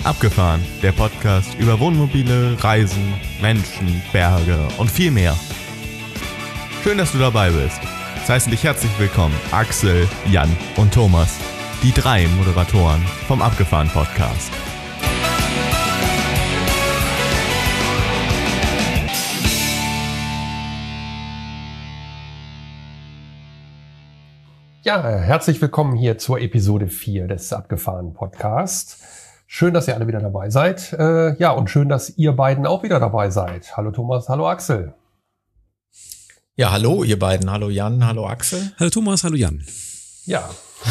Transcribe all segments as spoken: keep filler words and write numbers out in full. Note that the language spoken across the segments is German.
Abgefahren, der Podcast über Wohnmobile, Reisen, Menschen, Berge und viel mehr. Schön, dass du dabei bist. Es heißen dich herzlich willkommen Axel, Jan und Thomas, die drei Moderatoren vom Abgefahren Podcast. Ja, herzlich willkommen hier zur Episode vier des Abgefahren Podcasts. Schön, dass ihr alle wieder dabei seid. Äh, ja, und schön, dass ihr beiden auch wieder dabei seid. Hallo Thomas, hallo Axel. Ja, hallo ihr beiden. Hallo Jan, hallo Axel. Hallo Thomas, hallo Jan. Ja.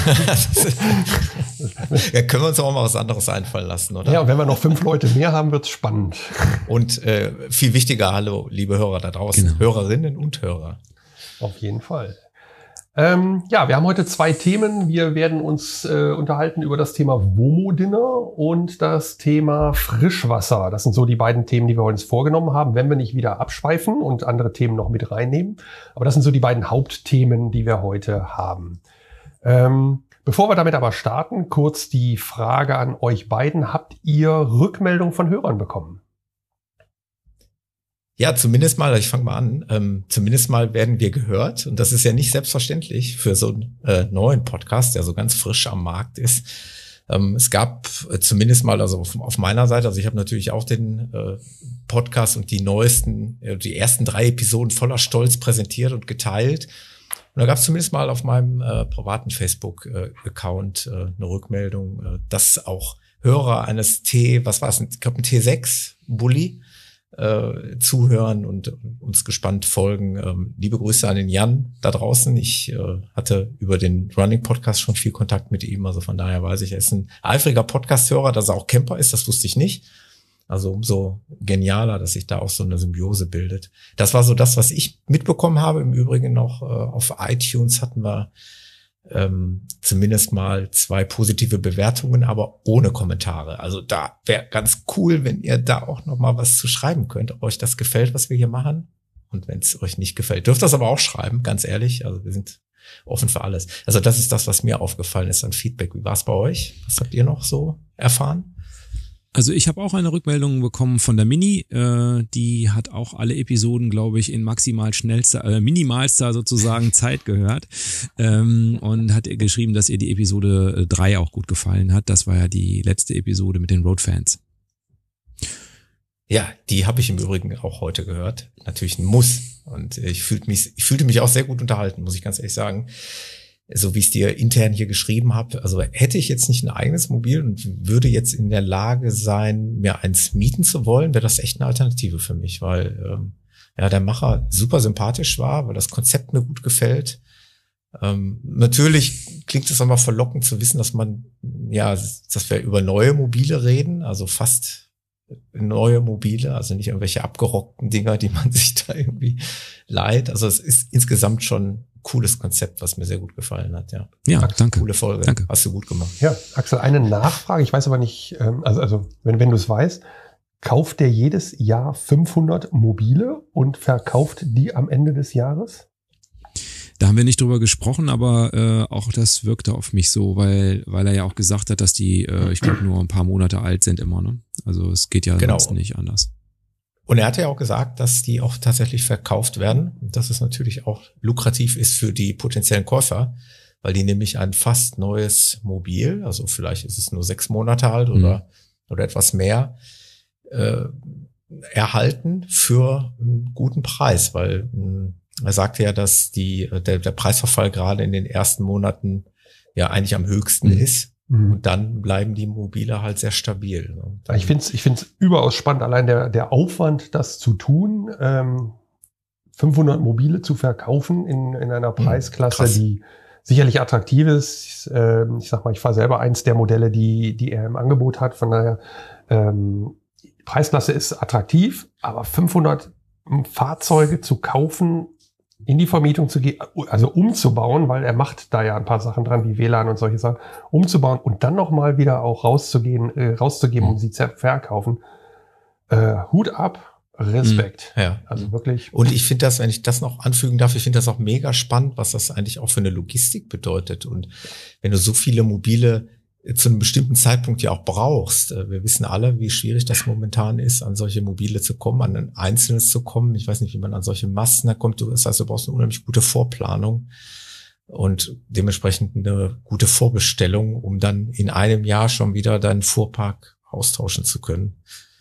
Ja, können wir uns auch mal was anderes einfallen lassen, oder? Ja, und wenn wir noch fünf Leute mehr haben, wird's spannend. Und äh, viel wichtiger, hallo liebe Hörer da draußen, genau. Hörerinnen und Hörer. Auf jeden Fall. Ähm, ja, wir haben heute zwei Themen. Wir werden uns äh, unterhalten über das Thema WOMO-Dinner und das Thema Frischwasser. Das sind so die beiden Themen, die wir uns vorgenommen haben, wenn wir nicht wieder abschweifen und andere Themen noch mit reinnehmen. Aber das sind so die beiden Hauptthemen, die wir heute haben. Ähm, bevor wir damit aber starten, kurz die Frage an euch beiden. Habt ihr Rückmeldung von Hörern bekommen? Ja, zumindest mal, ich fange mal an, ähm, zumindest mal werden wir gehört. Und das ist ja nicht selbstverständlich für so einen äh, neuen Podcast, der so ganz frisch am Markt ist. Ähm, es gab äh, zumindest mal, also auf, auf meiner Seite, also ich habe natürlich auch den äh, Podcast und die neuesten, äh, die ersten drei Episoden voller Stolz präsentiert und geteilt. Und da gab es zumindest mal auf meinem äh, privaten Facebook-Account äh, eine Rückmeldung, äh, dass auch Hörer eines T, was war es, ich glaube ein T sechs Bulli, Äh, zuhören und uns gespannt folgen. Ähm, liebe Grüße an den Jan da draußen. Ich äh, hatte über den Running Podcast schon viel Kontakt mit ihm, also von daher weiß ich, er ist ein eifriger Podcast-Hörer, dass er auch Camper ist, das wusste ich nicht. Also umso genialer, dass sich da auch so eine Symbiose bildet. Das war so das, was ich mitbekommen habe. Im Übrigen noch äh, auf iTunes hatten wir Ähm, zumindest mal zwei positive Bewertungen, aber ohne Kommentare. Also da wäre ganz cool, wenn ihr da auch noch mal was zu schreiben könnt, ob euch das gefällt, was wir hier machen. Und wenn es euch nicht gefällt, dürft ihr das aber auch schreiben, ganz ehrlich. Also wir sind offen für alles. Also das ist das, was mir aufgefallen ist an Feedback. Wie war es bei euch? Was habt ihr noch so erfahren? Also ich habe auch eine Rückmeldung bekommen von der Mini, äh, die hat auch alle Episoden, glaube ich, in maximal schnellster, äh, minimalster sozusagen Zeit gehört ähm, und hat geschrieben, dass ihr die Episode drei auch gut gefallen hat. Das war ja die letzte Episode mit den Roadfans. Ja, die habe ich im Übrigen auch heute gehört. Natürlich ein Muss. Und ich fühlte mich, ich fühlte mich auch sehr gut unterhalten, muss ich ganz ehrlich sagen. So wie ich es dir intern hier geschrieben habe, also hätte ich jetzt nicht ein eigenes Mobil und würde jetzt in der Lage sein, mir eins mieten zu wollen, wäre das echt eine Alternative für mich, weil ähm, ja der Macher super sympathisch war, weil das Konzept mir gut gefällt. Ähm, natürlich klingt es aber verlockend zu wissen, dass man ja, dass wir über neue Mobile reden, also fast neue Mobile, also nicht irgendwelche abgerockten Dinger, die man sich da irgendwie leiht. Also es ist insgesamt schon cooles Konzept, was mir sehr gut gefallen hat, ja. Ja, Axel, danke. Coole Folge. Danke. Hast du gut gemacht. Ja, Axel, eine Nachfrage. Ich weiß aber nicht, ähm, also, also wenn, wenn du es weißt, kauft der jedes Jahr fünfhundert Mobile und verkauft die am Ende des Jahres? Da haben wir nicht drüber gesprochen, aber äh, auch das wirkte auf mich so, weil weil er ja auch gesagt hat, dass die, äh, ich glaube, nur ein paar Monate alt sind immer, ne? Also es geht ja genau. sonst nicht anders. Und er hatte ja auch gesagt, dass die auch tatsächlich verkauft werden. Und dass es natürlich auch lukrativ ist für die potenziellen Käufer, weil die nämlich ein fast neues Mobil, also vielleicht ist es nur sechs Monate alt oder, mhm. oder etwas mehr, äh, erhalten für einen guten Preis, weil mh, er sagte ja, dass die, der, der Preisverfall gerade in den ersten Monaten ja eigentlich am höchsten mhm. ist. Und dann bleiben die Mobile halt sehr stabil. Ich finde es ich find's überaus spannend, allein der, der Aufwand, das zu tun, ähm, fünfhundert Mobile zu verkaufen in, in einer Preisklasse, mhm, die sicherlich attraktiv ist. Ähm, ich sag mal, ich fahre selber eins der Modelle, die, die er im Angebot hat. Von daher, ähm, Preisklasse ist attraktiv, aber fünfhundert Fahrzeuge zu kaufen, in die Vermietung zu gehen, also umzubauen, weil er macht da ja ein paar Sachen dran, wie W L A N und solche Sachen, umzubauen und dann nochmal wieder auch rauszugehen, äh, rauszugeben, um sie zu verkaufen. Äh, Hut ab, Respekt. Ja. Also wirklich. Und ich finde das, wenn ich das noch anfügen darf, ich finde das auch mega spannend, was das eigentlich auch für eine Logistik bedeutet. Und wenn du so viele mobile zu einem bestimmten Zeitpunkt ja auch brauchst. Wir wissen alle, wie schwierig das momentan ist, an solche Mobile zu kommen, an ein einzelnes zu kommen. Ich weiß nicht, wie man an solche Massen da kommt. Das heißt, du brauchst eine unheimlich gute Vorplanung und dementsprechend eine gute Vorbestellung, um dann in einem Jahr schon wieder deinen Fuhrpark austauschen zu können.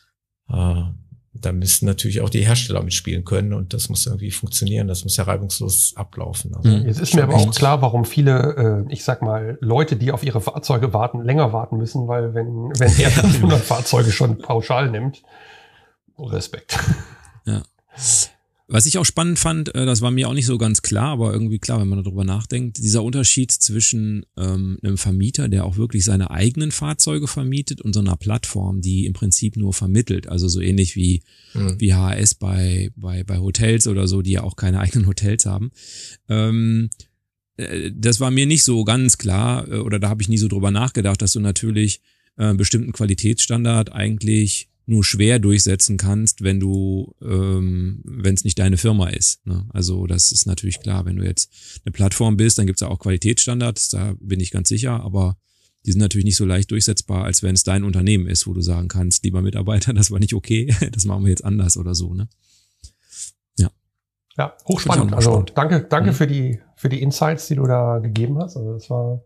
Da müssen natürlich auch die Hersteller mitspielen können und das muss irgendwie funktionieren, das muss ja reibungslos ablaufen. Also jetzt ist mir aber auch klar, warum viele, äh, ich sag mal, Leute, die auf ihre Fahrzeuge warten, länger warten müssen, weil wenn, wenn er fünfhundert Fahrzeuge schon pauschal nimmt, Respekt. Ja. Was ich auch spannend fand, das war mir auch nicht so ganz klar, aber irgendwie klar, wenn man darüber nachdenkt, dieser Unterschied zwischen ähm, einem Vermieter, der auch wirklich seine eigenen Fahrzeuge vermietet und so einer Plattform, die im Prinzip nur vermittelt, also so ähnlich wie mhm. wie H H S bei bei bei Hotels oder so, die ja auch keine eigenen Hotels haben. Ähm, das war mir nicht so ganz klar oder da habe ich nie so drüber nachgedacht, dass du natürlich äh, einen bestimmten Qualitätsstandard eigentlich nur schwer durchsetzen kannst, wenn du, ähm, wenn es nicht deine Firma ist. Ne? Also das ist natürlich klar, wenn du jetzt eine Plattform bist, dann gibt's ja auch Qualitätsstandards, da bin ich ganz sicher, aber die sind natürlich nicht so leicht durchsetzbar, als wenn es dein Unternehmen ist, wo du sagen kannst, lieber Mitarbeiter, das war nicht okay, das machen wir jetzt anders oder so. Ne? Ja. Ja, hochspannend. Also spannend. danke, danke mhm. für die für die Insights, die du da gegeben hast. Also das war,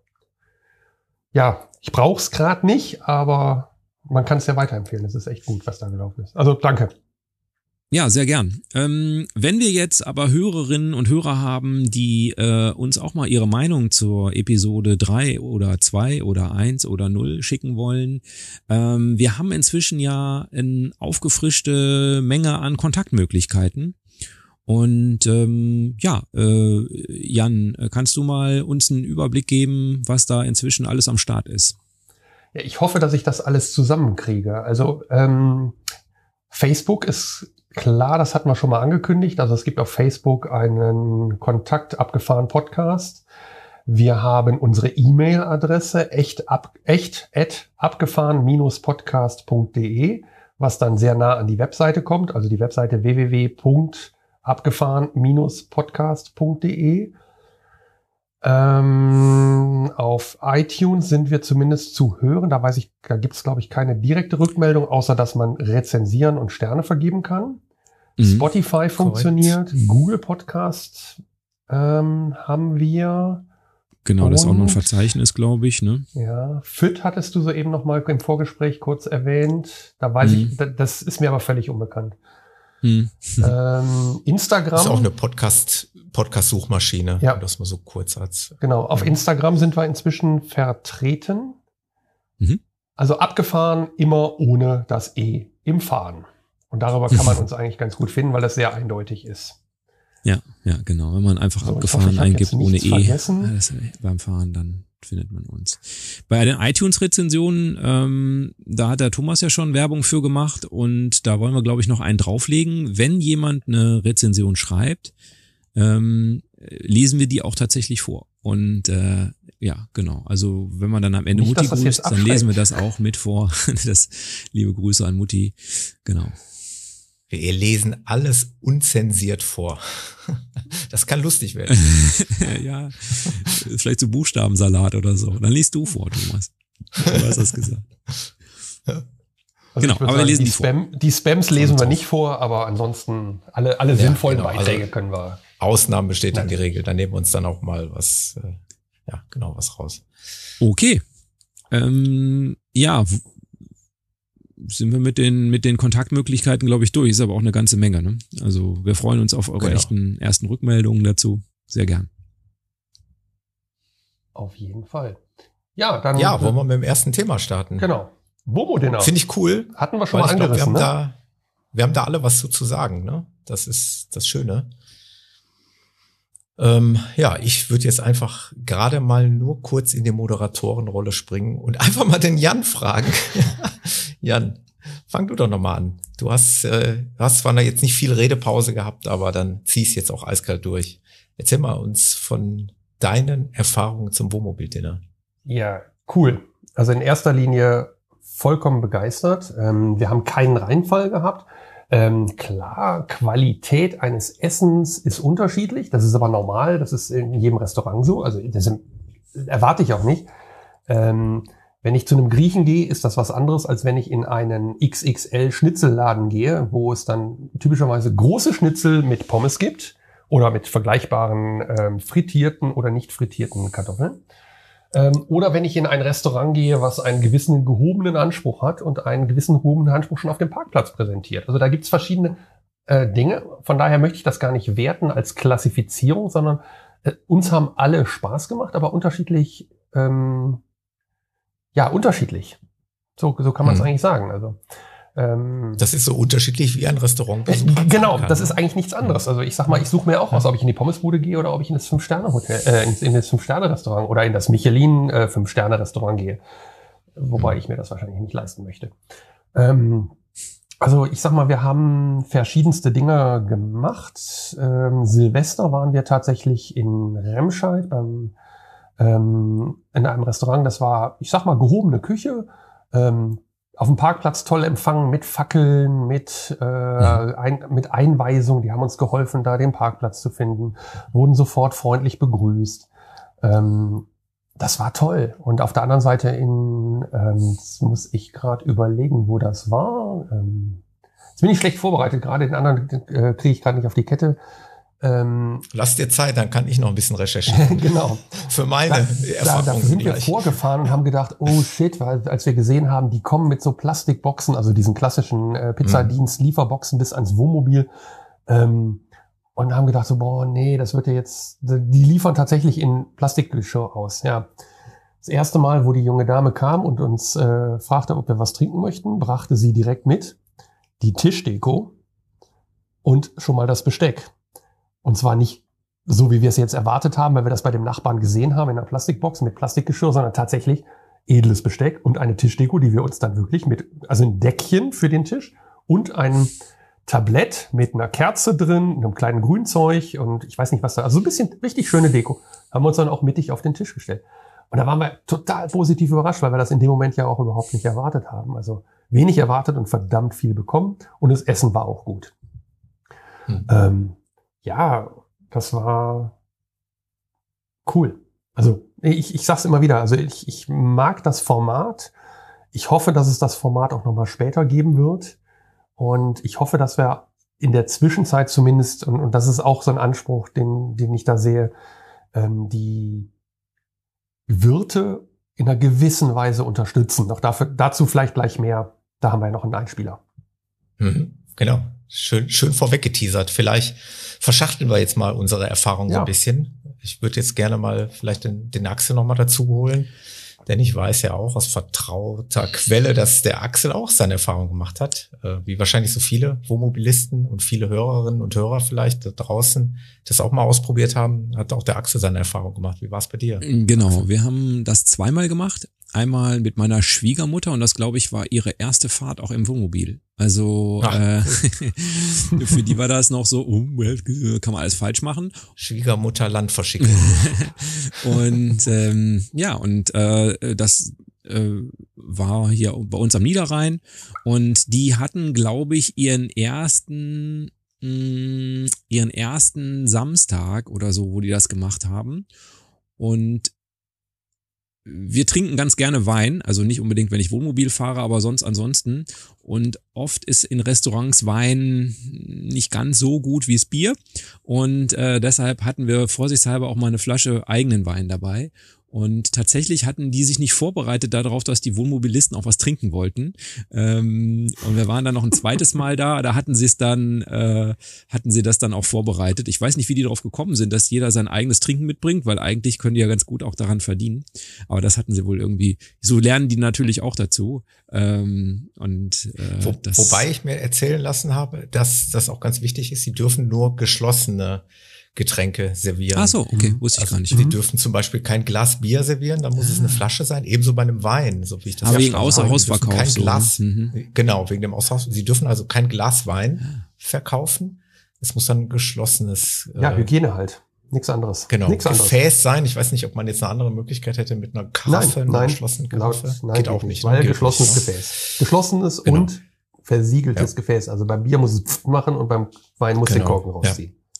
ja, ich brauch's gerade nicht, aber man kann es ja weiterempfehlen. Es ist echt gut, was da gelaufen ist. Also danke. Ja, sehr gern. Ähm, wenn wir jetzt aber Hörerinnen und Hörer haben, die äh, uns auch mal ihre Meinung zur Episode drei oder zwei oder eins oder null schicken wollen. Ähm, wir haben inzwischen ja eine aufgefrischte Menge an Kontaktmöglichkeiten. Und ähm, ja, äh, Jan, kannst du mal uns einen Überblick geben, was da inzwischen alles am Start ist? Ja, ich hoffe, dass ich das alles zusammenkriege. Also ähm, Facebook ist klar, das hatten wir schon mal angekündigt. Also es gibt auf Facebook einen Kontakt abgefahren Podcast. Wir haben unsere E-Mail-Adresse echt ab echt at abgefahren podcast punkt de, was dann sehr nah an die Webseite kommt. Also die Webseite w w w punkt abgefahren podcast punkt de. Ähm, auf iTunes sind wir zumindest zu hören. Da weiß ich, da gibt es, glaube ich, keine direkte Rückmeldung, außer dass man rezensieren und Sterne vergeben kann. Mhm. Spotify funktioniert. Correct. Google Podcast ähm, haben wir. Genau, und, das ist auch noch ein Verzeichnis, glaube ich. Ne? Ja, F I T hattest du soeben noch mal im Vorgespräch kurz erwähnt. Da weiß mhm. ich, das ist mir aber völlig unbekannt. Mhm. Ähm, Instagram. Das ist auch eine Podcast, Podcast-Suchmaschine, ja. das mal so kurz als. Genau, auf ja. Instagram sind wir inzwischen vertreten. Mhm. Also abgefahren immer ohne das E im Fahren. Und darüber kann man uns eigentlich ganz gut finden, weil das sehr eindeutig ist. Ja, ja, genau. Wenn man einfach so, abgefahren hoffe, eingibt ohne E das, beim Fahren, dann findet man uns. Bei den iTunes-Rezensionen, ähm, da hat der Thomas ja schon Werbung für gemacht und da wollen wir, glaube ich, noch einen drauflegen. Wenn jemand eine Rezension schreibt, ähm, lesen wir die auch tatsächlich vor. Und äh, ja, genau. Also wenn man dann am Ende Nicht, Mutti grüßt, dann lesen wir das auch mit vor. Das, liebe Grüße an Mutti. Genau. Wir lesen alles unzensiert vor. Das kann lustig werden. Ja, vielleicht so Buchstabensalat oder so. Dann liest du vor, Thomas. Du hast das gesagt. Also genau, aber sagen, wir lesen die, die Spam, die Spams lesen wir nicht vor, aber ansonsten alle, alle ja, sinnvollen genau, Beiträge also können wir. Ausnahmen bestätigen die Regel. Dann nehmen wir uns dann auch mal was, äh, ja, genau, was raus. Okay. Ähm, ja, w- sind wir mit den mit den Kontaktmöglichkeiten, glaube ich, durch. Ist aber auch eine ganze Menge. Ne? Also wir freuen uns auf eure genau. echten ersten Rückmeldungen dazu. Sehr gern. Auf jeden Fall. Ja, dann. Ja, wollen wir mit dem ersten Thema starten? Genau. Womo-Dinner. Finde ich cool. Hatten wir schon mal angerissen, glaub, wir haben ne? da, wir haben da alle was zu, zu sagen. Ne? Das ist das Schöne. Ähm, ja, ich würde jetzt einfach gerade mal nur kurz in die Moderatorenrolle springen und einfach mal den Jan fragen. Jan, fang du doch nochmal an. Du hast, äh, hast zwar jetzt nicht viel Redepause gehabt, aber dann zieh's jetzt auch eiskalt durch. Erzähl mal uns von deinen Erfahrungen zum Wohnmobil-Dinner. Ja, cool. Also in erster Linie vollkommen begeistert. Ähm, wir haben keinen Reinfall gehabt. Ähm, klar, Qualität eines Essens ist unterschiedlich. Das ist aber normal. Das ist in jedem Restaurant so. Also das erwarte ich auch nicht. Ähm, Wenn ich zu einem Griechen gehe, ist das was anderes, als wenn ich in einen X X L-Schnitzelladen gehe, wo es dann typischerweise große Schnitzel mit Pommes gibt oder mit vergleichbaren ähm, frittierten oder nicht frittierten Kartoffeln. Ähm, oder wenn ich in ein Restaurant gehe, was einen gewissen gehobenen Anspruch hat und einen gewissen gehobenen Anspruch schon auf dem Parkplatz präsentiert. Also da gibt's verschiedene äh, Dinge. Von daher möchte ich das gar nicht werten als Klassifizierung, sondern äh, uns haben alle Spaß gemacht, aber unterschiedlich... Ähm, Ja, unterschiedlich. So, so kann man es hm. eigentlich sagen. Also ähm, das ist so unterschiedlich wie ein Restaurant. Äh, genau, das ist eigentlich nichts anderes. Also ich sag mal, ich suche mir auch aus, ob ich in die Pommesbude gehe oder ob ich in das Fünf-Sterne-Hotel, äh, in, in das Fünf-Sterne-Restaurant oder in das Michelin äh, Fünf-Sterne-Restaurant gehe. Wobei hm. ich mir das wahrscheinlich nicht leisten möchte. Ähm, also ich sag mal, wir haben verschiedenste Dinge gemacht. Ähm, Silvester waren wir tatsächlich in Remscheid beim Ähm, in einem Restaurant, das war, ich sag mal, gehobene Küche, ähm, auf dem Parkplatz toll empfangen mit Fackeln, mit, äh, mhm. ein, mit Einweisung, die haben uns geholfen, da den Parkplatz zu finden, wurden sofort freundlich begrüßt. Ähm, das war toll. Und auf der anderen Seite in, ähm, jetzt muss ich gerade überlegen, wo das war. Ähm, jetzt bin ich schlecht vorbereitet, gerade den anderen äh, kriege ich gerade nicht auf die Kette. Ähm, Lass dir Zeit, dann kann ich noch ein bisschen recherchieren. Genau. Für meine da, Erfahrung. Da, da sind wir vorgefahren und haben gedacht, oh shit, weil als wir gesehen haben, die kommen mit so Plastikboxen, also diesen klassischen äh, Pizzadienst, mhm. Lieferboxen bis ans Wohnmobil, ähm, und haben gedacht so, boah, nee, das wird ja jetzt, die liefern tatsächlich in Plastikgeschirr aus, ja. Das erste Mal, wo die junge Dame kam und uns äh, fragte, ob wir was trinken möchten, brachte sie direkt mit die Tischdeko und schon mal das Besteck. Und zwar nicht so, wie wir es jetzt erwartet haben, weil wir das bei dem Nachbarn gesehen haben in einer Plastikbox mit Plastikgeschirr, sondern tatsächlich edles Besteck und eine Tischdeko, die wir uns dann wirklich mit, also ein Deckchen für den Tisch und ein Tablett mit einer Kerze drin, einem kleinen Grünzeug und ich weiß nicht was da, also so ein bisschen richtig schöne Deko, haben wir uns dann auch mittig auf den Tisch gestellt. Und da waren wir total positiv überrascht, weil wir das in dem Moment ja auch überhaupt nicht erwartet haben. Also wenig erwartet und verdammt viel bekommen und das Essen war auch gut. Hm. Ähm, Ja, das war cool. Also ich, ich sag's immer wieder, also ich, ich mag das Format. Ich hoffe, dass es das Format auch nochmal später geben wird. Und ich hoffe, dass wir in der Zwischenzeit zumindest, und, und das ist auch so ein Anspruch, den, den ich da sehe, ähm, die Wirte in einer gewissen Weise unterstützen. Doch dafür, dazu vielleicht gleich mehr. Da haben wir ja noch einen Einspieler. Mhm, genau. Schön, schön vorweggeteasert. Vielleicht verschachteln wir jetzt mal unsere Erfahrung ja. so ein bisschen. Ich würde jetzt gerne mal vielleicht den, den Axel noch mal dazu holen, denn ich weiß ja auch aus vertrauter Quelle, dass der Axel auch seine Erfahrung gemacht hat, äh, wie wahrscheinlich so viele Wohnmobilisten und viele Hörerinnen und Hörer vielleicht da draußen das auch mal ausprobiert haben. Hat auch der Axel seine Erfahrung gemacht. Wie war es bei dir? Genau, Axel? Wir haben das zweimal gemacht. Einmal mit meiner Schwiegermutter und das, glaube ich, war ihre erste Fahrt auch im Wohnmobil. Also Ach, äh, für die war das noch so, oh, kann man alles falsch machen. Schwiegermutter Land verschicken. Und ähm, ja, und äh, das äh, war hier bei uns am Niederrhein und die hatten, glaube ich, ihren ersten mh, ihren ersten Samstag oder so, wo die das gemacht haben. Und wir trinken ganz gerne Wein, also nicht unbedingt, wenn ich Wohnmobil fahre, aber sonst ansonsten. Und oft ist in Restaurants Wein nicht ganz so gut wie das Bier. Und äh, deshalb hatten wir vorsichtshalber auch mal eine Flasche eigenen Wein dabei. Und tatsächlich hatten die sich nicht vorbereitet darauf, dass die Wohnmobilisten auch was trinken wollten. Ähm, und wir waren dann noch ein zweites Mal da. Da hatten sie es dann, äh, hatten sie das dann auch vorbereitet. Ich weiß nicht, wie die darauf gekommen sind, dass jeder sein eigenes Trinken mitbringt, weil eigentlich können die ja ganz gut auch daran verdienen. Aber das hatten sie wohl irgendwie. So lernen die natürlich auch dazu. Ähm, und äh, Wo, das, wobei ich mir erzählen lassen habe, dass das auch ganz wichtig ist. Sie dürfen nur geschlossene Getränke servieren. Ach so, okay, wusste ich also gar nicht. Sie mhm. dürfen zum Beispiel kein Glas Bier servieren, da muss es eine Flasche sein, ebenso bei einem Wein, so wie ich das Aber wegen Außerhausverkauf. Kein so, Glas, mhm. Genau, wegen dem Außerhaus. Sie dürfen also kein Glas Wein verkaufen. Es muss dann ein geschlossenes... Ja, äh, Hygiene halt. Nichts anderes. Genau, Nichts Gefäß anderes. sein. Ich weiß nicht, ob man jetzt eine andere Möglichkeit hätte mit einer Karaffe, nein, einer nein, geschlossenen Karaffe. Nein, geht auch nicht. Weil geht geschlossenes nicht. Gefäß. Geschlossenes Genau. und versiegeltes ja. Gefäß. Also beim Bier muss es machen und beim Wein muss genau. den Korken rausziehen. Ja.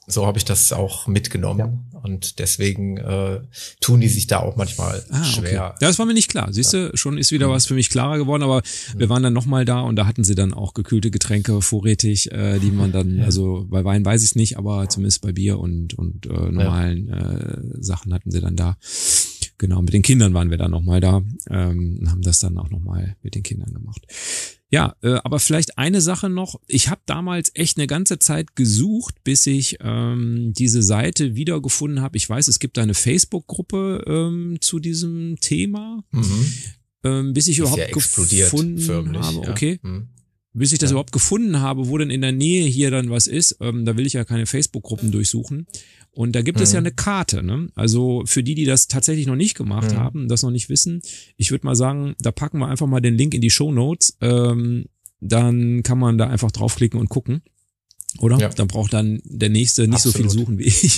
so habe ich das auch mitgenommen. Ja. Und deswegen äh, tun die sich da auch manchmal ah, schwer. Okay. Das war mir nicht klar. Siehst du, ja. schon ist wieder was für mich klarer geworden, aber mhm. wir waren dann nochmal da und da hatten sie dann auch gekühlte Getränke vorrätig, äh, die man dann, ja. also bei Wein weiß ich es nicht, aber zumindest bei Bier und, und äh, normalen ja. äh, Sachen hatten sie dann da. Genau, mit den Kindern waren wir dann nochmal da ähm, und haben das dann auch nochmal mit den Kindern gemacht. Ja, äh, aber vielleicht eine Sache noch. Ich habe damals echt eine ganze Zeit gesucht, bis ich ähm, diese Seite wiedergefunden habe. Ich weiß, es gibt da eine Facebook-Gruppe ähm, zu diesem Thema, mhm. ähm, bis ich Ist überhaupt ja explodiert, gefunden förmlich, habe. Ja. Okay. Mhm. Bis ich das ja. überhaupt gefunden habe, wo denn in der Nähe hier dann was ist, ähm, da will ich ja keine Facebook-Gruppen durchsuchen. Und da gibt mhm. es ja eine Karte, ne? Also für die, die das tatsächlich noch nicht gemacht mhm. haben, das noch nicht wissen, ich würde mal sagen, da packen wir einfach mal den Link in die Shownotes, ähm, dann kann man da einfach draufklicken und gucken, oder? Ja. Dann braucht dann der Nächste nicht Absolut. so viel suchen wie ich.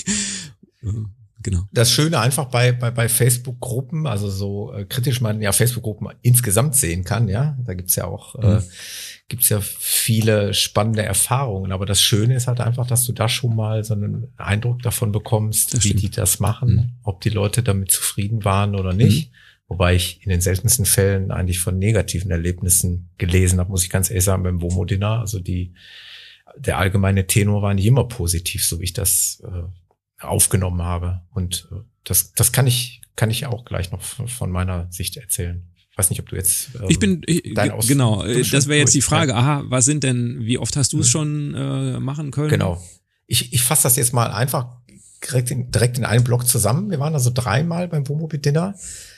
Genau. Das Schöne einfach bei bei bei Facebook-Gruppen, also so äh, kritisch man ja Facebook-Gruppen insgesamt sehen kann, ja, da gibt's ja auch mhm. äh, gibt's ja viele spannende Erfahrungen, aber das Schöne ist halt einfach, dass du da schon mal so einen Eindruck davon bekommst, das wie stimmt. die das machen, mhm. ob die Leute damit zufrieden waren oder nicht. Mhm. Wobei ich in den seltensten Fällen eigentlich von negativen Erlebnissen gelesen habe, muss ich ganz ehrlich sagen, beim WOMO-Dinner. Also die der allgemeine Tenor war nicht immer positiv, so wie ich das äh, aufgenommen habe. Und das, das kann ich, kann ich auch gleich noch von meiner Sicht erzählen. Ich weiß nicht, ob du jetzt. Ähm, ich bin, ich, genau, das wäre jetzt die Frage. Ja. Aha, was sind denn, wie oft hast du es schon äh, machen können? Genau. Ich, ich fasse das jetzt mal einfach direkt in, direkt in einem Block zusammen. Wir waren also dreimal beim Wohnmobil-Dinner.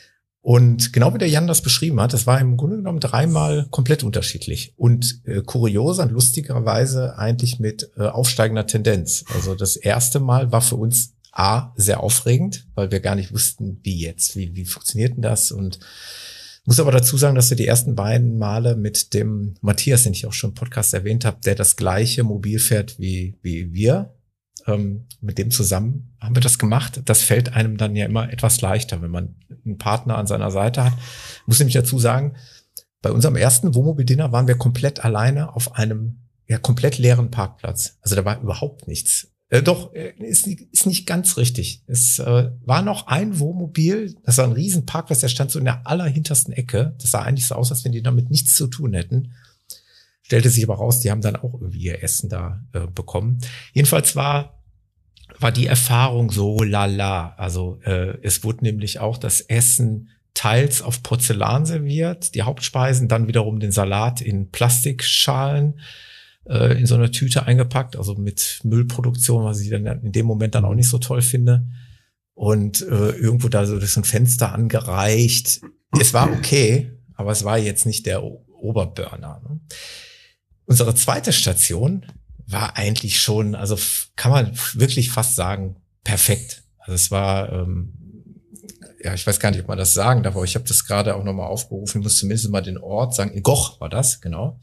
Und genau wie der Jan das beschrieben hat, das war im Grunde genommen dreimal komplett unterschiedlich und äh, kurioser und lustigerweise eigentlich mit äh, aufsteigender Tendenz. Also das erste Mal war für uns A, sehr aufregend, weil wir gar nicht wussten, wie jetzt, wie, wie funktioniert denn das? Und muss aber dazu sagen, dass wir die ersten beiden Male mit dem Matthias, den ich auch schon im Podcast erwähnt habe, der das gleiche Mobil fährt wie, wie wir, ähm, mit dem zusammen haben wir das gemacht. Das fällt einem dann ja immer etwas leichter, wenn man einen Partner an seiner Seite hat. Ich muss nämlich dazu sagen, bei unserem ersten Wohnmobil-Dinner waren wir komplett alleine auf einem ja komplett leeren Parkplatz. Also da war überhaupt nichts. Äh, doch, äh, ist, ist nicht ganz richtig. Es äh, war noch ein Wohnmobil, das war ein riesen Parkplatz, der stand so in der allerhintersten Ecke. Das sah eigentlich so aus, als wenn die damit nichts zu tun hätten. Stellte sich aber raus, die haben dann auch irgendwie ihr Essen da äh, bekommen. Jedenfalls war war die Erfahrung so lala. Also äh, es wurde nämlich auch das Essen teils auf Porzellan serviert, die Hauptspeisen, dann wiederum den Salat in Plastikschalen äh, in so einer Tüte eingepackt, also mit Müllproduktion, was ich dann in dem Moment dann auch nicht so toll finde. Und äh, irgendwo da so durch so ein Fenster angereicht. Es war okay, aber es war jetzt nicht der o- Oberburner. Ne? Unsere zweite Station war eigentlich schon, also kann man wirklich fast sagen, perfekt. Also es war, ähm, ja, ich weiß gar nicht, ob man das sagen darf, aber ich habe das gerade auch nochmal aufgerufen, ich muss zumindest mal den Ort sagen, in Goch war das, genau.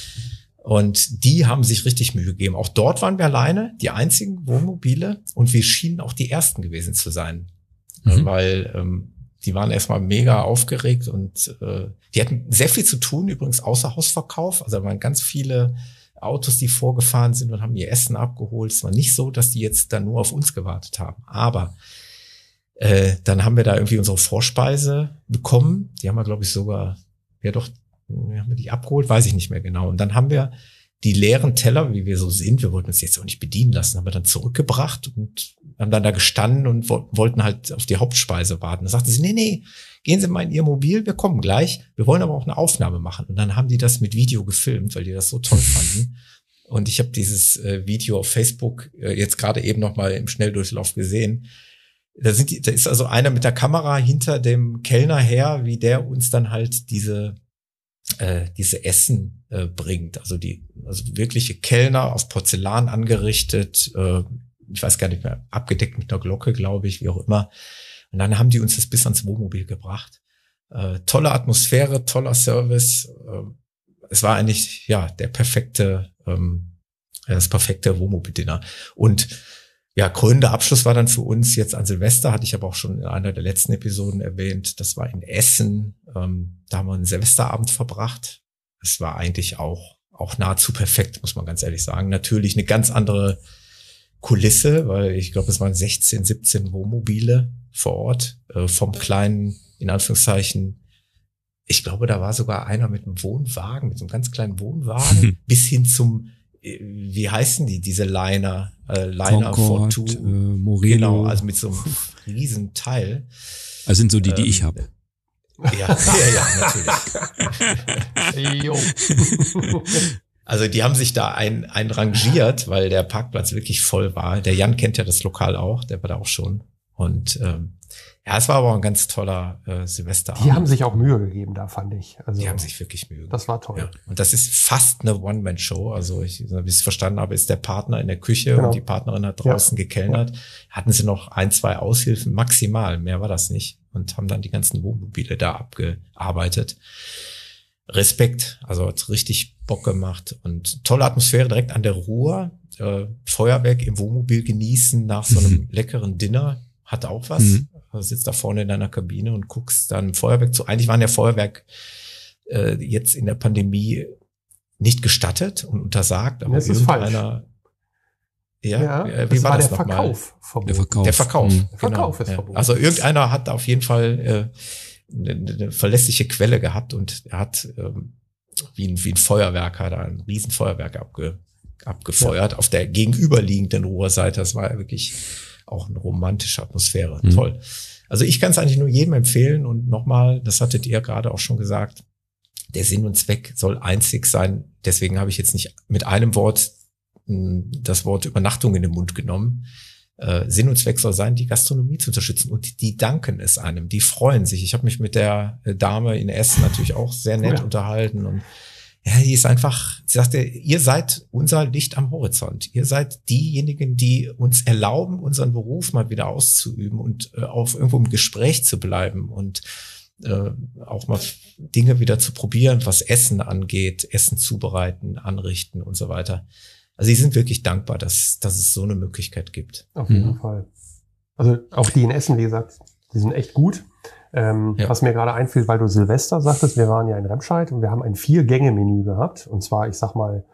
Und die haben sich richtig Mühe gegeben. Auch dort waren wir alleine, die einzigen Wohnmobile, und wir schienen auch die Ersten gewesen zu sein. Mhm. Weil ähm, die waren erstmal mega aufgeregt und äh, die hatten sehr viel zu tun, übrigens außer Hausverkauf. Also da waren ganz viele Autos, die vorgefahren sind und haben ihr Essen abgeholt. Es war nicht so, dass die jetzt dann nur auf uns gewartet haben. Aber äh, dann haben wir da irgendwie unsere Vorspeise bekommen. Die haben wir, glaube ich, sogar, ja doch, haben wir die abgeholt? Weiß ich nicht mehr genau. Und dann haben wir die leeren Teller, wie wir so sind, wir wollten uns jetzt auch nicht bedienen lassen, haben wir dann zurückgebracht und haben dann da gestanden und wo- wollten halt auf die Hauptspeise warten. Da sagten sie, nee, nee, gehen Sie mal in Ihr Mobil, wir kommen gleich. Wir wollen aber auch eine Aufnahme machen. Und dann haben die das mit Video gefilmt, weil die das so toll fanden. Und ich habe dieses äh, Video auf Facebook äh, jetzt gerade eben noch mal im Schnelldurchlauf gesehen. Da sind die, da ist also einer mit der Kamera hinter dem Kellner her, wie der uns dann halt diese äh, diese Essen äh, bringt. Also die also wirkliche Kellner auf Porzellan angerichtet, äh, ich weiß gar nicht mehr, abgedeckt mit einer Glocke, glaube ich, wie auch immer. Und dann haben die uns das bis ans Wohnmobil gebracht. Äh, tolle Atmosphäre, toller Service. Äh, es war eigentlich ja der perfekte, ähm, das perfekte Wohnmobil-Dinner. Und ja, krönender Abschluss war dann für uns jetzt an Silvester, hatte ich aber auch schon in einer der letzten Episoden erwähnt. Das war in Essen. Ähm, da haben wir einen Silvesterabend verbracht. Es war eigentlich auch auch nahezu perfekt, muss man ganz ehrlich sagen. Natürlich eine ganz andere Kulisse, weil ich glaube, es waren sechzehn, siebzehn Wohnmobile vor Ort, äh, vom kleinen, in Anführungszeichen, ich glaube, da war sogar einer mit einem Wohnwagen, mit so einem ganz kleinen Wohnwagen, bis hin zum, äh, wie heißen die, diese Liner, äh, Liner Concorde, for Two. Äh, Moreno. Genau, also mit so einem riesen Teil. Also sind so die, die ähm, ich habe. Ja, ja, ja, natürlich. Jo. Also die haben sich da ein, ein rangiert, weil der Parkplatz wirklich voll war. Der Jan kennt ja das Lokal auch, der war da auch schon. Und ähm, ja, es war aber auch ein ganz toller äh, Silvesterabend. Die haben sich auch Mühe gegeben, da fand ich. Also, Die haben sich wirklich Mühe gegeben. das war toll. Ja. Und das ist fast eine One-Man-Show. Also ich, wie ich es verstanden habe, ist der Partner in der Küche Genau. und die Partnerin hat draußen Ja. gekellnert. Hatten sie noch ein, zwei Aushilfen maximal, mehr war das nicht. Und haben dann die ganzen Wohnmobile da abgearbeitet. Respekt, also hat's richtig Bock gemacht und tolle Atmosphäre direkt an der Ruhr. Äh, Feuerwerk im Wohnmobil genießen nach so einem Mhm. leckeren Dinner hat auch was. Mhm. Also sitzt da vorne in deiner Kabine und guckst dann Feuerwerk zu. Eigentlich waren ja Feuerwerk äh, jetzt in der Pandemie nicht gestattet und untersagt, aber Das ist falsch. irgendeiner. Ja, Ja, äh, wie das war, war das der nochmal? Verkauf verboten. Der Verkauf. Der Verkauf. Mhm. Genau. Verkauf ist ja. verboten. Also irgendeiner hat auf jeden Fall äh, eine, eine verlässliche Quelle gehabt und er hat ähm, wie, ein, wie ein Feuerwerker da ein Riesenfeuerwerk abge, abgefeuert ja. auf der gegenüberliegenden Ruhrseite. Das war ja wirklich auch eine romantische Atmosphäre. Mhm. Toll. Also ich kann es eigentlich nur jedem empfehlen und nochmal, das hattet ihr gerade auch schon gesagt, der Sinn und Zweck soll einzig sein. Deswegen habe ich jetzt nicht mit einem Wort das Wort Übernachtung in den Mund genommen. Äh, Sinn und Zweck soll sein, die Gastronomie zu unterstützen und die danken es einem, die freuen sich. Ich habe mich mit der Dame in Essen natürlich auch sehr nett ja. unterhalten und ja, die ist einfach, sie sagte, ihr seid unser Licht am Horizont. Ihr seid diejenigen, die uns erlauben, unseren Beruf mal wieder auszuüben und äh, auf irgendwo im Gespräch zu bleiben und äh, auch mal Dinge wieder zu probieren, was Essen angeht, Essen zubereiten, anrichten und so weiter. Also sie sind wirklich dankbar, dass, dass es so eine Möglichkeit gibt. Auf jeden Mhm. Fall. Also auch die in Essen, wie gesagt, die sind echt gut. Ähm, Ja. Was mir gerade einfiel, weil du Silvester sagtest, wir waren ja in Remscheid und wir haben ein Vier-Gänge-Menü gehabt. Und zwar, ich sag mal,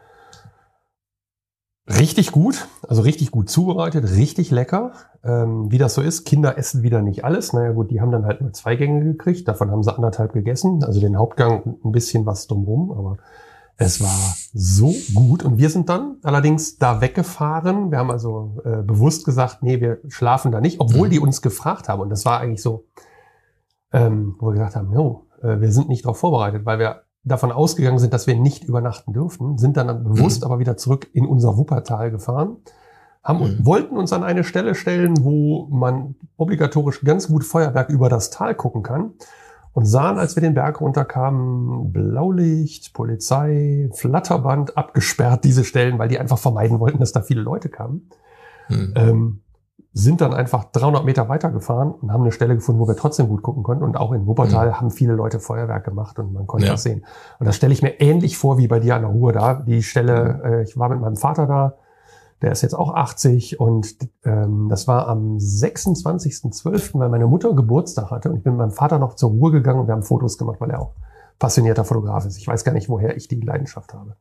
richtig gut, also richtig gut zubereitet, richtig lecker. Ähm, wie das so ist, Kinder essen wieder nicht alles. Naja gut, die haben dann halt nur zwei Gänge gekriegt. Davon haben sie anderthalb gegessen. Also den Hauptgang und ein bisschen was drumherum, aber es war so gut und wir sind dann allerdings da weggefahren. Wir haben also äh, bewusst gesagt, nee, wir schlafen da nicht, obwohl Mhm. die uns gefragt haben. Und das war eigentlich so, ähm, wo wir gesagt haben, jo, äh, wir sind nicht darauf vorbereitet, weil wir davon ausgegangen sind, dass wir nicht übernachten dürften, sind dann, dann bewusst Mhm. aber wieder zurück in unser Wuppertal gefahren, haben Mhm. wollten uns an eine Stelle stellen, wo man obligatorisch ganz gut Feuerwerk über das Tal gucken kann. Und sahen, als wir den Berg runterkamen, Blaulicht, Polizei, Flatterband abgesperrt, diese Stellen, weil die einfach vermeiden wollten, dass da viele Leute kamen. Hm. Ähm, sind dann einfach dreihundert Meter weitergefahren und haben eine Stelle gefunden, wo wir trotzdem gut gucken konnten. Und auch in Wuppertal Mhm. haben viele Leute Feuerwerk gemacht und man konnte Ja. das sehen. Und das stelle ich mir ähnlich vor wie bei dir an der Ruhr da. Die Stelle, äh, ich war mit meinem Vater da, der ist jetzt auch achtzig und ähm, das war am sechsundzwanzigsten zwölften, weil meine Mutter Geburtstag hatte und ich bin mit meinem Vater noch zur Ruhr gegangen und wir haben Fotos gemacht, weil er auch passionierter Fotograf ist. Ich weiß gar nicht, woher ich die Leidenschaft habe.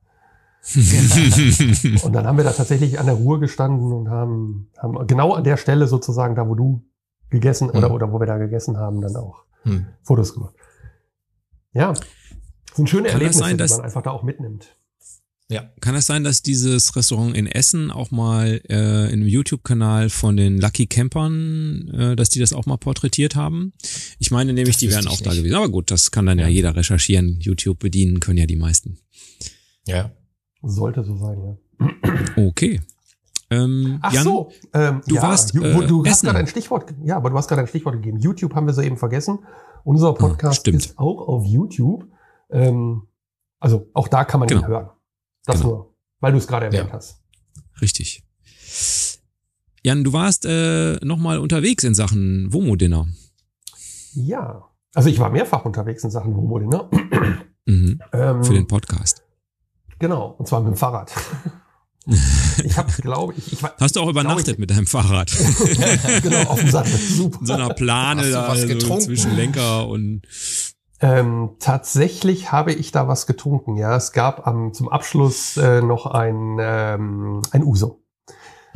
Und dann haben wir da tatsächlich an der Ruhr gestanden und haben, haben genau an der Stelle sozusagen, da wo du gegessen oder, Mhm. oder wo wir da gegessen haben, dann auch Hm. Fotos gemacht. Ja, das sind schöne Kann das Erlebnisse, sein, die dass- man einfach da auch mitnimmt. Ja. Kann es sein, dass dieses Restaurant in Essen auch mal äh, in einem YouTube-Kanal von den Lucky Campern, äh, dass die das auch mal porträtiert haben? Ich meine nämlich, Das die wären wüsste auch ich da nicht. gewesen. Aber gut, das kann dann ja, Ja. jeder recherchieren. YouTube bedienen können ja die meisten. Ja. Sollte so sein, ja. Okay. Ähm, Ach Jan, so, ähm, du ja, warst, Ju- äh, wo- du hast Essen. gerade ein Stichwort, ja, aber du hast gerade ein Stichwort gegeben. YouTube haben wir soeben vergessen. Unser Podcast stimmt. ist auch auf YouTube. Ähm, also auch da kann man ihn Genau. hören. Das Genau. nur, weil du es gerade erwähnt Ja. hast. Richtig. Jan, du warst äh, nochmal unterwegs in Sachen Womo-Dinner. Ja, also ich war mehrfach unterwegs in Sachen Homo Dinner. Mhm. Ähm, Für den Podcast. Genau, und zwar mit dem Fahrrad. Ich habe, glaube ich, ich war, Hast du auch übernachtet ich- mit deinem Fahrrad? genau, auf dem Sattel. Super. In so einer Plane Hast du da was so getrunken? zwischen Lenker und Ähm, tatsächlich habe ich da was getrunken, ja. Es gab am, zum Abschluss äh, noch ein, ähm, ein Uso.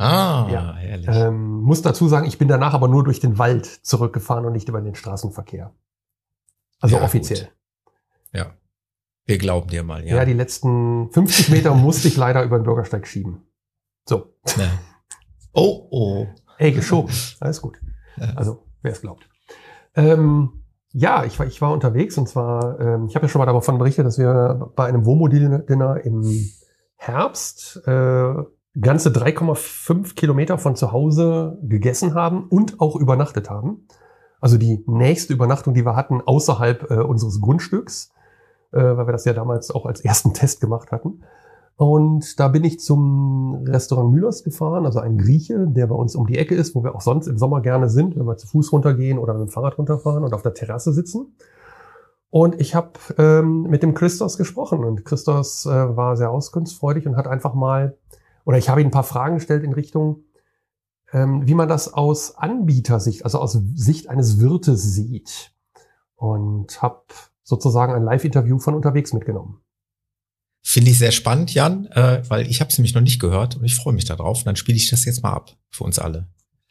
Ah, ja. herrlich. Ähm, muss dazu sagen, ich bin danach aber nur durch den Wald zurückgefahren und nicht über den Straßenverkehr. Also Ja, offiziell. gut. Ja, wir glauben dir mal, ja. Ja, die letzten fünfzig Meter musste ich leider über den Bürgersteig schieben. So. Ja. Oh, oh. Ey, geschoben. Alles gut. Ja. Also, wer es glaubt. Ähm, ja, ich war, ich war unterwegs und zwar, ähm, ich habe ja schon mal davon berichtet, dass wir bei einem Wohnmobil-Dinner im Herbst äh, ganze drei Komma fünf Kilometer von zu Hause gegessen haben und auch übernachtet haben. Also die nächste Übernachtung, die wir hatten, außerhalb äh, unseres Grundstücks, äh, weil wir das ja damals auch als ersten Test gemacht hatten. Und da bin ich zum Restaurant Müllers gefahren, also ein Grieche, der bei uns um die Ecke ist, wo wir auch sonst im Sommer gerne sind, wenn wir zu Fuß runtergehen oder mit dem Fahrrad runterfahren und auf der Terrasse sitzen. Und ich habe ähm, mit dem Christos gesprochen und Christos äh, war sehr auskunftsfreudig und hat einfach mal, oder ich habe ihm ein paar Fragen gestellt in Richtung, ähm, wie man das aus Anbietersicht, also aus Sicht eines Wirtes sieht. Und habe sozusagen ein Live-Interview von unterwegs mitgenommen. Finde ich sehr spannend, Jan, äh, weil ich habe es nämlich noch nicht gehört und ich freue mich darauf. Und dann spiele ich das jetzt mal ab für uns alle.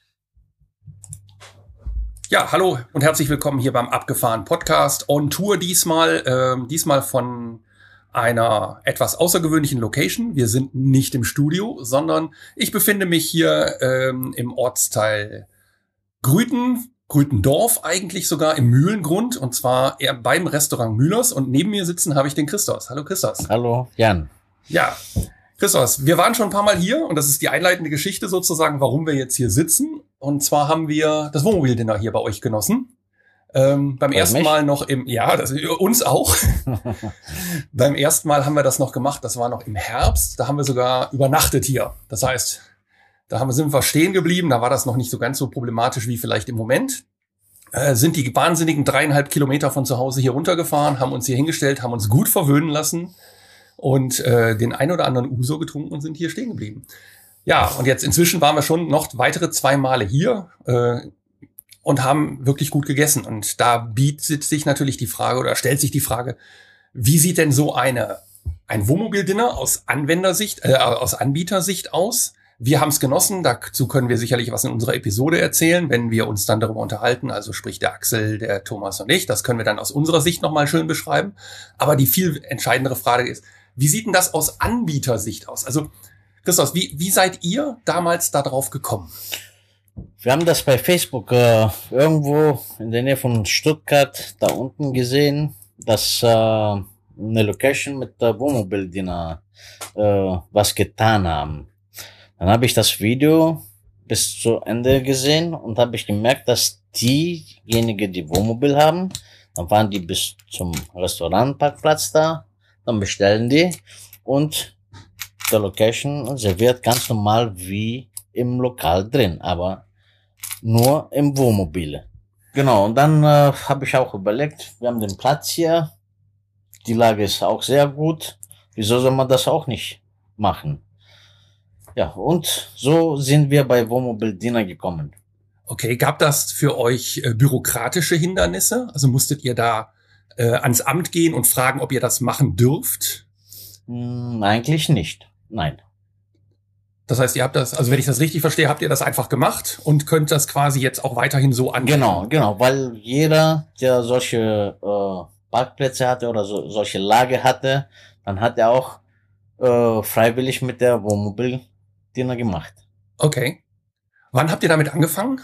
Ja, hallo und herzlich willkommen hier beim Abgefahren Podcast on Tour diesmal. Ähm, diesmal von einer etwas außergewöhnlichen Location. Wir sind nicht im Studio, sondern ich befinde mich hier ähm, im Ortsteil Grüten, Grütendorf eigentlich sogar im Mühlengrund und zwar eher beim Restaurant Müllers und neben mir sitzen habe ich den Christos. Hallo Christos. Hallo Jan. Ja, Christos, wir waren schon ein paar Mal hier und das ist die einleitende Geschichte sozusagen, warum wir jetzt hier sitzen. Und zwar haben wir das Wohnmobil-Dinner hier bei euch genossen. Ähm, beim Bei ersten mich? Mal noch im, ja, das, uns auch. Beim ersten Mal haben wir das noch gemacht, das war noch im Herbst. Da haben wir sogar übernachtet hier. Das heißt, da haben wir, sind wir stehen geblieben, da war das noch nicht so ganz so problematisch wie vielleicht im Moment. Äh, sind die wahnsinnigen dreieinhalb Kilometer von zu Hause hier runtergefahren, haben uns hier hingestellt, haben uns gut verwöhnen lassen und äh, den ein oder anderen Uso getrunken und sind hier stehen geblieben. Ja, und jetzt inzwischen waren wir schon noch weitere zwei Male hier äh, und haben wirklich gut gegessen. Und da bietet sich natürlich die Frage oder stellt sich die Frage, wie sieht denn so eine ein Wohnmobil-Dinner aus Anwendersicht, äh, aus Anbietersicht aus? Wir haben es genossen, dazu können wir sicherlich was in unserer Episode erzählen, wenn wir uns dann darüber unterhalten, also sprich der Axel, der Thomas und ich, das können wir dann aus unserer Sicht nochmal schön beschreiben. Aber die viel entscheidendere Frage ist, wie sieht denn das aus Anbietersicht aus? Also Christos, wie, wie seid ihr damals da drauf gekommen? Wir haben das bei Facebook äh, irgendwo in der Nähe von Stuttgart da unten gesehen, dass äh, eine Location mit der Wohnmobil-Dinner äh, was getan haben. Dann habe ich das Video bis zu Ende gesehen und habe ich gemerkt, dass diejenigen, die Wohnmobil haben, dann fahren die bis zum Restaurantparkplatz da, dann bestellen die und der Location serviert ganz normal wie im Lokal drin, aber nur im Wohnmobile. Genau, und dann äh, habe ich auch überlegt, wir haben den Platz hier, die Lage ist auch sehr gut, wieso soll man das auch nicht machen? Ja, und so sind wir bei Wohnmobil-Dinner gekommen. Okay, gab das für euch äh, bürokratische Hindernisse? Also musstet ihr da äh, ans Amt gehen und fragen, ob ihr das machen dürft? Hm, eigentlich nicht, nein. Das heißt, ihr habt das, also wenn ich das richtig verstehe, habt ihr das einfach gemacht und könnt das quasi jetzt auch weiterhin so angehen? Genau, genau, weil jeder, der solche äh, Parkplätze hatte oder so, solche Lage hatte, dann hat er auch äh, freiwillig mit der Wohnmobil-Dinner gemacht. Okay. Wann habt ihr damit angefangen?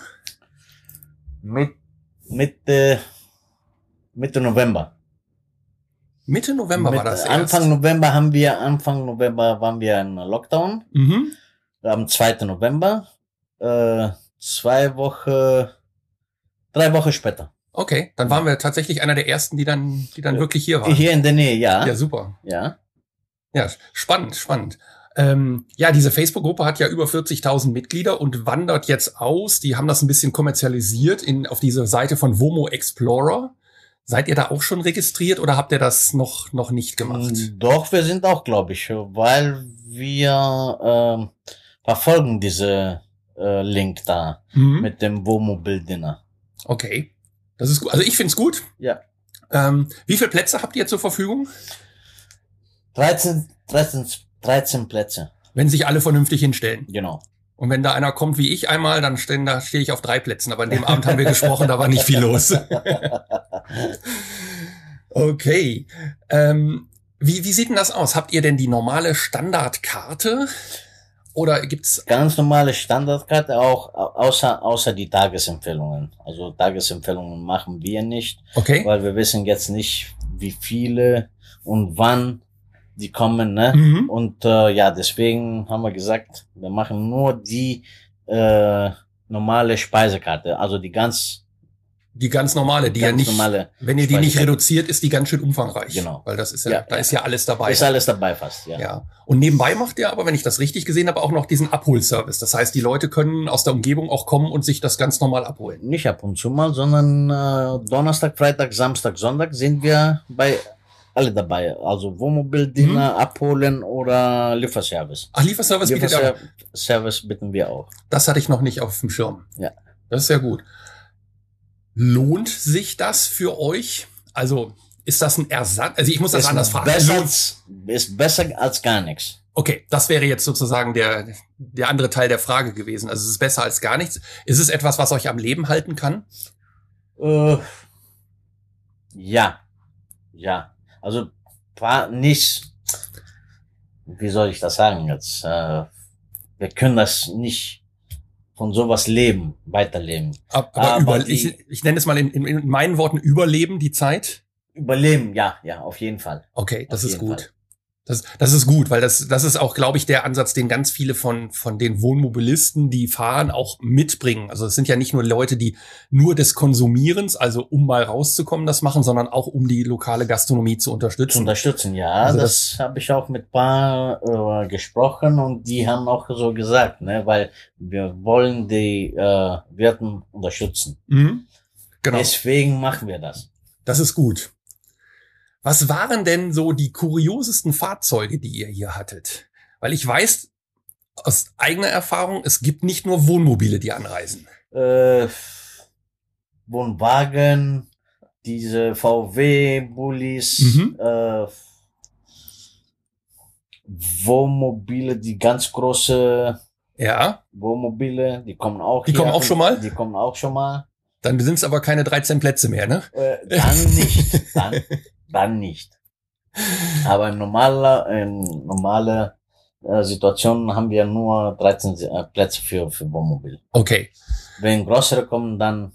Mit Mitte, Mitte November. Mitte November Mit war das Anfang erst. November haben wir, Anfang November waren wir in Lockdown. Mhm. Am zweiten November, äh, zwei Wochen, drei Wochen später. Okay, dann waren wir tatsächlich einer der ersten, die dann, die dann Ja. wirklich hier waren. Hier in der Nähe, ja. Ja, super. Ja. Ja, spannend, spannend. Ähm, ja, diese Facebook-Gruppe hat ja über vierzigtausend Mitglieder und wandert jetzt aus. Die haben das ein bisschen kommerzialisiert in, auf diese Seite von Womo Explorer. Seid ihr da auch schon registriert oder habt ihr das noch, noch nicht gemacht? Doch, wir sind auch, glaube ich, weil wir ähm, verfolgen diese äh, Link da Mhm. mit dem Wohnmobil-Dinner. Okay, das ist gut. Also ich find's gut. Ja. Ähm, wie viele Plätze habt ihr zur Verfügung? dreizehn, dreizehn, dreizehn Plätze, Wenn sich alle vernünftig hinstellen. genau. Und wenn da einer kommt wie ich einmal, dann stehe da stehe ich auf drei Plätzen. Aber an dem Abend haben wir gesprochen, da war nicht viel los. Okay. Ähm, wie, wie sieht denn das aus? Habt ihr denn die normale Standardkarte? Oder gibt's ganz normale Standardkarte, auch außer außer die Tagesempfehlungen. Also Tagesempfehlungen machen wir nicht, okay, weil wir wissen jetzt nicht, wie viele und wann die kommen, ne? Mhm. Und äh, ja, deswegen haben wir gesagt, wir machen nur die äh, normale Speisekarte, also die ganz die ganz normale, die ganz ja nicht, normale wenn ihr die nicht Speisekarte. reduziert, ist die ganz schön umfangreich. Genau. Weil das ist ja, Ja, da ja. ist ja alles dabei. Ist alles dabei fast, ja. Ja. Und nebenbei macht ihr aber, wenn ich das richtig gesehen habe, auch noch diesen Abholservice. Das heißt, die Leute können aus der Umgebung auch kommen und sich das ganz normal abholen. Nicht ab und zu mal, sondern äh, Donnerstag, Freitag, Samstag, Sonntag sind wir bei alle dabei. Also Wohnmobildiener Mhm. abholen oder Lieferservice. Ach, Lieferservice bietet ihr auch. Lieferservice bitten wir auch. Das hatte ich noch nicht auf dem Schirm. Ja. Das ist ja gut. Lohnt sich das für euch? Also, ist das ein Ersatz? Also, ich muss das Ist anders fragen. besser Lohnt- als, ist besser als gar nichts. Okay, das wäre jetzt sozusagen der, der andere Teil der Frage gewesen. Also, es ist besser als gar nichts. Ist es etwas, was euch am Leben halten kann? Äh, ja. Ja. Also war nicht, wie soll ich das sagen jetzt? Äh, wir können das nicht von sowas leben, weiterleben. Aber, aber Aber über, die- ich, ich nenne es mal in, in, in meinen Worten überleben, die Zeit. Überleben, ja, ja, auf jeden Fall. Okay, das Auf ist jeden gut. Fall. Das, das ist gut, weil das, das ist auch, glaube ich, der Ansatz, den ganz viele von, von den Wohnmobilisten, die fahren, auch mitbringen. Also es sind ja nicht nur Leute, die nur des Konsumierens, also um mal rauszukommen, das machen, sondern auch um die lokale Gastronomie zu Zu unterstützen. unterstützen, ja. Also das habe ich auch mit paar äh, gesprochen und die haben auch so gesagt, ne, weil wir wollen die äh, Wirten unterstützen. Mhm. Genau, Deswegen machen wir das. das ist gut. Was waren denn so die kuriosesten Fahrzeuge, die ihr hier hattet? Weil ich weiß aus eigener Erfahrung, es gibt nicht nur Wohnmobile, die anreisen. Äh, Wohnwagen, diese V W-Bullis, Mhm. äh, Wohnmobile, die ganz große Ja, Wohnmobile, die kommen auch Die hier kommen auch und- schon mal? Die kommen auch schon mal. dann sind es aber keine dreizehn Plätze mehr, ne? Äh, dann nicht, dann, dann nicht. Aber in normaler, in normale äh, Situationen haben wir nur dreizehn äh, Plätze für, für Wohnmobil. Okay. Wenn größere kommen, dann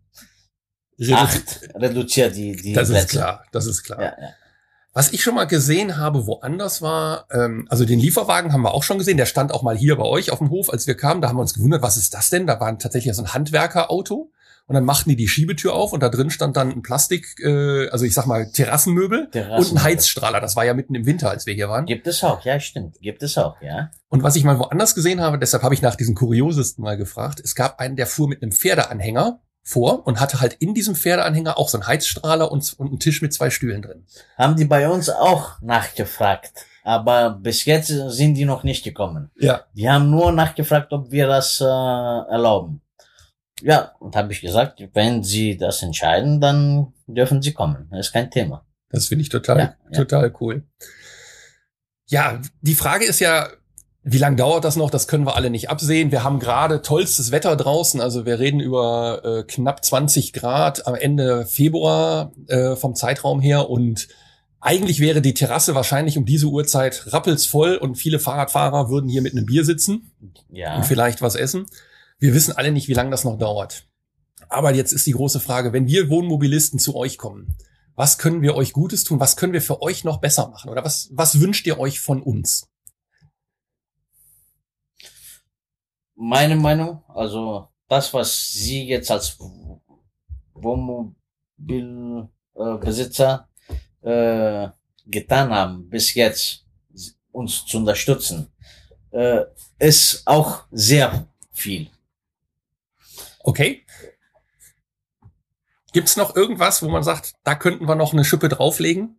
acht reduziert die, die Das Plätze. ist klar, das ist klar. Ja, ja. Was ich schon mal gesehen habe, woanders war, ähm, also den Lieferwagen haben wir auch schon gesehen, der stand auch mal hier bei euch auf dem Hof, als wir kamen, da haben wir uns gewundert, was ist das denn? Da war tatsächlich so ein Handwerkerauto und dann machten die die Schiebetür auf und da drin stand dann ein Plastik, äh, also ich sag mal Terrassenmöbel und ein Terrassenmöbel. Heizstrahler. Das war ja mitten im Winter, als wir hier waren. Gibt es auch, ja, stimmt. Gibt es auch, ja. Und was ich mal woanders gesehen habe, deshalb habe ich nach diesen kuriosesten mal gefragt, es gab einen, der fuhr mit einem Pferdeanhänger vor und hatte halt in diesem Pferdeanhänger auch so einen Heizstrahler und, und einen Tisch mit zwei Stühlen drin. Haben die bei uns auch nachgefragt. Aber bis jetzt sind die noch nicht gekommen. Ja. Die haben nur nachgefragt, ob wir das äh, erlauben. Ja, und habe ich gesagt, wenn sie das entscheiden, dann dürfen sie kommen. Das ist kein Thema. Das finde ich total, Ja, ja. total cool. Ja, die Frage ist ja, wie lange dauert das noch? Das können wir alle nicht absehen. Wir haben gerade tollstes Wetter draußen. Also wir reden über äh, knapp zwanzig Grad am Ende Februar äh, vom Zeitraum her. Und eigentlich wäre die Terrasse wahrscheinlich um diese Uhrzeit rappelsvoll und viele Fahrradfahrer würden hier mit einem Bier sitzen Ja. und vielleicht was essen. Wir wissen alle nicht, wie lange das noch dauert. Aber jetzt ist die große Frage, wenn wir Wohnmobilisten zu euch kommen, was können wir euch Gutes tun? Was können wir für euch noch besser machen? Oder was, was wünscht ihr euch von uns? Meine Meinung, also das, was Sie jetzt als Wohnmobilbesitzer äh, getan haben, bis jetzt uns zu unterstützen, äh, ist auch sehr viel. Okay. Gibt's noch irgendwas, wo man sagt, da könnten wir noch eine Schippe drauflegen?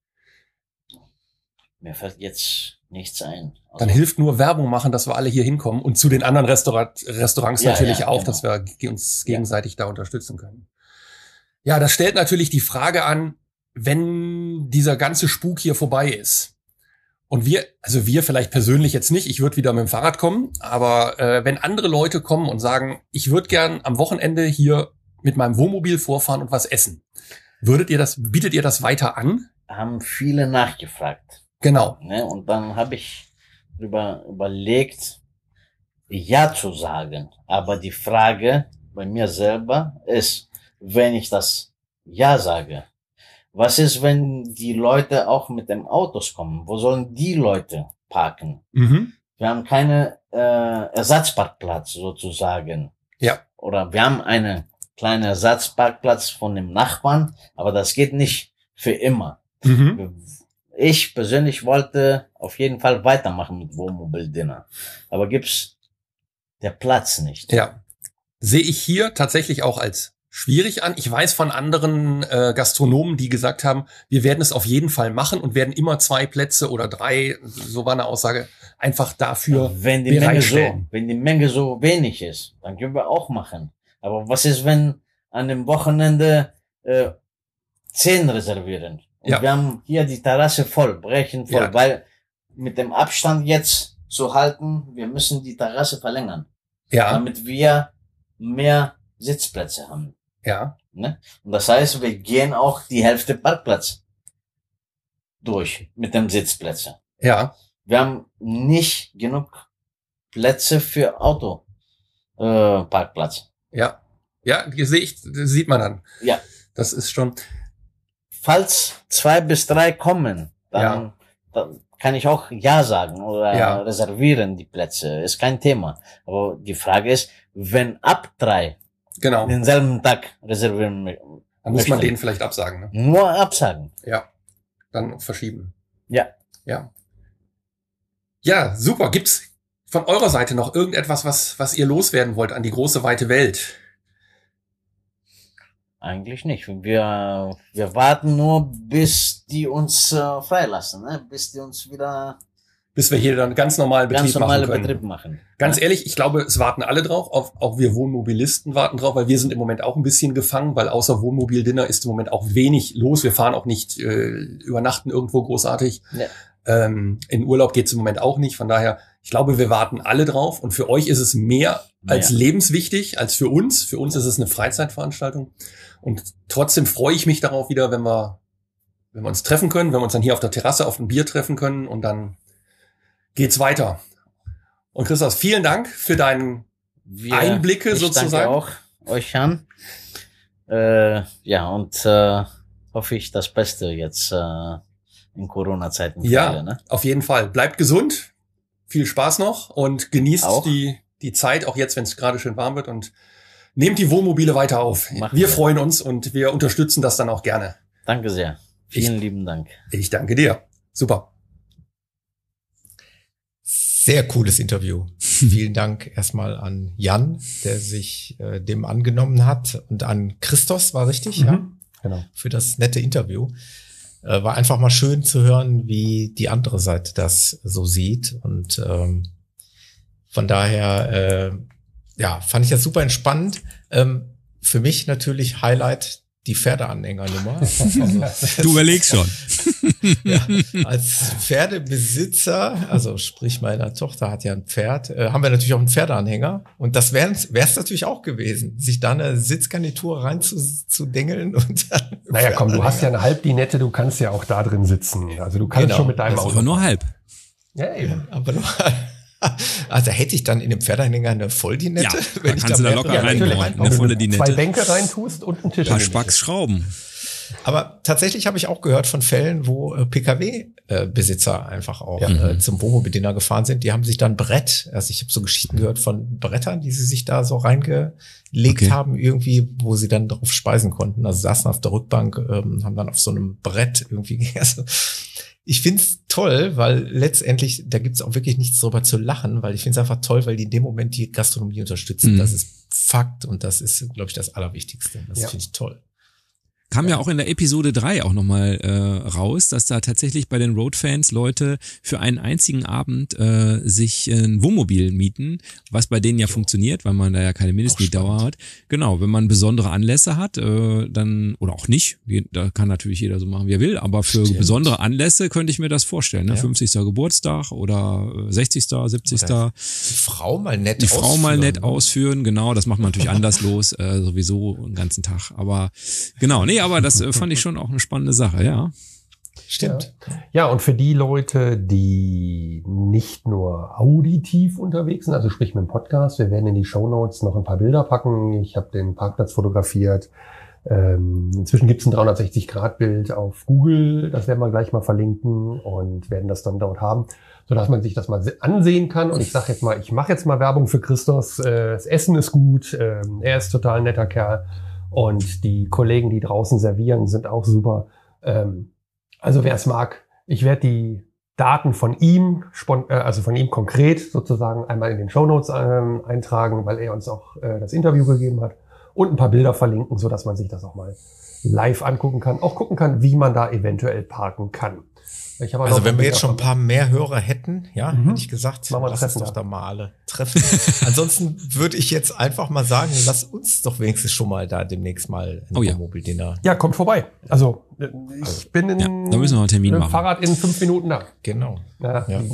Mir fällt jetzt nichts ein. Also, Dann hilft nur Werbung machen, dass wir alle hier hinkommen und zu den anderen Restaurant, Restaurants Ja, natürlich ja, auch, genau. dass wir ge- uns gegenseitig da unterstützen können. Ja, das stellt natürlich die Frage an, wenn dieser ganze Spuk hier vorbei ist Und wir, also wir vielleicht persönlich jetzt nicht, ich würde wieder mit dem Fahrrad kommen, aber äh, wenn andere Leute kommen und sagen, ich würde gern am Wochenende hier mit meinem Wohnmobil vorfahren und was essen, würdet ihr das, bietet ihr das weiter an? Haben viele nachgefragt. Genau. Ne? Und dann habe ich drüber überlegt, ja zu sagen. Aber die Frage bei mir selber ist, wenn ich das ja sage, was ist, wenn die Leute auch mit dem Autos kommen? Wo sollen die Leute parken? Mhm. Wir haben keine äh, Ersatzparkplatz sozusagen. Ja. Oder wir haben einen kleinen Ersatzparkplatz von dem Nachbarn, aber das geht nicht für immer. Mhm. Ich persönlich wollte auf jeden Fall weitermachen mit Wohnmobil-Dinner. Aber gibt's der Platz nicht. Ja. Sehe ich hier tatsächlich auch als schwierig an. Ich weiß von anderen äh, Gastronomen, die gesagt haben, wir werden es auf jeden Fall machen und werden immer zwei Plätze oder drei, so war eine Aussage, einfach dafür wenn die Menge so, bereitstellen. wenn die Menge so wenig ist, dann können wir auch machen. Aber was ist, wenn an dem Wochenende äh, zehn reservieren? Und Ja. wir haben hier die Terrasse voll, brechen voll, Ja. weil mit dem Abstand jetzt zu halten, wir müssen die Terrasse verlängern, Ja, damit wir mehr Sitzplätze haben. ja, Ne? Und das heißt, wir gehen auch die Hälfte Parkplatz durch mit dem Sitzplätze. ja, Wir haben nicht genug Plätze für Auto äh, Parkplatz. ja. Ja, hier sehe ich, das sieht man dann. Ja. Das ist schon, Falls zwei bis drei kommen, dann, Ja. dann kann ich auch Ja sagen oder Ja. reservieren die Plätze. Ist kein Thema. Aber die Frage ist, wenn ab drei genau. denselben Tag reservieren, mö- Dann muss man möchten, denen vielleicht absagen, ne? nur absagen. Ja. Dann verschieben. Ja. Ja. Ja, super. Gibt's von eurer Seite noch irgendetwas, was, was ihr loswerden wollt an die große weite Welt? Eigentlich nicht. Wir, wir warten nur, bis die uns äh, freilassen, ne? Bis die uns wieder Bis wir hier dann ganz normal Betrieb ganz normale machen können. Betrieb machen. Ganz Ja? ehrlich, ich glaube, es warten alle drauf, auch, auch wir Wohnmobilisten warten drauf, weil wir sind im Moment auch ein bisschen gefangen, weil außer Wohnmobil-Dinner ist im Moment auch wenig los. Wir fahren auch nicht äh, übernachten irgendwo großartig. Ja. Ähm, in Urlaub geht's im Moment auch nicht. Von daher, ich glaube, wir warten alle drauf. Und für euch ist es mehr als Ja. lebenswichtig als für uns. Für uns ist es eine Freizeitveranstaltung. Und trotzdem freue ich mich darauf wieder, wenn wir, wenn wir uns treffen können, wenn wir uns dann hier auf der Terrasse auf ein Bier treffen können und dann geht's weiter. Und Christoph, vielen Dank für deinen Wir, Einblicke ich sozusagen. danke auch euch an. Äh, ja, und äh, hoffe ich das Beste jetzt äh, in Corona-Zeiten für Ja, alle, ne? auf jeden Fall. Bleibt gesund, viel Spaß noch und genießt Auch. die die Zeit, auch jetzt, wenn es gerade schön warm wird, und nehmt die Wohnmobile weiter auf. Machen wir wir. freuen uns und wir unterstützen das dann auch gerne. Danke sehr. Vielen lieben Dank. Ich danke dir. Super. Sehr cooles Interview. Vielen Dank erstmal an Jan, der sich äh, dem angenommen hat, und an Christos, war richtig, ja, Mhm. Genau. für das nette Interview. Äh, war einfach mal schön zu hören, wie die andere Seite das so sieht, und ähm, von daher, äh, ja, fand ich das super entspannend. Ähm, für mich natürlich Highlight die Pferdeanhängernummer. Also, Du überlegst schon. ja, als Pferdebesitzer, also sprich meine Tochter hat ja ein Pferd, äh, haben wir natürlich auch einen Pferdeanhänger, und das wäre es natürlich auch gewesen, sich da eine Sitzgarnitur rein zu, zu dengeln und dann Naja, komm, du hast ja eine Halbdinette, du kannst ja auch da drin sitzen. Also du kannst Genau. schon mit deinem Also Auto. Aber nur halb. Ja, eben. aber noch, also hätte ich dann in dem Pferdeanhänger eine Volldinette, Ja, da kannst du da mehrere locker Leute reinbauen. reinbaue? Eine volle Wenn du Dinette. zwei Bänke reintust und einen Tisch. Paar in die Mitte. Spacks Schrauben. Aber tatsächlich habe ich auch gehört von Fällen, wo äh, P K W-Besitzer einfach auch Ja. äh, zum Wohnmobil-Dinner gefahren sind. Die haben sich dann Brett, also ich habe so Geschichten gehört von Brettern, die sie sich da so reingelegt Okay. haben, irgendwie, wo sie dann drauf speisen konnten. Also saßen auf der Rückbank, ähm, haben dann auf so einem Brett irgendwie gegessen. Ich find's toll, weil letztendlich, da gibt's auch wirklich nichts drüber zu lachen, weil ich find's einfach toll, weil die in dem Moment die Gastronomie unterstützen. Mhm. Das ist Fakt, und das ist, glaube ich, das Allerwichtigste. Das Ja. finde ich toll. Kam ja auch in der Episode drei auch nochmal äh, raus, dass da tatsächlich bei den Road-Fans Leute für einen einzigen Abend äh, sich ein Wohnmobil mieten, was bei denen ja funktioniert, weil man da ja keine Mindestmietdauer hat. Genau, wenn man besondere Anlässe hat, äh, dann, oder auch nicht, da kann natürlich jeder so machen, wie er will, aber für Stimmt. besondere Anlässe könnte ich mir das vorstellen. Ne? Ja. fünfzigsten Geburtstag oder sechzigsten, siebzigsten Oder die Frau mal nett Die ausführen. Frau mal nett ausführen, genau, das macht man natürlich anderslos, äh, sowieso den ganzen Tag. Aber genau, nee, aber das äh, fand ich schon auch eine spannende Sache, ja. Stimmt. Ja. ja, und für die Leute, die nicht nur auditiv unterwegs sind, also sprich mit dem Podcast, wir werden in die Shownotes noch ein paar Bilder packen. Ich habe den Parkplatz fotografiert. Ähm, inzwischen gibt es ein dreihundertsechzig Grad Bild auf Google, das werden wir gleich mal verlinken und werden das dann dort haben, sodass man sich das mal ansehen kann. Und ich sage jetzt mal, ich mache jetzt mal Werbung für Christos. Äh, das Essen ist gut, äh, er ist total ein netter Kerl. Und die Kollegen, die draußen servieren, sind auch super. Ähm, also wer es mag, ich werde die Daten von ihm, also von ihm konkret sozusagen einmal in den Shownotes ähm, eintragen, weil er uns auch äh, das Interview gegeben hat und ein paar Bilder verlinken, so dass man sich das auch mal live angucken kann, auch gucken kann, wie man da eventuell parken kann. Ich habe also wenn wir jetzt schon ein paar mehr Hörer hätten, ja, mhm. hätte ich gesagt, machen wir lass uns doch da mal alle treffen. Ansonsten würde ich jetzt einfach mal sagen, lass uns doch wenigstens schon mal da demnächst mal ein oh, ja. Wohnmobil-Dinner. Ja, kommt vorbei. Also ich bin in ja, da müssen wir einen Termin machen. Fahrrad in fünf Minuten da. Genau. Ja. Ja.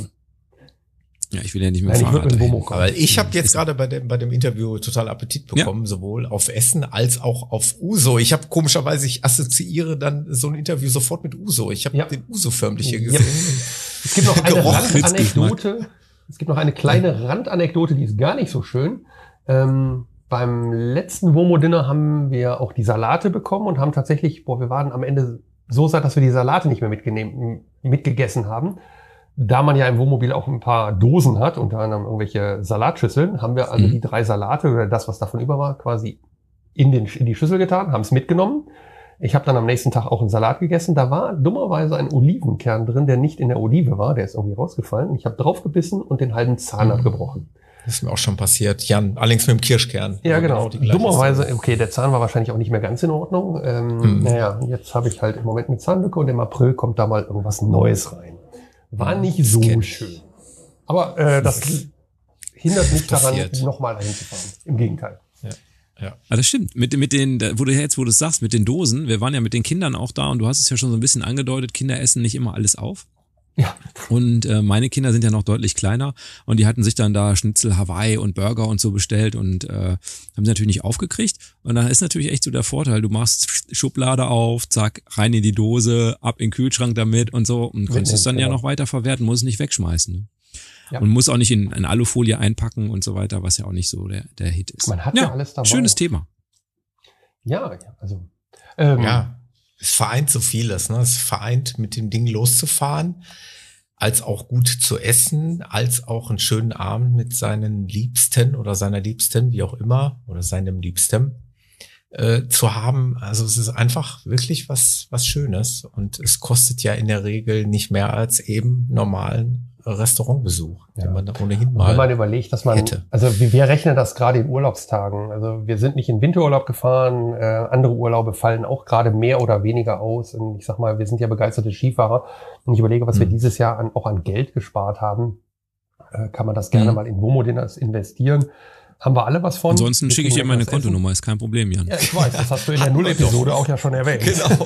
Ja, ich will ja nicht mehr Nein, Fahrrad. Ich Aber ich habe jetzt gerade bei dem bei dem Interview total Appetit bekommen, ja. sowohl auf Essen als auch auf Uso. Ich habe komischerweise, ich assoziiere dann so ein Interview sofort mit Uso. Ich habe ja. den Uso förmlich hier gesehen. Ja. Es gibt noch eine Randanekdote. Es gibt noch eine kleine Randanekdote, die ist gar nicht so schön. Ähm, beim letzten Womo-Dinner haben wir auch die Salate bekommen und haben tatsächlich, boah, wir waren am Ende so satt, dass wir die Salate nicht mehr mitgegessen haben. Da man ja im Wohnmobil auch ein paar Dosen hat, unter anderem irgendwelche Salatschüsseln, haben wir also mhm. die drei Salate oder das, was davon über war, quasi in, den, in die Schüssel getan, haben es mitgenommen. Ich habe dann am nächsten Tag auch einen Salat gegessen. Da war dummerweise ein Olivenkern drin, der nicht in der Olive war. Der ist irgendwie rausgefallen. Ich habe draufgebissen und den halben Zahn mhm. abgebrochen. Das ist mir auch schon passiert. Jan, allerdings mit dem Kirschkern. Ja, genau. genau dummerweise, okay, der Zahn war wahrscheinlich auch nicht mehr ganz in Ordnung. Ähm, mhm. Naja, jetzt habe ich halt im Moment eine Zahnlücke und im April kommt da mal irgendwas Neues rein. War nicht so schön. Aber äh, das hindert mich daran, nochmal hinzufahren. Im Gegenteil. Ja. Ja. Ah, das stimmt. Mit, mit den, wo du jetzt, wo du es sagst, mit den Dosen, wir waren ja mit den Kindern auch da und du hast es ja schon so ein bisschen angedeutet, Kinder essen nicht immer alles auf. Ja. Und äh, meine Kinder sind ja noch deutlich kleiner und die hatten sich dann da Schnitzel Hawaii und Burger und so bestellt und äh, haben sie natürlich nicht aufgekriegt. Und da ist natürlich echt so der Vorteil, du machst Schublade auf, zack, rein in die Dose, ab in den Kühlschrank damit und so und kannst es dann ja noch weiter verwerten, musst es nicht wegschmeißen. Ne? Ja. Und muss auch nicht in, in Alufolie einpacken und so weiter, was ja auch nicht so der, der Hit ist. Man hat ja, ja alles dabei. Schönes Thema. Ja, also ähm, ja. Es vereint so vieles, ne? Es vereint, mit dem Ding loszufahren, als auch gut zu essen, als auch einen schönen Abend mit seinen Liebsten oder seiner Liebsten, wie auch immer, oder seinem Liebsten äh, zu haben. Also es ist einfach wirklich was was Schönes und es kostet ja in der Regel nicht mehr als eben normalen Restaurantbesuch, ja. den man da ohnehin mal Wenn man überlegt, dass man, hätte. also wir, wir rechnen das gerade in Urlaubstagen. Also wir sind nicht in Winterurlaub gefahren, äh, andere Urlaube fallen auch gerade mehr oder weniger aus. Und ich sag mal, wir sind ja begeisterte Skifahrer. Und ich überlege, was mhm. wir dieses Jahr an, auch an Geld gespart haben, äh, kann man das gerne mhm. mal in Womo-Dinners investieren. Haben wir alle was von? Ansonsten schicke ich dir meine Kontonummer, ist kein Problem, Jan. Ja, ich weiß, das hast du in der Null-Episode auch ja schon erwähnt. Genau.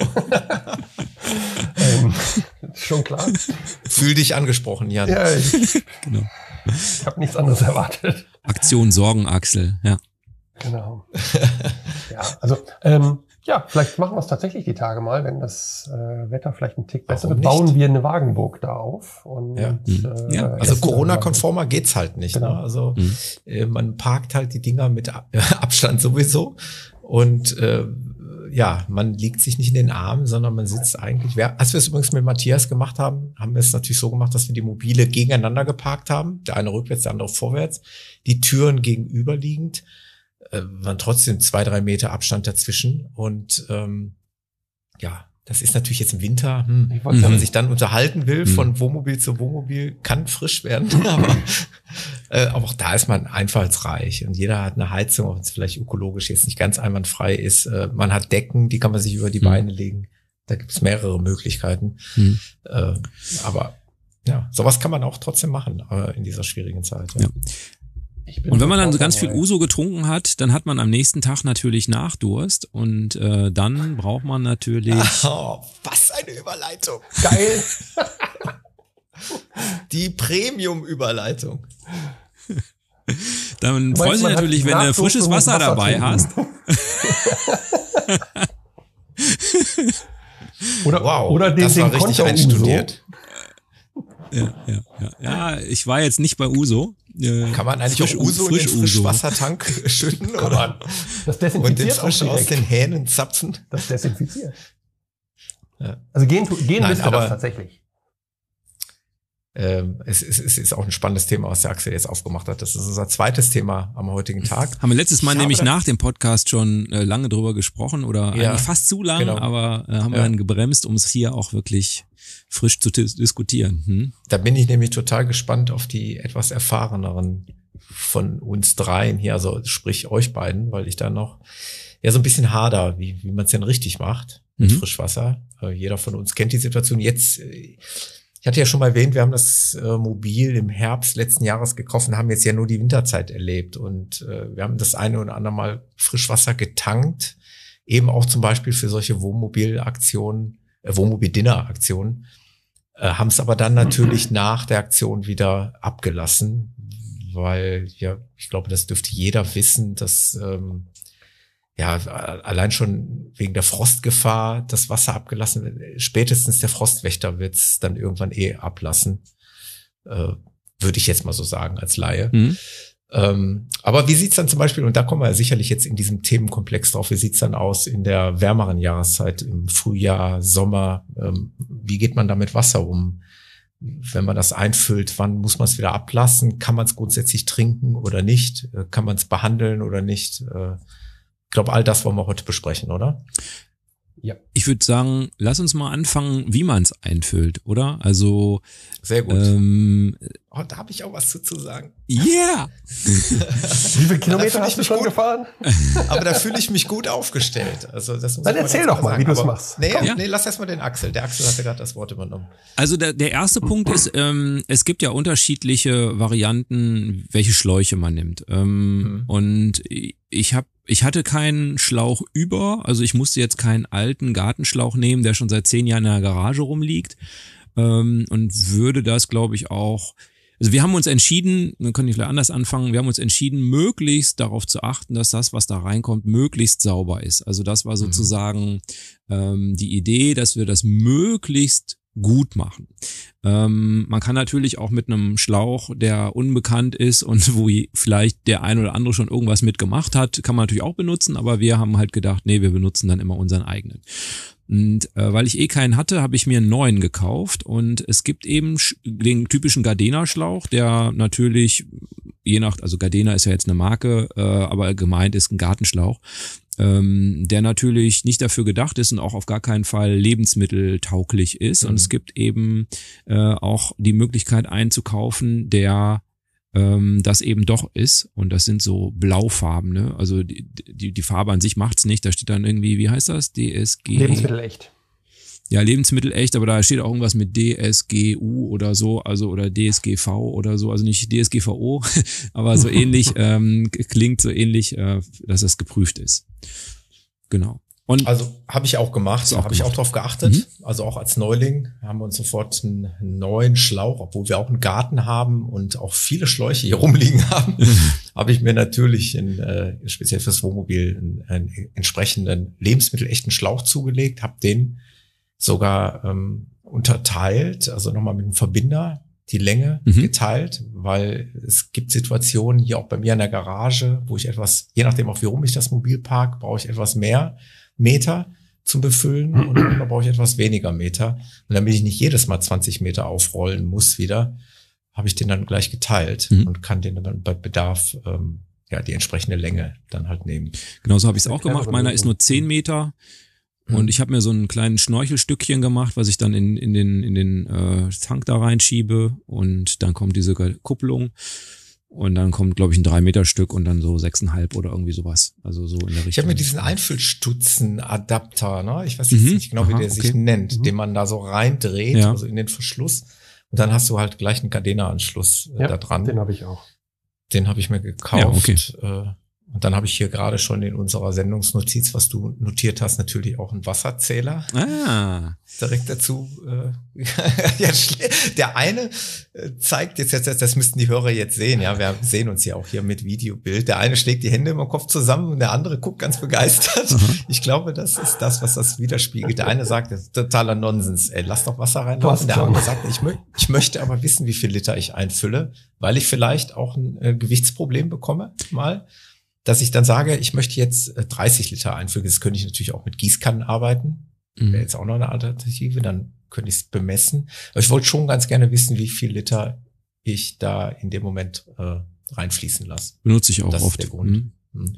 ähm, schon klar. Fühl dich angesprochen, Jan. Ja, ich, genau. ich habe nichts anderes erwartet. Aktion Sorgenachsel, ja. Genau. Ja, also ähm, ja, vielleicht machen wir es tatsächlich die Tage mal, wenn das äh, Wetter vielleicht einen Tick besser wird, bauen wir eine Wagenburg da auf. Und, ja. äh, ja. Also Corona-konformer geht's halt nicht. Genau. Ne? Also mhm. äh, man parkt halt die Dinger mit Abstand sowieso und äh, ja, man liegt sich nicht in den Armen, sondern man sitzt eigentlich, als wir es übrigens mit Matthias gemacht haben, haben wir es natürlich so gemacht, dass wir die Mobile gegeneinander geparkt haben, der eine rückwärts, der andere vorwärts, die Türen gegenüberliegend, äh, waren trotzdem zwei, drei Meter Abstand dazwischen und ähm, ja, Das ist natürlich jetzt im Winter, hm, wenn man sich dann unterhalten will, von Wohnmobil zu Wohnmobil, kann frisch werden. aber, äh, aber auch da ist man einfallsreich und jeder hat eine Heizung, auch wenn es vielleicht ökologisch jetzt nicht ganz einwandfrei ist. Äh, man hat Decken, die kann man sich über die mhm. Beine legen. Da gibt es mehrere Möglichkeiten. Mhm. Äh, aber ja, sowas kann man auch trotzdem machen äh, in dieser schwierigen Zeit. Ja. Ja. Und wenn man dann so ganz viel Uso getrunken hat, dann hat man am nächsten Tag natürlich Nachdurst und äh, dann braucht man natürlich... Oh, was eine Überleitung. Geil. Die Premium-Überleitung. Dann freust du dich natürlich, wenn du frisches Wasser, Wasser dabei trinken. hast. oder, wow, oder den, das den war richtig einstudiert. Ja, ja, ja. Ja, ich war jetzt nicht bei Uso. Kann man eigentlich frisch, auch Uso frisch in den Frischwassertank schütten? Kann man. Das desinfiziert und den frisch aus den Hähnen zapfen? Das desinfiziert. Ja. Also gehen, gehen Nein, müsste aber, das tatsächlich. Ähm, es, es, es ist auch ein spannendes Thema, was der Axel jetzt aufgemacht hat. Das ist unser zweites Thema am heutigen Tag. Haben wir letztes Mal ich nämlich nach dem Podcast schon äh, lange drüber gesprochen oder ja, eigentlich fast zu lang, genau. aber äh, haben ja. wir dann gebremst, um es hier auch wirklich frisch zu dis- diskutieren. Hm? Da bin ich nämlich total gespannt auf die etwas erfahreneren von uns dreien hier, also sprich euch beiden, weil ich da noch ja so ein bisschen hader, wie, wie man es denn richtig macht mit mhm. Frischwasser. Äh, jeder von uns kennt die Situation. Jetzt, äh, ich hatte ja schon mal erwähnt, wir haben das äh, Mobil im Herbst letzten Jahres gekauft und haben jetzt ja nur die Winterzeit erlebt und äh, wir haben das eine oder andere Mal Frischwasser getankt, eben auch zum Beispiel für solche Wohnmobilaktionen, äh, Wohnmobil-Dinner-Aktionen, äh, haben es aber dann natürlich nach der Aktion wieder abgelassen, weil ja, ich glaube, das dürfte jeder wissen, dass ähm, ja allein schon wegen der Frostgefahr das Wasser abgelassen wird. Spätestens der Frostwächter wird es dann irgendwann eh ablassen, äh, würde ich jetzt mal so sagen als Laie. Mhm. Ähm, aber wie sieht's dann zum Beispiel, und da kommen wir ja sicherlich jetzt in diesem Themenkomplex drauf, wie sieht's dann aus in der wärmeren Jahreszeit, im Frühjahr, Sommer? Ähm, wie geht man da mit Wasser um? Wenn man das einfüllt, wann muss man es wieder ablassen? Kann man es grundsätzlich trinken oder nicht? Kann man es behandeln oder nicht? Ich glaube, all das wollen wir heute besprechen, oder? Ja. Ich würde sagen, lass uns mal anfangen, wie man es einfüllt, oder? Also sehr gut. Ähm, oh, da habe ich auch was zu, zu sagen. Yeah! Wie viele Kilometer hast du schon gut, gefahren? Aber da fühle ich mich gut aufgestellt. Also das muss Dann erzähl doch mal, sagen. wie du es machst. Nee, ja. nee, lass erst mal den Axel. Der Axel hatte gerade das Wort übernommen. Also der, der erste Punkt ist, ähm, es gibt ja unterschiedliche Varianten, welche Schläuche man nimmt. Ähm, mhm. Und ich habe Ich hatte keinen Schlauch über, also ich musste jetzt keinen alten Gartenschlauch nehmen, der schon seit zehn Jahren in der Garage rumliegt, ähm, und würde das, glaube ich, auch, also wir haben uns entschieden, dann können wir vielleicht anders anfangen, wir haben uns entschieden, möglichst darauf zu achten, dass das, was da reinkommt, möglichst sauber ist. Also das war sozusagen mhm. ähm, die Idee, dass wir das möglichst gut machen. Ähm, man kann natürlich auch mit einem Schlauch, der unbekannt ist und wo vielleicht der ein oder andere schon irgendwas mitgemacht hat, kann man natürlich auch benutzen, aber wir haben halt gedacht, nee, wir benutzen dann immer unseren eigenen. Und äh, weil ich eh keinen hatte, habe ich mir einen neuen gekauft und es gibt eben den typischen Gardena-Schlauch, der natürlich, je nach, also Gardena ist ja jetzt eine Marke, äh, aber gemeint ist ein Gartenschlauch, ähm, der natürlich nicht dafür gedacht ist und auch auf gar keinen Fall lebensmitteltauglich ist. Mhm. Und es gibt eben äh, auch die Möglichkeit einzukaufen, der ähm, das eben doch ist. Und das sind so blaufarbene. Also die, die, die Farbe an sich macht's nicht. Da steht dann irgendwie, wie heißt das? D S G. Lebensmittelecht. Ja, Lebensmittelecht, aber da steht auch irgendwas mit D S G U oder so, also oder D S G V oder so, also nicht D S G V O, aber so ähnlich, ähm, klingt so ähnlich, äh, dass das geprüft ist. Genau. Und also habe ich auch gemacht, habe ich auch drauf geachtet. Mhm. Also auch als Neuling haben wir uns sofort einen neuen Schlauch, obwohl wir auch einen Garten haben und auch viele Schläuche hier rumliegen haben, mhm. habe ich mir natürlich in, äh, speziell fürs Wohnmobil einen, einen entsprechenden lebensmittelechten Schlauch zugelegt, habe den sogar ähm, unterteilt, also nochmal mit einem Verbinder die Länge mhm. geteilt, weil es gibt Situationen hier auch bei mir in der Garage, wo ich etwas, je nachdem auch wie rum ich das Mobil park, brauche ich etwas mehr Meter zum Befüllen und dann brauche ich etwas weniger Meter. Und damit ich nicht jedes Mal zwanzig Meter aufrollen muss wieder, habe ich den dann gleich geteilt mhm. und kann den dann bei Bedarf ähm, ja die entsprechende Länge dann halt nehmen. Genau so habe ich es auch gemacht. Meiner ist nur zehn Meter. Und ich habe mir so einen kleinen Schnorchelstückchen gemacht, was ich dann in, in den, in den äh, Tank da reinschiebe und dann kommt diese Kupplung und dann kommt, glaube ich, ein drei Meter Stück und dann so sechseinhalb oder irgendwie sowas. Also so in der Richtung. Ich habe mir diesen Einfüllstutzen-Adapter, ne? Ich weiß jetzt Mhm. nicht genau, wie Aha, der okay. sich nennt, Mhm. den man da so reindreht, Ja. also in den Verschluss. Und dann hast du halt gleich einen Gardena-Anschluss äh, Ja, da dran. den habe ich auch. Den habe ich mir gekauft. Ja, okay. äh, Und dann habe ich hier gerade schon in unserer Sendungsnotiz, was du notiert hast, natürlich auch einen Wasserzähler Ah, direkt dazu. Äh, ja, schle- der eine äh, zeigt jetzt, jetzt, das müssten die Hörer jetzt sehen, ja, wir sehen uns ja auch hier mit Videobild. Der eine schlägt die Hände im Kopf zusammen und der andere guckt ganz begeistert. Aha. Ich glaube, das ist das, was das widerspiegelt. Der eine sagt, das ist totaler Nonsens, ey, lass doch Wasser Du reinlaufen. hast Der schon. andere sagt, ich, mö ich möchte aber wissen, wie viel Liter ich einfülle, weil ich vielleicht auch ein äh, Gewichtsproblem bekomme, mal. Dass ich dann sage, ich möchte jetzt äh, dreißig Liter einfügen. Das könnte ich natürlich auch mit Gießkannen arbeiten. Wäre mhm. jetzt auch noch eine Alternative. Dann könnte ich es bemessen. Aber ich wollte schon ganz gerne wissen, wie viel Liter ich da in dem Moment äh, reinfließen lasse. benutze ich auch Das ist oft. der Grund. Mhm. Hm.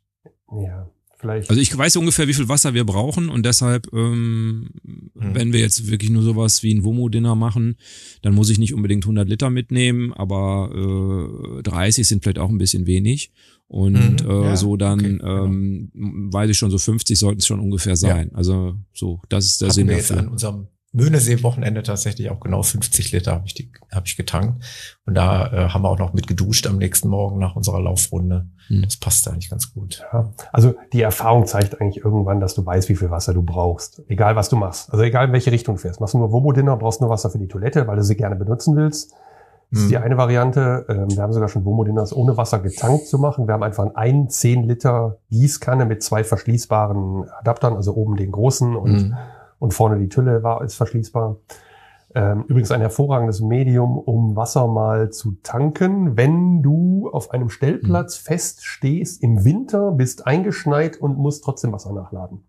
Ja, vielleicht. Also ich weiß ungefähr, wie viel Wasser wir brauchen und deshalb, ähm, Hm. wenn wir jetzt wirklich nur sowas wie ein Womo-Dinner machen, dann muss ich nicht unbedingt hundert Liter mitnehmen, aber äh, dreißig sind vielleicht auch ein bisschen wenig und Mhm, äh, ja, so dann okay, genau. ähm, weiß ich schon, so fünfzig sollten es schon ungefähr sein. Also so, das ist der Hatten Sinn wir jetzt dafür. an unserem Möhnesee-Wochenende tatsächlich auch genau fünfzig Liter habe ich die habe ich getankt. Und da äh, haben wir auch noch mit geduscht am nächsten Morgen nach unserer Laufrunde. Hm. Das passt eigentlich ganz gut. Ja, also die Erfahrung zeigt eigentlich irgendwann, dass du weißt, wie viel Wasser du brauchst. Egal, was du machst. Also egal, in welche Richtung du fährst. Machst du nur Womo-Dinner, brauchst nur Wasser für die Toilette, weil du sie gerne benutzen willst. Das ist Hm. die eine Variante. Ähm, Wir haben sogar schon Womo-Dinners ohne Wasser getankt zu machen. Wir haben einfach eine zehn Liter Gießkanne mit zwei verschließbaren Adaptern, also oben den großen und, Hm. und vorne die Tülle war, ist verschließbar. Ähm, Übrigens ein hervorragendes Medium, um Wasser mal zu tanken, wenn du auf einem Stellplatz feststehst, im Winter, bist eingeschneit und musst trotzdem Wasser nachladen.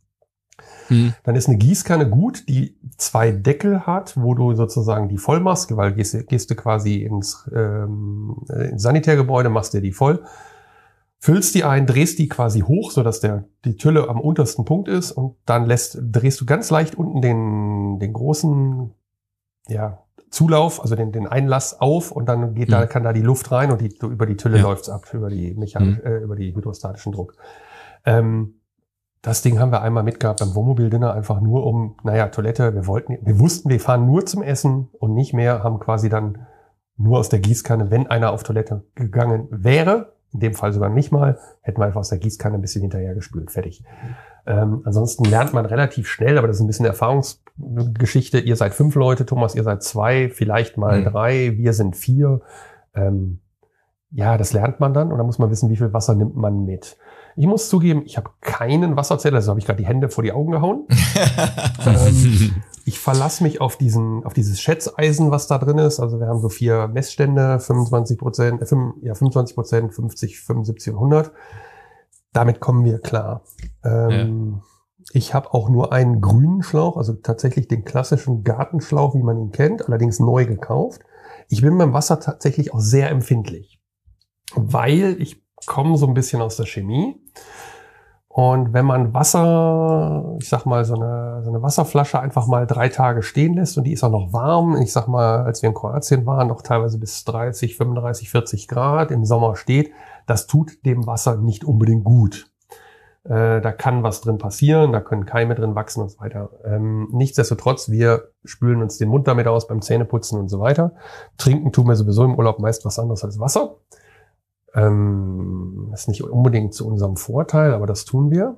Hm. Dann ist eine Gießkanne gut, die zwei Deckel hat, wo du sozusagen die voll machst, weil gehst, du- gehst du quasi ins, ähm, ins Sanitärgebäude, machst dir die voll, füllst die ein, drehst die quasi hoch, sodass der, die Tülle am untersten Punkt ist und dann lässt, drehst du ganz leicht unten den, den großen, ja, Zulauf, also den, den Einlass auf und dann geht da, Mhm. kann da die Luft rein und die, über die Tülle Ja. läuft's ab, über die mechanisch, äh, über die hydrostatischen Druck. Ähm, Das Ding haben wir einmal mitgehabt beim Wohnmobil-Dinner, einfach nur um, naja, Toilette, wir wollten, wir wussten, wir fahren nur zum Essen und nicht mehr, haben quasi dann nur aus der Gießkanne, wenn einer auf Toilette gegangen wäre, in dem Fall sogar nicht mal, hätten wir einfach aus der Gießkanne ein bisschen hinterher gespült, fertig. Ähm, ansonsten lernt man relativ schnell, aber das ist ein bisschen Erfahrungsgeschichte. Ihr seid fünf Leute, Thomas, ihr seid zwei, vielleicht mal Mhm. drei, wir sind vier. Ähm, ja, das lernt man dann und dann muss man wissen, wie viel Wasser nimmt man mit. Ich muss zugeben, ich habe keinen Wasserzähler, also habe ich gerade die Hände vor die Augen gehauen. ähm, ich verlasse mich auf diesen, auf dieses Schätzeisen, was da drin ist. Also wir haben so vier Messstände, fünfundzwanzig Prozent, äh, fünf, ja, fünfundzwanzig Prozent, fünfzig, fünfundsiebzig und hundert. Damit kommen wir klar. Ähm, Ich habe auch nur einen grünen Schlauch, also tatsächlich den klassischen Gartenschlauch, wie man ihn kennt, allerdings neu gekauft. Ich bin beim Wasser tatsächlich auch sehr empfindlich, weil ich komme so ein bisschen aus der Chemie. Und wenn man Wasser, ich sag mal, so eine, so eine Wasserflasche einfach mal drei Tage stehen lässt und die ist auch noch warm, ich sag mal, als wir in Kroatien waren, noch teilweise bis dreißig, fünfunddreißig, vierzig Grad im Sommer steht, das tut dem Wasser nicht unbedingt gut. Äh, da kann was drin passieren, da können Keime drin wachsen und so weiter. Ähm, nichtsdestotrotz, wir spülen uns den Mund damit aus beim Zähneputzen und so weiter. Trinken tun wir sowieso im Urlaub meist was anderes als Wasser. Ähm, ist nicht unbedingt zu unserem Vorteil, aber das tun wir.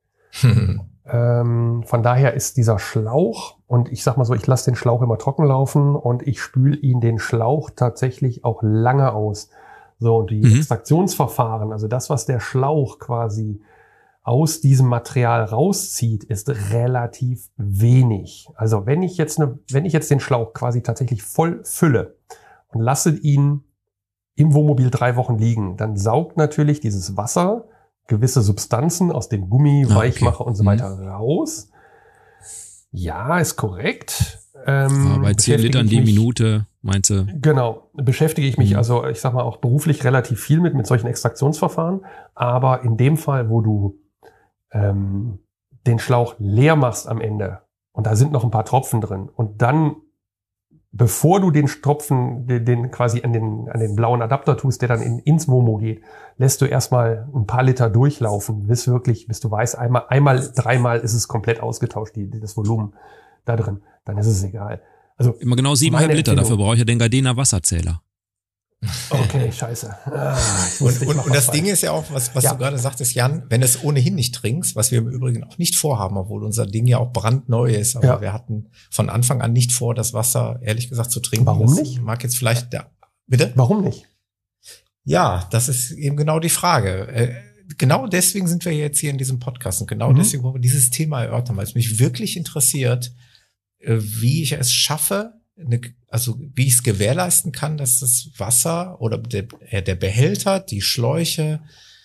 Ähm, von daher ist dieser Schlauch, und ich sag mal so, ich lasse den Schlauch immer trocken laufen und ich spüle ihn den Schlauch tatsächlich auch lange aus. So, und die Mhm. Extraktionsverfahren, also das, was der Schlauch quasi aus diesem Material rauszieht, ist relativ wenig. Also wenn ich jetzt eine, wenn ich jetzt den Schlauch quasi tatsächlich voll fülle und lasse ihn im Wohnmobil drei Wochen liegen, dann saugt natürlich dieses Wasser gewisse Substanzen aus dem Gummi, Ah, Weichmacher okay. und so Mhm. weiter raus. Ja, ist korrekt. Ähm, Aber bei zehn beschäftige Litern ich die mich- Minute, meinst du? Genau, beschäftige ich mich Mhm. also, ich sag mal, auch beruflich relativ viel mit, mit solchen Extraktionsverfahren. Aber in dem Fall, wo du ähm, den Schlauch leer machst am Ende und da sind noch ein paar Tropfen drin und dann, bevor du den Tropfen, den, den quasi an den, an den blauen Adapter tust, der dann in, ins Womo geht, lässt du erstmal ein paar Liter durchlaufen, bis wirklich, bis du weißt, einmal, einmal, dreimal ist es komplett ausgetauscht, die, das Volumen da drin. Dann ist es egal. Also immer genau siebeneinhalb Liter, dafür brauche ich ja den Gardena Wasserzähler. Okay, scheiße. Ah, und und, und das Ding ist ja auch, was, was ja. du gerade sagtest, Jan, wenn du es ohnehin nicht trinkst, was wir im Übrigen auch nicht vorhaben, obwohl unser Ding ja auch brandneu ist, aber ja. wir hatten von Anfang an nicht vor, das Wasser, ehrlich gesagt, zu trinken. Warum das nicht? Mag jetzt vielleicht, ja, bitte? Warum nicht? Ja, das ist eben genau die Frage. Äh, genau deswegen sind wir jetzt hier in diesem Podcast und genau mhm. deswegen wollen wir dieses Thema erörtern, weil es mich wirklich interessiert, äh, wie ich es schaffe, eine, also wie ich es gewährleisten kann, dass das Wasser oder der, der Behälter, die Schläuche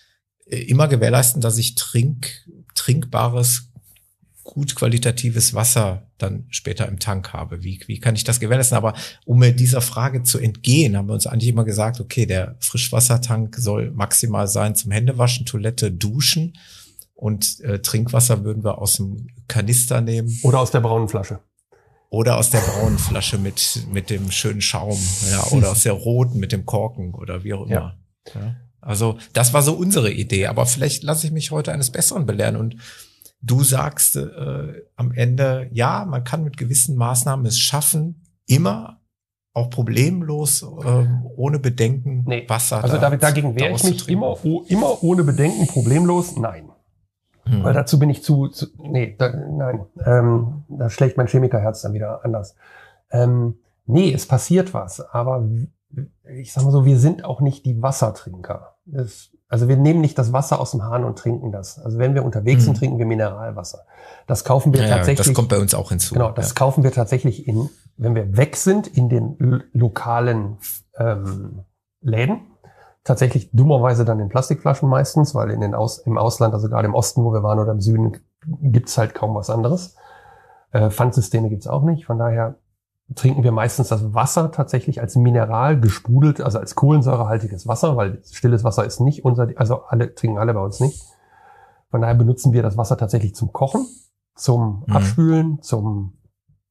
immer gewährleisten, dass ich trink, trinkbares, gut qualitatives Wasser dann später im Tank habe. Wie, wie kann ich das gewährleisten? Aber um mir dieser Frage zu entgehen, haben wir uns eigentlich immer gesagt, okay, der Frischwassertank soll maximal sein zum Händewaschen, Toilette, Duschen und äh, Trinkwasser würden wir aus dem Kanister nehmen. Oder aus der braunen Flasche. Oder aus der braunen Flasche mit mit dem schönen Schaum, ja, oder aus der roten mit dem Korken oder wie auch immer. Ja. Ja. Also das war so unsere Idee, aber vielleicht lasse ich mich heute eines Besseren belehren und du sagst äh, am Ende, ja, man kann mit gewissen Maßnahmen es schaffen, immer auch problemlos, äh, ohne Bedenken nee. Wasser. Also da, dagegen wehre ich mich immer, oh, immer ohne Bedenken, problemlos, nein. Hm. Weil dazu bin ich zu, zu nee, da, nein, ähm, da schlägt mein Chemikerherz dann wieder anders. Ähm, nee, es passiert was, aber ich sag mal so, wir sind auch nicht die Wassertrinker. Es, also wir nehmen nicht das Wasser aus dem Hahn und trinken das. Also wenn wir unterwegs hm. sind, trinken wir Mineralwasser. Das kaufen wir ja, tatsächlich. Das kommt bei uns auch hinzu. Genau, das ja. kaufen wir tatsächlich in, wenn wir weg sind, in den l- lokalen ähm, Läden. Tatsächlich dummerweise dann in Plastikflaschen meistens, weil in den Aus, im Ausland, also gerade im Osten, wo wir waren oder im Süden, gibt's halt kaum was anderes. Äh, Pfandsysteme gibt's auch nicht. Von daher trinken wir meistens das Wasser tatsächlich als Mineral gesprudelt, also als kohlensäurehaltiges Wasser, weil stilles Wasser ist nicht unser, also alle trinken alle bei uns nicht. Von daher benutzen wir das Wasser tatsächlich zum Kochen, zum mhm. Abspülen, zum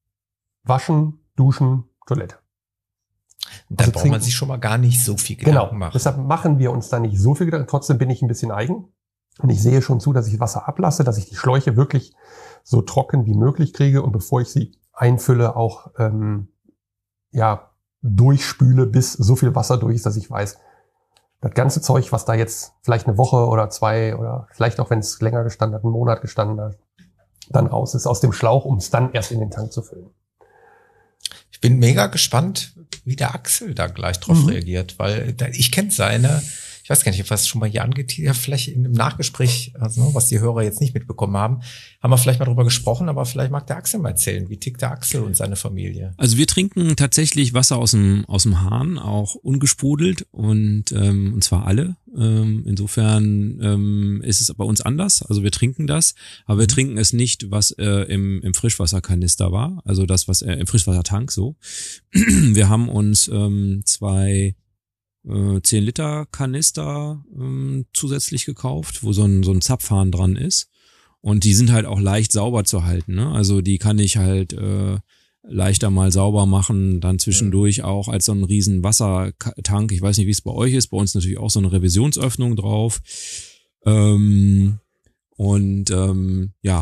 Waschen, Duschen, Toilette. Da also braucht trinken. Man sich schon mal gar nicht so viel Gedanken genau, machen. Deshalb machen wir uns da nicht so viel Gedanken. Trotzdem bin ich ein bisschen eigen. Und ich sehe schon zu, dass ich Wasser ablasse, dass ich die Schläuche wirklich so trocken wie möglich kriege. Und bevor ich sie einfülle, auch ähm, ja durchspüle, bis so viel Wasser durch ist, dass ich weiß, das ganze Zeug, was da jetzt vielleicht eine Woche oder zwei oder vielleicht auch, wenn es länger gestanden hat, einen Monat gestanden hat, dann raus ist aus dem Schlauch, um es dann erst in den Tank zu füllen. Ich bin mega gespannt, wie der Axel da gleich drauf mhm. reagiert, weil ich kenne seine, ich weiß gar nicht, was schon mal hier angeteasert, vielleicht im Nachgespräch, also was die Hörer jetzt nicht mitbekommen haben, haben wir vielleicht mal drüber gesprochen, aber vielleicht mag der Axel mal erzählen, wie tickt der Axel und seine Familie? Also wir trinken tatsächlich Wasser aus dem aus dem Hahn, auch ungesprudelt und ähm, und zwar alle. Ähm, insofern ähm, ist es bei uns anders. Also wir trinken das, aber wir trinken es nicht, was äh, im im Frischwasserkanister war, also das, was äh, im Frischwassertank so. Wir haben uns ähm, zwei zehn Liter Kanister ähm, zusätzlich gekauft, wo so ein so ein Zapfhahn dran ist und die sind halt auch leicht sauber zu halten, ne? Also die kann ich halt äh, leichter mal sauber machen, dann zwischendurch auch als so ein riesen Wassertank. Ich weiß nicht, wie es bei euch ist, bei uns natürlich auch so eine Revisionsöffnung drauf. Ähm, und ähm, ja.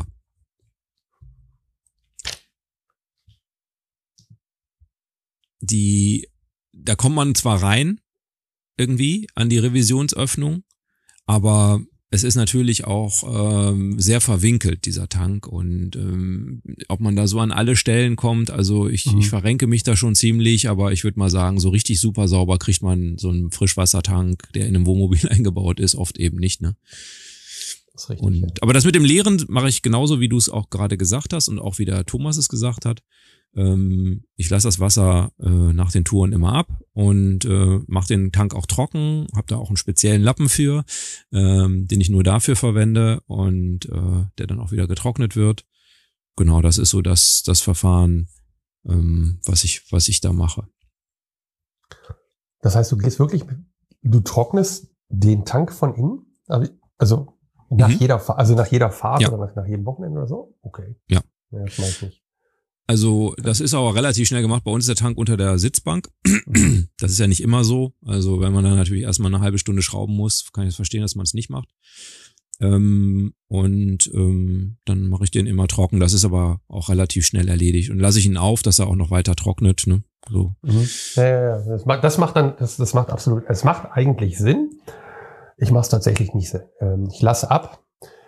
Die, da kommt man zwar rein, irgendwie an die Revisionsöffnung, aber es ist natürlich auch ähm, sehr verwinkelt, dieser Tank, und ähm, ob man da so an alle Stellen kommt, also ich, mhm. ich verrenke mich da schon ziemlich, aber ich würde mal sagen, so richtig super sauber kriegt man so einen Frischwassertank, der in einem Wohnmobil eingebaut ist, oft eben nicht, ne? Das ist richtig, und, ja. Aber das mit dem Leeren mache ich genauso, wie du es auch gerade gesagt hast und auch wie der Thomas es gesagt hat. Ich lasse das Wasser äh, nach den Touren immer ab und äh, mache den Tank auch trocken, habe da auch einen speziellen Lappen für, ähm, den ich nur dafür verwende und äh, der dann auch wieder getrocknet wird. Genau, das ist so das das Verfahren, ähm, was ich was ich da mache. Das heißt, du gehst wirklich, du trocknest den Tank von innen, also Nach Mhm. jeder Fahrt, also nach jeder Fahrt Ja. oder nach, nach jedem Wochenende oder so? Okay. Ja. Ja, das mache ich nicht. Also das ist auch relativ schnell gemacht. Bei uns ist der Tank unter der Sitzbank. Das ist ja nicht immer so. Also wenn man dann natürlich erstmal eine halbe Stunde schrauben muss, kann ich das verstehen, dass man es nicht macht. Ähm, und ähm, dann mache ich den immer trocken. Das ist aber auch relativ schnell erledigt. Und lasse ich ihn auf, dass er auch noch weiter trocknet. Ne? So. Mhm. Ja, ja, ja. Das macht, das macht dann, das, das macht absolut, es macht eigentlich Sinn. Ich mache es tatsächlich nicht. Ähm, ich lasse ab.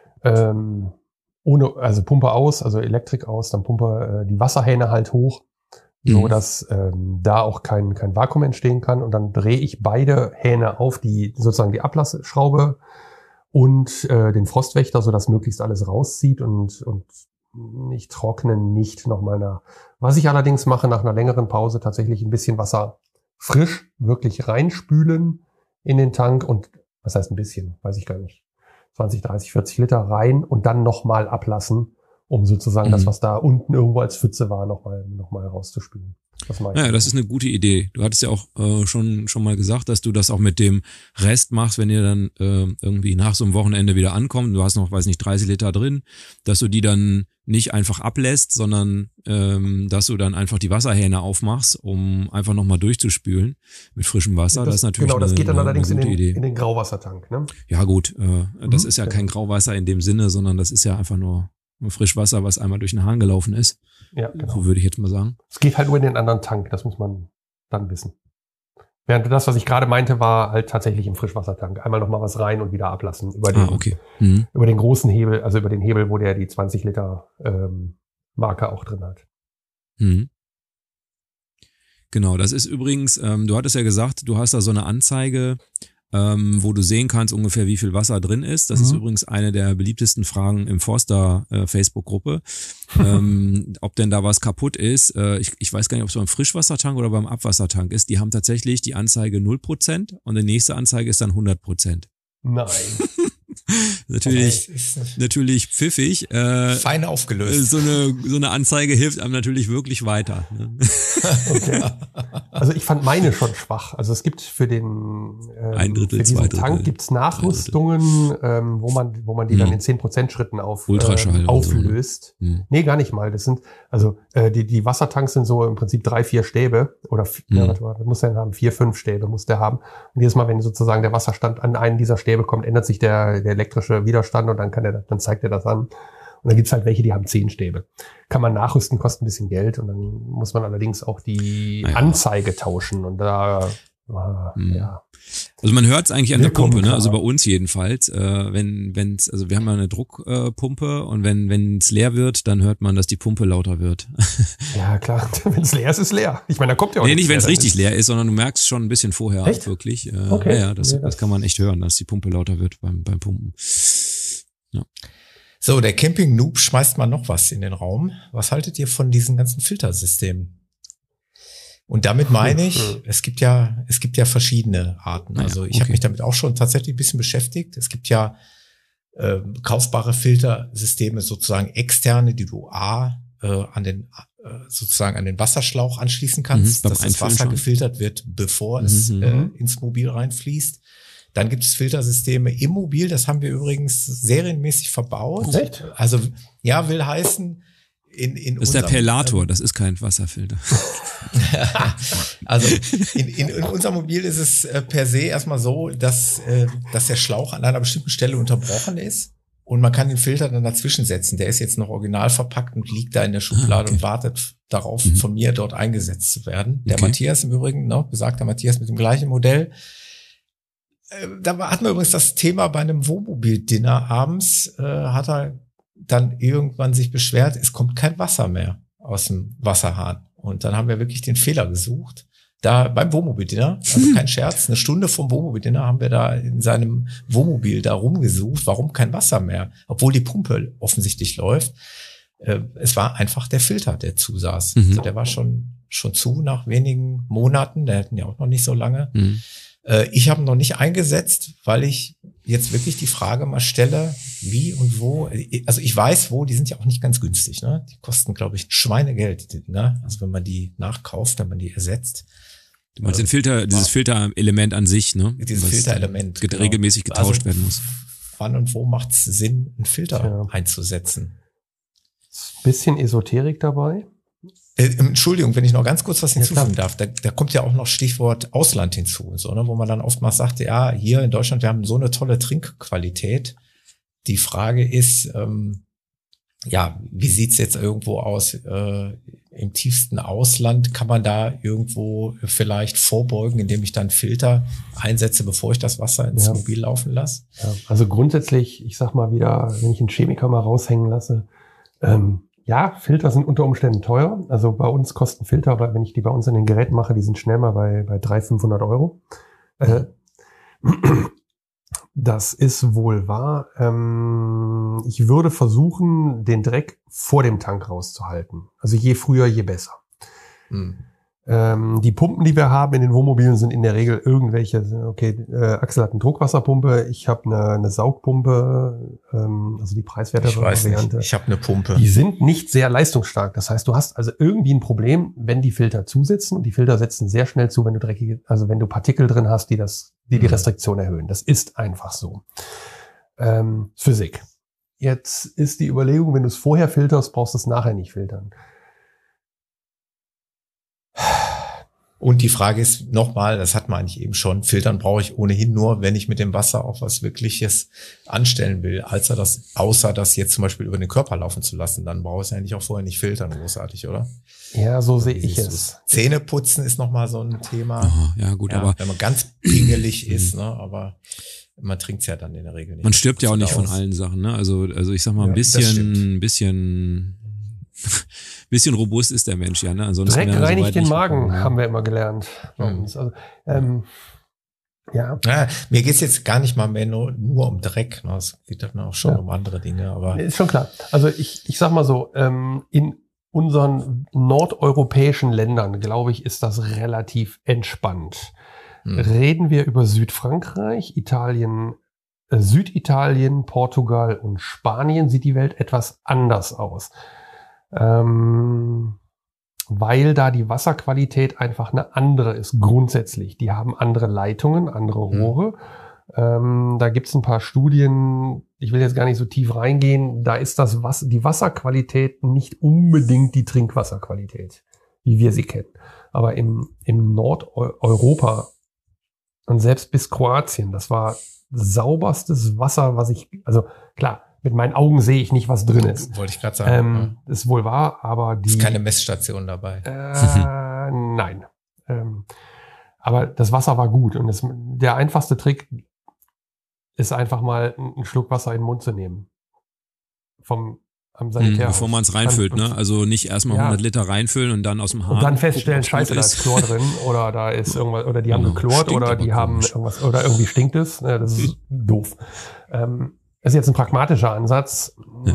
Ähm, ohne, also Pumpe aus, also Elektrik aus, dann Pumpe äh, die Wasserhähne halt hoch, so Mhm. dass ähm, da auch kein kein Vakuum entstehen kann, und dann drehe ich beide Hähne auf, die sozusagen die Ablassschraube und äh, den Frostwächter, so dass möglichst alles rauszieht und und ich trockne nicht noch mal nach. Was ich allerdings mache nach einer längeren Pause, tatsächlich ein bisschen Wasser frisch wirklich reinspülen in den Tank, und was heißt ein bisschen, weiß ich gar nicht. zwanzig, dreißig, vierzig Liter rein und dann nochmal ablassen, um sozusagen Mhm. das, was da unten irgendwo als Pfütze war, nochmal noch mal rauszuspülen. Das mache ich. Ja, das ist eine gute Idee. Du hattest ja auch äh, schon schon mal gesagt, dass du das auch mit dem Rest machst, wenn ihr dann äh, irgendwie nach so einem Wochenende wieder ankommt. Du hast noch, weiß nicht, dreißig Liter drin, dass du die dann nicht einfach ablässt, sondern ähm, dass du dann einfach die Wasserhähne aufmachst, um einfach nochmal durchzuspülen mit frischem Wasser. Das, das, ist natürlich genau, das eine, geht dann eine, allerdings eine in gute den, Idee. in den Grauwassertank. Ne? Ja gut, äh, das Mhm, ist ja genau. kein Grauwasser in dem Sinne, sondern das ist ja einfach nur Frischwasser, was einmal durch den Hahn gelaufen ist. Ja, genau. So würde ich jetzt mal sagen. Es geht halt nur in den anderen Tank, das muss man dann wissen. Während das, was ich gerade meinte, war halt tatsächlich im Frischwassertank. Einmal nochmal was rein und wieder ablassen. Über den, Ah, okay. Mhm. über den großen Hebel, also über den Hebel, wo der die zwanzig Liter ähm, Marke auch drin hat. Mhm. Genau, das ist übrigens, ähm, du hattest ja gesagt, du hast da so eine Anzeige, ähm, wo du sehen kannst ungefähr, wie viel Wasser drin ist. Das Mhm. ist übrigens eine der beliebtesten Fragen im Forster äh, Facebook-Gruppe, ähm, ob denn da was kaputt ist. Äh, ich, ich weiß gar nicht, ob es beim Frischwassertank oder beim Abwassertank ist. Die haben tatsächlich die Anzeige null Prozent und die nächste Anzeige ist dann hundert Prozent. Nein. Natürlich, Das ist natürlich pfiffig. Äh, fein äh, aufgelöst. so eine so eine Anzeige hilft einem natürlich wirklich weiter. Ne? Okay. Also ich fand meine schon schwach. Also es gibt für den ähm, Ein Drittel, für diesen zwei Drittel, Tank gibt's Nachrüstungen, ähm, wo man wo man die dann Hm. in zehn Prozent Schritten auf Ultraschall ähm, und so, ne? auflöst. Hm. Nee, gar nicht mal. Das sind also äh, die die Wassertanks sind so im Prinzip drei, vier Stäbe oder vier, Hm. ja, warte mal, was muss der denn haben? Vier, fünf Stäbe muss der haben. Und jedes Mal, wenn sozusagen der Wasserstand an einen dieser Stäbe kommt, ändert sich der der elektrische Widerstand, und dann kann er dann zeigt er das an. Und dann gibt's halt welche, die haben zehn Stäbe. Kann man nachrüsten, kostet ein bisschen Geld, und dann muss man allerdings auch die Ah ja. Anzeige tauschen. Und da, ah, Hm. ja. Also man hört es eigentlich an der Willkommen, Pumpe, ne? klar. Also bei uns jedenfalls. Äh, wenn wenn's, also wir haben ja eine Druckpumpe äh, Pumpe, und wenn wenn's leer wird, dann hört man, dass die Pumpe lauter wird. Ja, klar. Wenn es leer ist, ist leer. Ich meine, da kommt ja auch Nee, nicht nichts wenn es mehr, richtig dann leer ist, sondern du merkst schon ein bisschen vorher Echt? auch wirklich. Äh, Okay. Ja, ja, das, Nee, das das- kann man echt hören, dass die Pumpe lauter wird beim beim Pumpen. So, der Camping-Noob schmeißt mal noch was in den Raum. Was haltet ihr von diesen ganzen Filtersystemen? Und damit meine ich, Hm. es gibt ja, es gibt ja verschiedene Arten. Ah ja, Also ich okay. habe mich damit auch schon tatsächlich ein bisschen beschäftigt. Es gibt ja äh, kaufbare Filtersysteme, sozusagen externe, die du A äh, an den äh, sozusagen an den Wasserschlauch anschließen kannst, Mhm, beim dass das Einfüllen Wasser schon. gefiltert wird, bevor Mhm, es mhm. äh, ins Mobil reinfließt. Dann gibt es Filtersysteme im Mobil, das haben wir übrigens serienmäßig verbaut. Echt? Also ja, will heißen, in, in Das ist der unserem, Perlator, ähm, das ist kein Wasserfilter. also in, in, in unserem Mobil ist es äh, per se erstmal so, dass, äh, dass der Schlauch an einer bestimmten Stelle unterbrochen ist und man kann den Filter dann dazwischen setzen. Der ist jetzt noch original verpackt und liegt da in der Schublade Ah, okay. und wartet darauf, Mhm. von mir dort eingesetzt zu werden. Der Okay. Matthias im Übrigen, ne, besagter Matthias mit dem gleichen Modell. Äh, Da war- hatten wir übrigens das Thema bei einem Wohnmobil-Dinner abends, äh, hat er dann irgendwann sich beschwert, es kommt kein Wasser mehr aus dem Wasserhahn. Und dann haben wir wirklich den Fehler gesucht. Da beim Wohnmobil-Dinner, also kein Scherz, eine Stunde vom Wohnmobil-Dinner haben wir da in seinem Wohnmobil da rumgesucht, warum kein Wasser mehr, obwohl die Pumpe offensichtlich läuft. Äh, Es war einfach der Filter, der zusaß. Mhm. Also der war schon schon zu nach wenigen Monaten, der hatten ja auch noch nicht so lange. Mhm. Äh, Ich habe ihn noch nicht eingesetzt, weil ich jetzt wirklich die Frage mal stelle, wie und wo. Also ich weiß wo, die sind ja auch nicht ganz günstig. Ne? Die kosten, glaube ich, Schweinegeld. die Dinger. Also wenn man die nachkauft, wenn man die ersetzt. Du meinst den Filter, dieses Filterelement an sich, ne? Dieses Was Filterelement. get- genau. regelmäßig getauscht Also, werden muss. wann und wo macht es Sinn, einen Filter ja. einzusetzen? Bisschen Esoterik dabei. Äh, Entschuldigung, wenn ich noch ganz kurz was hinzufügen ja, darf, da, da kommt ja auch noch Stichwort Ausland hinzu, so, ne, wo man dann oftmals sagt, ja, hier in Deutschland, wir haben so eine tolle Trinkqualität. Die Frage ist, ähm, ja, wie sieht's jetzt irgendwo aus äh, im tiefsten Ausland? Kann man da irgendwo vielleicht vorbeugen, indem ich dann Filter einsetze, bevor ich das Wasser ins ja. Mobil laufen lasse? Ja, also grundsätzlich, ich sag mal wieder, wenn ich einen Chemiker mal raushängen lasse, ähm, ja, Filter sind unter Umständen teuer. Also bei uns kosten Filter, aber wenn ich die bei uns in den Geräten mache, die sind schnell mal bei, bei dreihundert, fünfhundert Euro. Äh, das ist wohl wahr. Ähm, ich würde versuchen, den Dreck vor dem Tank rauszuhalten. Also je früher, je besser. Hm. Ähm, die Pumpen, die wir haben in den Wohnmobilen, sind in der Regel irgendwelche, okay, äh, Axel hat eine Druckwasserpumpe, ich habe eine, eine Saugpumpe, ähm, also die preiswertere Variante. Ich habe eine Pumpe. Die sind nicht sehr leistungsstark. Das heißt, du hast also irgendwie ein Problem, wenn die Filter zusitzen, und die Filter setzen sehr schnell zu, wenn du dreckige, also wenn du Partikel drin hast, die das, die die Restriktion erhöhen. Das ist einfach so. Ähm, Physik. Jetzt ist die Überlegung, wenn du es vorher filterst, brauchst du es nachher nicht filtern. Und die Frage ist nochmal, das hat man eigentlich eben schon, filtern brauche ich ohnehin nur, wenn ich mit dem Wasser auch was Wirkliches anstellen will, als er das, außer das jetzt zum Beispiel über den Körper laufen zu lassen, dann brauche ich es eigentlich auch vorher nicht filtern, großartig, oder? Ja, so sehe ich es. Zähne putzen ist nochmal so ein Thema. Aha, ja, gut, ja, aber wenn man ganz pingelig ist, ne, aber man trinkt es ja dann in der Regel nicht. Man stirbt ja auch nicht von allen Sachen, ne? Also, also ich sag mal, ein Ja, bisschen, ein bisschen, bisschen robust ist der Mensch, ja, ne? Ansonsten Dreck reinigt den Magen, gekommen, haben wir immer gelernt. Mhm. Also, ähm, ja. ja. Mir geht's jetzt gar nicht mal mehr nur, nur um Dreck. Ne? Es geht dann auch schon Ja. um andere Dinge. Aber Ist schon klar. Also ich, ich sag mal so, ähm, in unseren nordeuropäischen Ländern, glaube ich, ist das relativ entspannt. hm. Reden wir über Südfrankreich, Italien, äh, Süditalien, Portugal und Spanien, sieht die Welt etwas anders aus. Ähm, weil da die Wasserqualität einfach eine andere ist, grundsätzlich. Die haben andere Leitungen, andere Rohre. Mhm. Ähm, da gibt's ein paar Studien, ich will jetzt gar nicht so tief reingehen, da ist das Wasser, die Wasserqualität nicht unbedingt die Trinkwasserqualität, wie wir sie kennen. Aber im, im Nordeuropa und selbst bis Kroatien, das war sauberstes Wasser, was ich, also klar, mit meinen Augen sehe ich nicht, was drin ist. Wollte ich gerade sagen. Ähm, ja. Ist wohl wahr, aber die... Ist keine Messstation dabei. Äh, nein. Ähm, aber das Wasser war gut. Und das, der einfachste Trick ist einfach mal einen Schluck Wasser in den Mund zu nehmen. Vom am Sanitär. Mhm, bevor man es reinfüllt, ne? Also nicht erstmal ja. hundert Liter reinfüllen und dann aus dem Hahn. Und dann feststellen, scheiße, da ist Chlor drin oder da ist irgendwas, oder die haben ja, geklort oder die haben komisch. irgendwas, oder irgendwie stinkt es. Ja, das ist doof. Ähm, das ist jetzt ein pragmatischer Ansatz. Ja.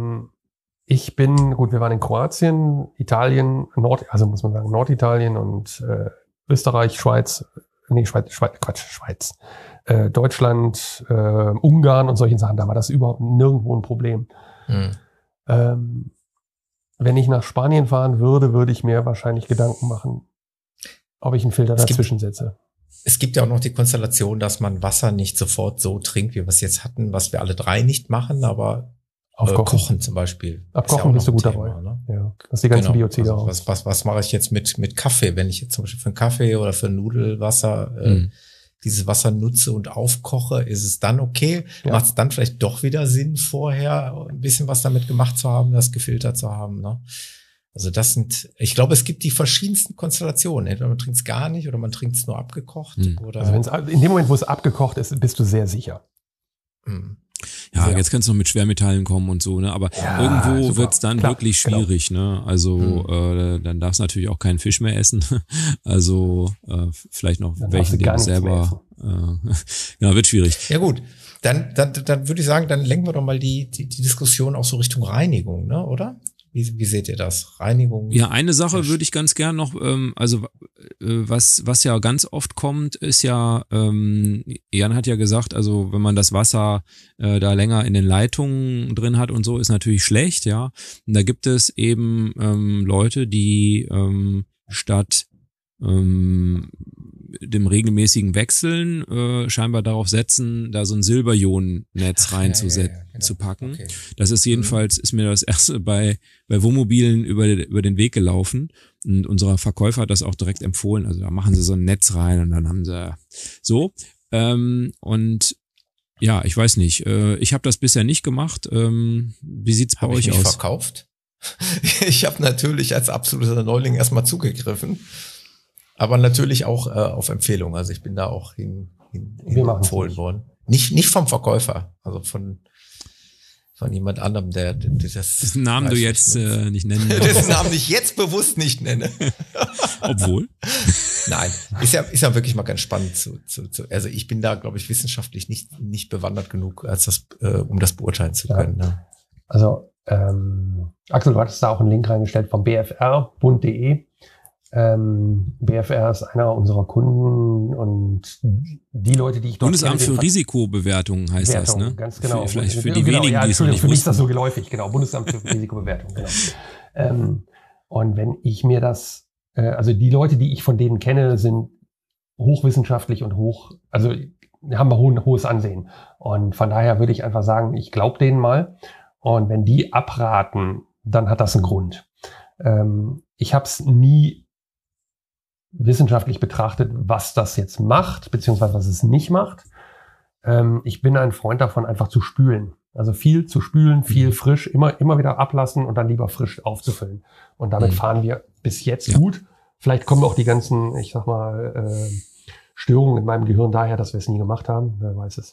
Ich bin, gut, wir waren in Kroatien, Italien, Nord, also muss man sagen, Norditalien und äh, Österreich, Schweiz, nee, Schweiz, Schweiz, Quatsch, Schweiz, äh, Deutschland, äh, Ungarn und solchen Sachen. Da war das überhaupt nirgendwo ein Problem. Mhm. Ähm, wenn ich nach Spanien fahren würde, würde ich mir wahrscheinlich Gedanken machen, ob ich einen Filter es dazwischen gibt, setze. Es gibt ja auch noch die Konstellation, dass man Wasser nicht sofort so trinkt, wie wir es jetzt hatten, was wir alle drei nicht machen, aber Aufkochen. Äh, kochen zum Beispiel. Abkochen ja bist du gut Thema, dabei. Ne? Ja, das ist die ganzen genau. Biozide also aus. Was, was, was mache ich jetzt mit, mit Kaffee, wenn ich jetzt zum Beispiel für einen Kaffee oder für Nudelwasser äh, mhm. dieses Wasser nutze und aufkoche, ist es dann okay? Ja. Macht es dann vielleicht doch wieder Sinn, vorher ein bisschen was damit gemacht zu haben, das gefiltert zu haben? Ne? Also das sind, ich glaube, es gibt die verschiedensten Konstellationen. Entweder man trinkt es gar nicht oder man trinkt es nur abgekocht. Mhm. Oder also wenn's, in dem Moment, wo es abgekocht ist, bist du sehr sicher. Mhm. Ja, ja, jetzt kannst du noch mit Schwermetallen kommen und so, ne? Aber ja, irgendwo wird's dann Klar, wirklich schwierig, genau. ne? Also mhm. äh, dann darfst du natürlich auch keinen Fisch mehr essen. Also äh, vielleicht noch dann welchen, den du selber. Äh, genau, wird schwierig. Ja gut, dann dann dann würde ich sagen, dann lenken wir doch mal die die, die Diskussion auch so Richtung Reinigung, ne? Oder? Wie, wie seht ihr das? Reinigung? Ja, eine Sache würde ich ganz gern noch, ähm, also äh, was was ja ganz oft kommt, ist ja, ähm, Jan hat ja gesagt, also wenn man das Wasser äh, da länger in den Leitungen drin hat und so, ist natürlich schlecht, ja. Und da gibt es eben ähm, Leute, die ähm, statt ähm, dem regelmäßigen Wechseln äh, scheinbar darauf setzen, da so ein Silberionen-Netz reinzusetzen, ja, ja, ja, genau. zu packen. Okay. Das ist jedenfalls, ist mir das erste bei bei Wohnmobilen über, über den Weg gelaufen. Und unser Verkäufer hat das auch direkt empfohlen. Also da machen sie so ein Netz rein und dann haben sie so. Ähm, und ja, ich weiß nicht. Äh, ich habe das bisher nicht gemacht. Ähm, wie sieht's bei hab euch ich nicht aus? Verkauft? Ich habe natürlich als absoluter Neuling erstmal zugegriffen, aber natürlich auch äh, auf Empfehlung. Also ich bin da auch hin, hin, hin empfohlen worden. Nicht nicht vom Verkäufer, also von von jemand anderem, der, der das dessen Namen du jetzt äh, nicht nennen darfst. Dessen Namen ich jetzt bewusst nicht nenne. Obwohl? Nein, ist ja ist ja wirklich mal ganz spannend zu, zu, zu also ich bin da, glaube ich, wissenschaftlich nicht nicht bewandert genug, als das äh, um das beurteilen zu können. Ja. Ne? Also ähm, Axel, du hattest da auch einen Link reingestellt vom B F R, bund punkt de. Ähm, B F R ist einer unserer Kunden und die Leute, die ich dort Bundesamt für Risikobewertung heißt Bewertung, das, ne? Ganz genau. Für, vielleicht für die genau, wenigen, ja, die es noch nicht für mich ist das wussten. so geläufig, genau. Bundesamt für Risikobewertung, genau. Ähm, und wenn ich mir das, äh, also die Leute, die ich von denen kenne, sind hochwissenschaftlich und hoch, also haben ein hohes Ansehen. Und von daher würde ich einfach sagen, ich glaube denen mal. Und wenn die abraten, dann hat das einen Grund. Ähm, ich habe es nie wissenschaftlich betrachtet, was das jetzt macht, beziehungsweise was es nicht macht. Ähm, ich bin ein Freund davon, einfach zu spülen. Also viel zu spülen, viel mhm. frisch, immer immer wieder ablassen und dann lieber frisch aufzufüllen. Und damit mhm. fahren wir bis jetzt ja. gut. Vielleicht kommen auch die ganzen, ich sag mal, äh, Störungen in meinem Gehirn daher, dass wir es nie gemacht haben. Wer weiß es.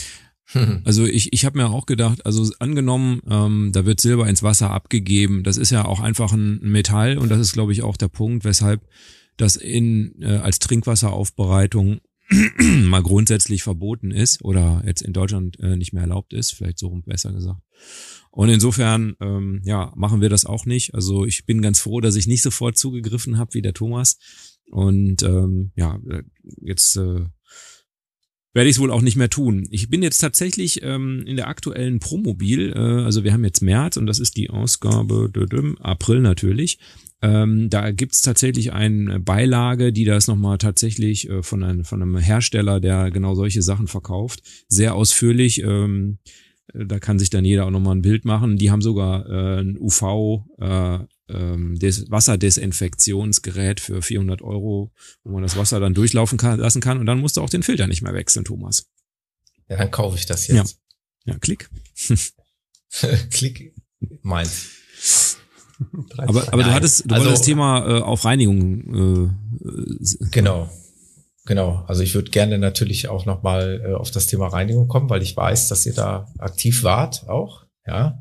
Also ich ich habe mir auch gedacht, also angenommen, ähm, da wird Silber ins Wasser abgegeben, das ist ja auch einfach ein Metall und das ist, glaube ich, auch der Punkt, weshalb das in äh, als Trinkwasseraufbereitung mal grundsätzlich verboten ist oder jetzt in Deutschland äh, nicht mehr erlaubt ist, vielleicht so besser gesagt. Und insofern ähm, ja machen wir das auch nicht. Also ich bin ganz froh, dass ich nicht sofort zugegriffen habe wie der Thomas und ähm, ja jetzt äh, werde ich es wohl auch nicht mehr tun. Ich bin jetzt tatsächlich ähm, in der aktuellen Promobil, äh, also wir haben jetzt März und das ist die Ausgabe dödüm, April natürlich. Ähm, da gibt's tatsächlich eine Beilage, die das nochmal tatsächlich äh, von, einem, von einem Hersteller, der genau solche Sachen verkauft, sehr ausführlich. Ähm, da kann sich dann jeder auch nochmal ein Bild machen. Die haben sogar äh, ein U V äh, ähm, Des- Wasserdesinfektionsgerät für vierhundert Euro, wo man das Wasser dann durchlaufen kann, lassen kann und dann musst du auch den Filter nicht mehr wechseln, Thomas. Ja, dann kaufe ich das jetzt. Ja, ja klick. Klick, meins. aber aber ja, du hattest, du also, wolltest das Thema äh, auf Reinigung. Äh, genau, genau. Also ich würde gerne natürlich auch nochmal äh, auf das Thema Reinigung kommen, weil ich weiß, dass ihr da aktiv wart auch. Ja.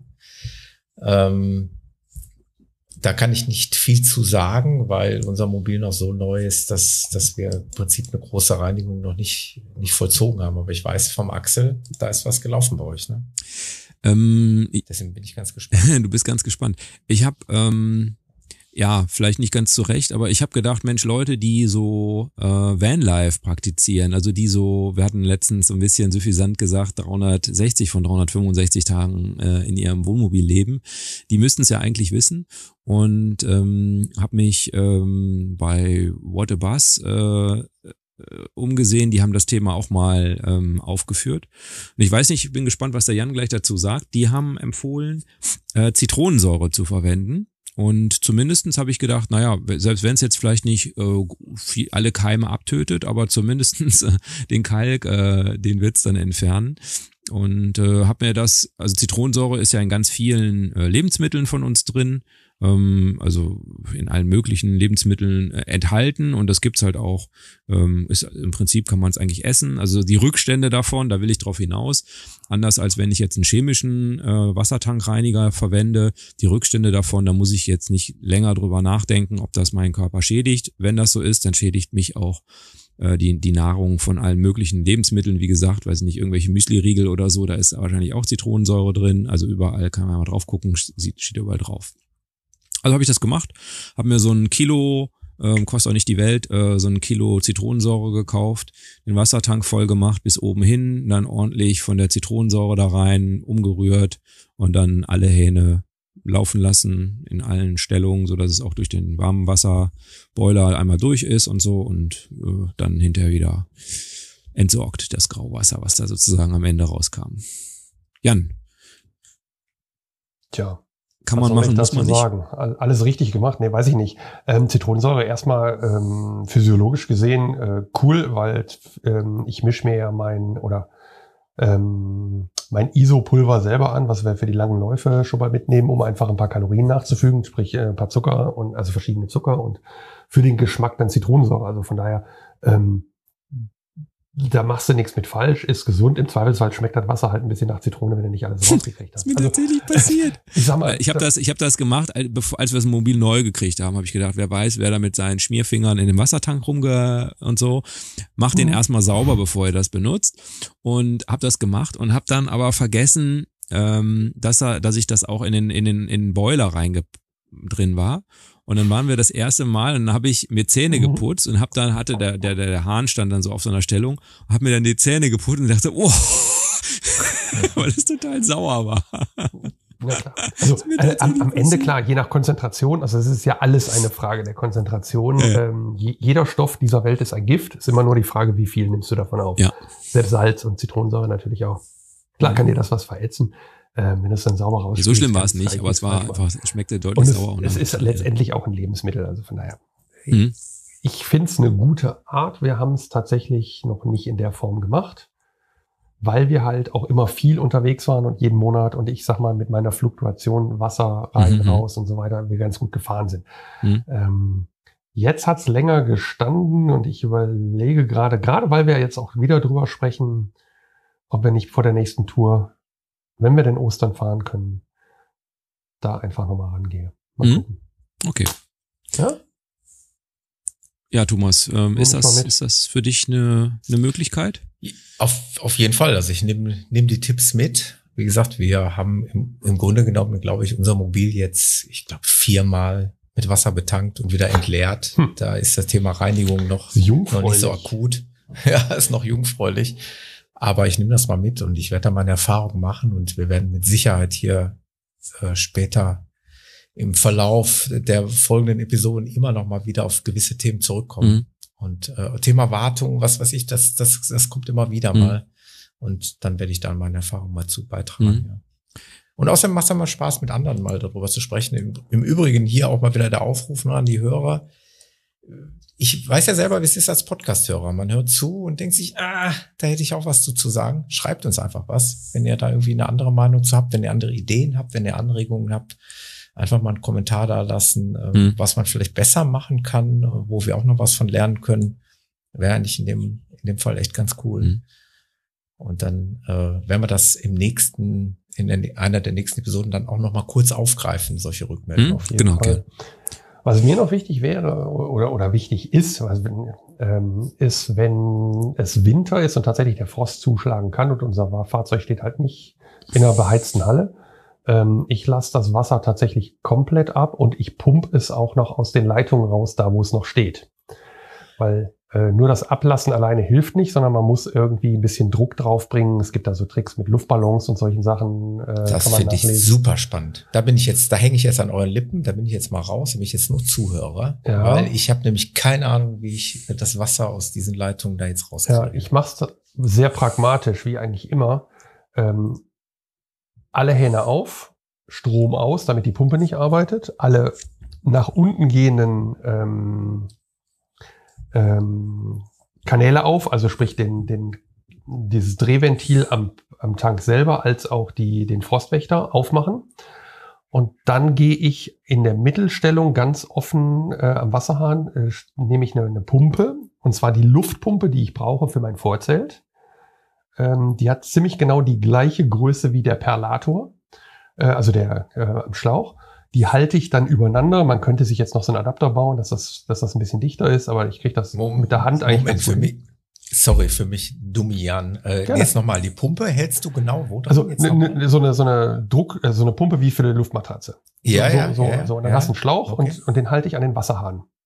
Ähm, Da kann ich nicht viel zu sagen, weil unser Mobil noch so neu ist, dass, dass wir im Prinzip eine große Reinigung noch nicht, nicht vollzogen haben. Aber ich weiß vom Axel, da ist was gelaufen bei euch, ne? Ähm, Deswegen bin ich ganz gespannt. Du bist ganz gespannt. Ich habe, ähm, ja, vielleicht nicht ganz zu Recht, aber ich habe gedacht, Mensch, Leute, die so äh, Vanlife praktizieren, also die so, wir hatten letztens so ein bisschen suffisant gesagt, dreihundertsechzig von dreihundertfünfundsechzig Tagen äh, in ihrem Wohnmobil leben, die müssten es ja eigentlich wissen und ähm, habe mich ähm, bei What a Bus äh, umgesehen, die haben das Thema auch mal ähm, aufgeführt. Und ich weiß nicht, ich bin gespannt, was der Jan gleich dazu sagt. Die haben empfohlen, äh, Zitronensäure zu verwenden. Und zumindestens habe ich gedacht, naja, selbst wenn es jetzt vielleicht nicht äh, viel, alle Keime abtötet, aber zumindestens äh, den Kalk, äh, den wird's dann entfernen. Und äh, habe mir das, also Zitronensäure ist ja in ganz vielen äh, Lebensmitteln von uns drin, ähm, also in allen möglichen Lebensmitteln äh, enthalten und das gibt's halt auch, ähm, ist im Prinzip kann man es eigentlich essen, also die Rückstände davon, da will ich drauf hinaus, anders als wenn ich jetzt einen chemischen äh, Wassertankreiniger verwende, die Rückstände davon, da muss ich jetzt nicht länger drüber nachdenken, ob das meinen Körper schädigt, wenn das so ist, dann schädigt mich auch die die Nahrung von allen möglichen Lebensmitteln, wie gesagt, weiß nicht, irgendwelche Müsli-Riegel oder so, da ist wahrscheinlich auch Zitronensäure drin, also überall kann man mal drauf gucken, steht, steht überall drauf. Also habe ich das gemacht, habe mir so ein Kilo, ähm, kostet auch nicht die Welt, äh, so ein Kilo Zitronensäure gekauft, den Wassertank voll gemacht bis oben hin, dann ordentlich von der Zitronensäure da rein, umgerührt und dann alle Hähne laufen lassen in allen Stellungen, so dass es auch durch den warmen Wasserboiler einmal durch ist und so und äh, dann hinterher wieder entsorgt, das Grauwasser, was da sozusagen am Ende rauskam. Jan. Tja. Kann man machen, muss man nicht. Sagen? Alles richtig gemacht? Nee, weiß ich nicht. Ähm, Zitronensäure erstmal ähm, physiologisch gesehen äh, cool, weil ähm, ich mische mir ja mein oder ähm, mein Isopulver selber an, was wir für die langen Läufe schon mal mitnehmen, um einfach ein paar Kalorien nachzufügen, sprich äh, ein paar Zucker und also verschiedene Zucker und für den Geschmack dann Zitronensäure. Also von daher ähm, da machst du nichts mit falsch, ist gesund. Im Zweifelsfall schmeckt das Wasser halt ein bisschen nach Zitrone, wenn du nicht alles rausgekriegt hast. Das ist mir tatsächlich passiert. Ich sag mal, ich habe das, ich habe das gemacht, als wir das Mobil neu gekriegt haben, habe ich gedacht, wer weiß, wer da mit seinen Schmierfingern in dem Wassertank rumge und so, macht den mhm. erstmal sauber, bevor ihr das benutzt. Und habe das gemacht und habe dann aber vergessen, ähm, dass er, dass ich das auch in den in den in den Boiler reinge drin war. Und dann waren wir das erste Mal und dann habe ich mir Zähne geputzt und hab dann hatte der der der Hahn stand dann so auf so einer Stellung, habe mir dann die Zähne geputzt und dachte, oh, weil das total sauer war. Ja, klar. Also äh, am, am Ende klar, je nach Konzentration, also es ist ja alles eine Frage der Konzentration. Ja. Ähm, je, jeder Stoff dieser Welt ist ein Gift. Es ist immer nur die Frage, wie viel nimmst du davon auf. Ja. Selbst Salz und Zitronensäure natürlich auch. Klar kann dir das was verätzen. Ähm, wenn du es dann sauber rausspielst. So schlimm war es nicht, aber es war einfach, es schmeckte deutlich und es, sauer. Es ist letztendlich auch ein Lebensmittel, also von daher. Mhm. Ich finde es eine gute Art. Wir haben es tatsächlich noch nicht in der Form gemacht, weil wir halt auch immer viel unterwegs waren und jeden Monat und ich sag mal mit meiner Fluktuation Wasser rein, Mhm. raus und so weiter, wir ganz gut gefahren sind. Mhm. Ähm, jetzt hat's länger gestanden und ich überlege gerade, gerade weil wir jetzt auch wieder drüber sprechen, ob wir nicht vor der nächsten Tour, wenn wir denn Ostern fahren können, da einfach nochmal rangehe. Mal Mhm. gucken. Okay. Ja? Ja, Thomas, ähm, ist ich mal das mit. ist das für dich eine eine Möglichkeit? Auf, auf jeden Fall. Also ich nehme nehm die Tipps mit. Wie gesagt, wir haben im, im Grunde genommen, glaube ich, unser Mobil jetzt, ich glaube, viermal mit Wasser betankt und wieder entleert. Hm. Da ist das Thema Reinigung noch, noch nicht so akut. Ja, ist noch jungfräulich. Aber ich nehme das mal mit und ich werde da meine Erfahrung machen und wir werden mit Sicherheit hier äh, später im Verlauf der folgenden Episoden immer noch mal wieder auf gewisse Themen zurückkommen. Mhm. Und äh, Thema Wartung, was weiß ich, das das das kommt immer wieder Mhm. mal. Und dann werde ich da meine Erfahrung mal zu beitragen. Mhm. Ja. Und außerdem macht es mal Spaß, mit anderen mal darüber zu sprechen. Im, Im Übrigen hier auch mal wieder der Aufruf an die Hörer. Ich weiß ja selber, wie es ist als Podcast-Hörer. Man hört zu und denkt sich, ah, da hätte ich auch was zu, zu sagen. Schreibt uns einfach was, wenn ihr da irgendwie eine andere Meinung zu habt, wenn ihr andere Ideen habt, wenn ihr Anregungen habt. Einfach mal einen Kommentar da lassen, äh, Mhm. was man vielleicht besser machen kann, äh, wo wir auch noch was von lernen können. Wäre eigentlich in dem, in dem Fall echt ganz cool. Mhm. Und dann äh, werden wir das im nächsten, in der, einer der nächsten Episoden dann auch noch mal kurz aufgreifen, solche Rückmeldungen. Mhm. Auf jeden Genau, Fall. okay. Was mir noch wichtig wäre oder, oder wichtig ist, also wenn, ähm, ist, wenn es Winter ist und tatsächlich der Frost zuschlagen kann und unser Fahrzeug steht halt nicht in einer beheizten Halle. Ähm, ich lasse das Wasser tatsächlich komplett ab und ich pumpe es auch noch aus den Leitungen raus, da wo es noch steht. Weil äh, nur das Ablassen alleine hilft nicht, sondern man muss irgendwie ein bisschen Druck draufbringen. Es gibt da so Tricks mit Luftballons und solchen Sachen. Äh, Das kann man finde ich nachlesen. super spannend. Da bin ich jetzt, da hänge ich jetzt an euren Lippen, da bin ich jetzt mal raus, da bin ich jetzt nur Zuhörer, Ja. weil ich habe nämlich keine Ahnung, wie ich das Wasser aus diesen Leitungen da jetzt rauskriege. Ja, ich mache es sehr pragmatisch, wie eigentlich immer. Ähm, alle Hähne auf, Strom aus, damit die Pumpe nicht arbeitet. Alle nach unten gehenden ähm, ähm, Kanäle auf, also sprich den, den, dieses Drehventil am, am Tank selber als auch die, den Frostwächter aufmachen. Und dann gehe ich in der Mittelstellung ganz offen äh, am Wasserhahn, äh, nehme ich eine, eine Pumpe, und zwar die Luftpumpe, die ich brauche für mein Vorzelt. Ähm, die hat ziemlich genau die gleiche Größe wie der Perlator, äh, also der äh, Schlauch. Die halte ich dann übereinander. Man könnte sich jetzt noch so einen Adapter bauen, dass das, dass das ein bisschen dichter ist, aber ich kriege das Moment, mit der Hand eigentlich Moment, ganz für gut mich, sorry, für mich Dummian. Äh, Gerne. jetzt nochmal, die Pumpe hältst du genau wo? Also jetzt ne, noch mal? ne, so eine so eine Druck, äh, so eine Pumpe wie für eine Luftmatratze. Ja, so, ja, so, ja, so. Und dann ja. hast du einen Schlauch Okay. und, und den halte ich an den Wasserhahn.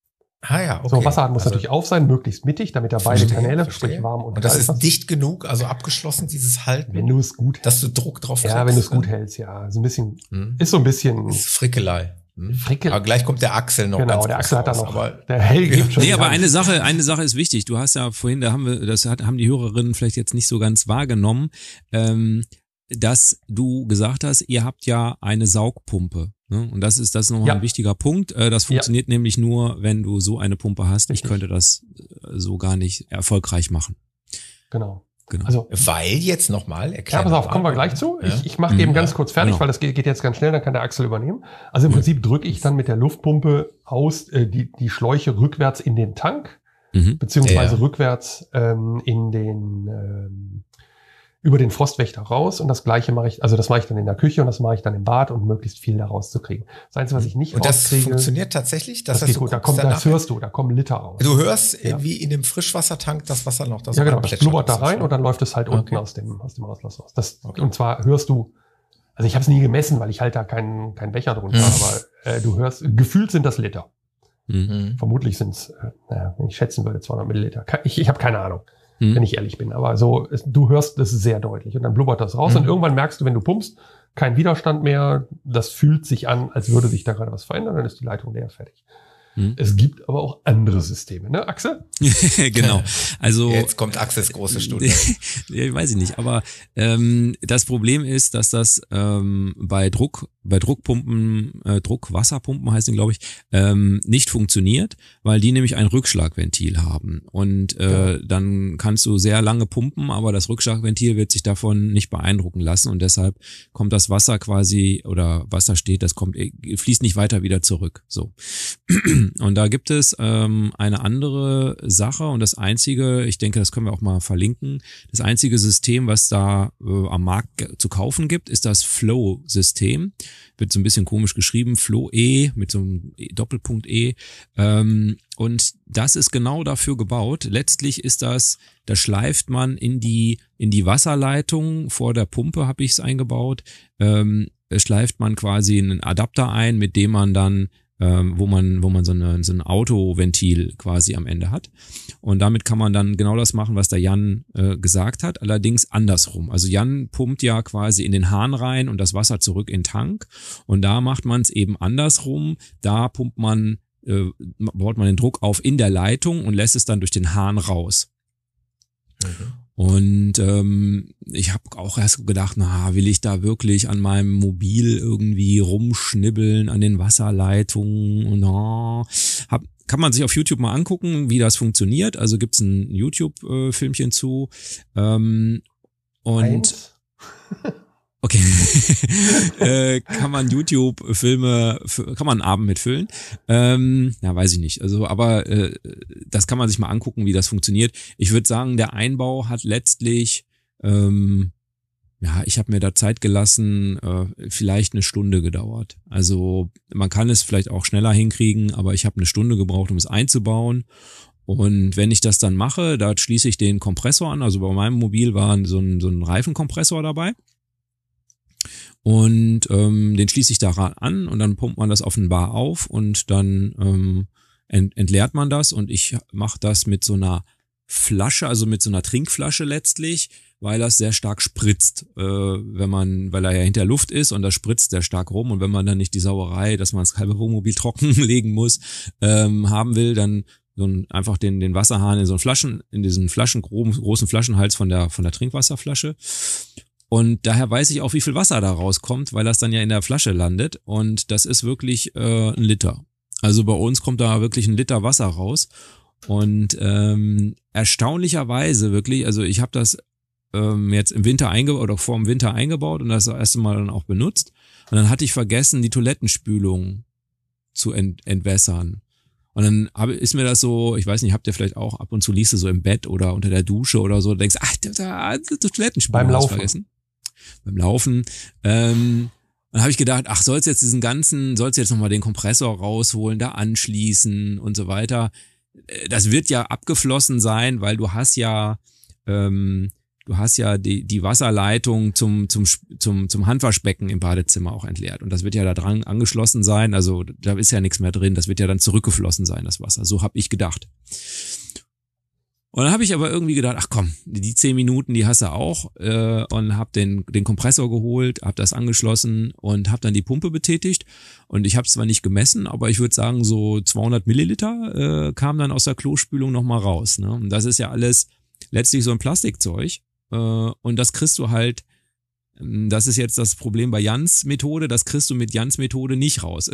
Ah ja, okay. So, Wasserhahn muss also, natürlich auf sein, möglichst mittig, damit er beide verstehe, Kanäle, verstehe. sprich warm und, und das kalt ist hast. dicht genug, also abgeschlossen, dieses Halten, Wenn du es gut dass du Druck drauf Ja, kriegst, wenn du es gut dann- hältst, ja. So ein bisschen, Hm. ist so ein bisschen, Das ist Frickelei. Hm. Frickel- Aber gleich kommt der Axel noch genau, ganz der groß Axel hat da raus, noch, aber der Helge gibt schon Nee, die aber Hand. eine Sache, eine Sache ist wichtig. Du hast ja vorhin, da haben wir, das hat, haben die Hörerinnen vielleicht jetzt nicht so ganz wahrgenommen, ähm, dass du gesagt hast, ihr habt ja eine Saugpumpe. Ne? Und das ist, das ist nochmal Ja. ein wichtiger Punkt. Äh, das funktioniert nämlich nur, wenn du so eine Pumpe hast. Richtig. Ich könnte das äh, so gar nicht erfolgreich machen. Genau. Genau. Also, weil jetzt nochmal ja, erklären. pass auf, kommen wir gleich zu. Ja. Ich, ich mache Mhm. eben ganz kurz fertig, Genau. weil das geht, geht jetzt ganz schnell, dann kann der Axel übernehmen. Also im Prinzip drücke ich dann mit der Luftpumpe aus äh, die, die Schläuche rückwärts in den Tank, Mhm. beziehungsweise Ja. rückwärts ähm, in den ähm, über den Frostwächter raus, und das gleiche mache ich, also das mache ich dann in der Küche und das mache ich dann im Bad, um möglichst viel da rauszukriegen. Das Einzige, was ich nicht Und das rauskriege, funktioniert tatsächlich? das heißt, geht du gut, da guckst kommt, danach- das hörst du, da kommen Liter raus. Du hörst, äh, Ja. wie in dem Frischwassertank das Wasser noch das Ja, genau, das anplätschert blubbert da aus dem rein Schlauch. und dann läuft es halt unten Okay. aus dem, aus dem Auslass raus. Das, Okay. Und zwar hörst du, also ich habe es nie gemessen, weil ich halt da keinen keinen Becher drunter, Mhm. aber äh, du hörst, gefühlt sind das Liter. Mhm. Mhm. Vermutlich sind es, äh, naja, wenn ich schätzen würde, zweihundert Milliliter. Ke- Ich, ich habe keine Ahnung, Mhm. wenn ich ehrlich bin, aber so, es, du hörst das sehr deutlich und dann blubbert das raus Mhm. und irgendwann merkst du, wenn du pumpst, kein Widerstand mehr, das fühlt sich an, als würde sich da gerade was verändern, dann ist die Leitung leer, fertig. Mhm. Es gibt aber auch andere Systeme, ne, Axel? Genau. Also Jetzt kommt Axels große Stunde. ja, weiß ich nicht, aber ähm, das Problem ist, dass das ähm, bei Druck, bei Druckpumpen, äh, Druckwasserpumpen heißen die, glaube ich, ähm, nicht funktioniert, weil die nämlich ein Rückschlagventil haben. Und äh, dann kannst du sehr lange pumpen, aber das Rückschlagventil wird sich davon nicht beeindrucken lassen und deshalb kommt das Wasser quasi, oder Wasser steht, das kommt, fließt nicht weiter wieder zurück. So. Und da gibt es ähm, eine andere Sache und das einzige, ich denke, das können wir auch mal verlinken, das einzige System, was da äh, am Markt ge- zu kaufen gibt, ist das Flow-System. Wird so ein bisschen komisch geschrieben, Flow-E mit so einem E- Doppelpunkt E. Ähm, und das ist genau dafür gebaut. Letztlich ist das, da schleift man in die in die Wasserleitung vor der Pumpe, habe ich es eingebaut. Ähm, schleift man quasi einen Adapter ein, mit dem man dann ähm, wo man wo man so, eine, so ein Autoventil quasi am Ende hat. Und damit kann man dann genau das machen, was der Jan äh, gesagt hat, allerdings andersrum. Also Jan pumpt ja quasi in den Hahn rein und das Wasser zurück in den Tank. Und da macht man es eben andersrum. Da pumpt man, äh, baut man den Druck auf in der Leitung und lässt es dann durch den Hahn raus. Mhm. Und ähm, ich habe auch erst gedacht, na, will ich da wirklich an meinem Mobil irgendwie rumschnibbeln an den Wasserleitungen? Na, hab, kann man sich auf YouTube mal angucken, wie das funktioniert. Also gibt's ein YouTube-Filmchen zu. Ähm, und Eins. okay, äh, kann man YouTube-Filme, kann man einen Abend mitfüllen? Ähm, ja, weiß ich nicht. Also, aber äh, das kann man sich mal angucken, wie das funktioniert. Ich würde sagen, der Einbau hat letztlich, ähm, ja, ich habe mir da Zeit gelassen, äh, vielleicht eine Stunde gedauert. Also man kann es vielleicht auch schneller hinkriegen, aber ich habe eine Stunde gebraucht, um es einzubauen. Und wenn ich das dann mache, da schließe ich den Kompressor an. Also bei meinem Mobil war so ein, so ein Reifenkompressor dabei. Und ähm, den schließe ich da an und dann pumpt man das offenbar auf und dann ähm, ent, entleert man das und ich mache das mit so einer Flasche, also mit so einer Trinkflasche letztlich, weil das sehr stark spritzt, äh, wenn man, weil er ja hinter Luft ist und das spritzt sehr stark rum und wenn man dann nicht die Sauerei, dass man das halbe Wohnmobil trockenlegen muss, ähm, haben will, dann so ein, einfach den den Wasserhahn in so einen Flaschen, in diesen Flaschen großen Flaschenhals von der von der Trinkwasserflasche. Und daher weiß ich auch, wie viel Wasser da rauskommt, weil das dann ja in der Flasche landet. Und das ist wirklich äh, ein Liter. Also bei uns kommt da wirklich ein Liter Wasser raus. Und ähm, erstaunlicherweise wirklich, also ich habe das ähm, jetzt im Winter eingebaut oder vor dem Winter eingebaut und das erste Mal dann auch benutzt. Und dann hatte ich vergessen, die Toilettenspülung zu ent- entwässern. Und dann hab, ist mir das so, ich weiß nicht, habt ihr vielleicht auch ab und zu liest du so im Bett oder unter der Dusche oder so, denkst, ach, da, da, Toilettenspülung Beim hast du Laufen. vergessen. Beim Laufen. Ähm, dann habe ich gedacht, ach, sollst jetzt diesen ganzen, sollst jetzt nochmal den Kompressor rausholen, da anschließen und so weiter. Das wird ja abgeflossen sein, weil du hast ja ähm, du hast ja die, die Wasserleitung zum, zum, zum, zum Handwaschbecken im Badezimmer auch entleert. Und das wird ja da dran angeschlossen sein. Also da ist ja nichts mehr drin. Das wird ja dann zurückgeflossen sein, das Wasser. So habe ich gedacht. Und dann habe ich aber irgendwie gedacht, ach komm, die zehn Minuten, die hast du auch, äh, und habe den den Kompressor geholt, habe das angeschlossen und habe dann die Pumpe betätigt. Und ich habe es zwar nicht gemessen, aber ich würde sagen, so zweihundert Milliliter äh, kam dann aus der Klospülung nochmal raus. Ne? Und das ist ja alles letztlich so ein Plastikzeug. Äh, und das kriegst du halt, das ist jetzt das Problem bei Jans Methode, das kriegst du mit Jans Methode nicht raus.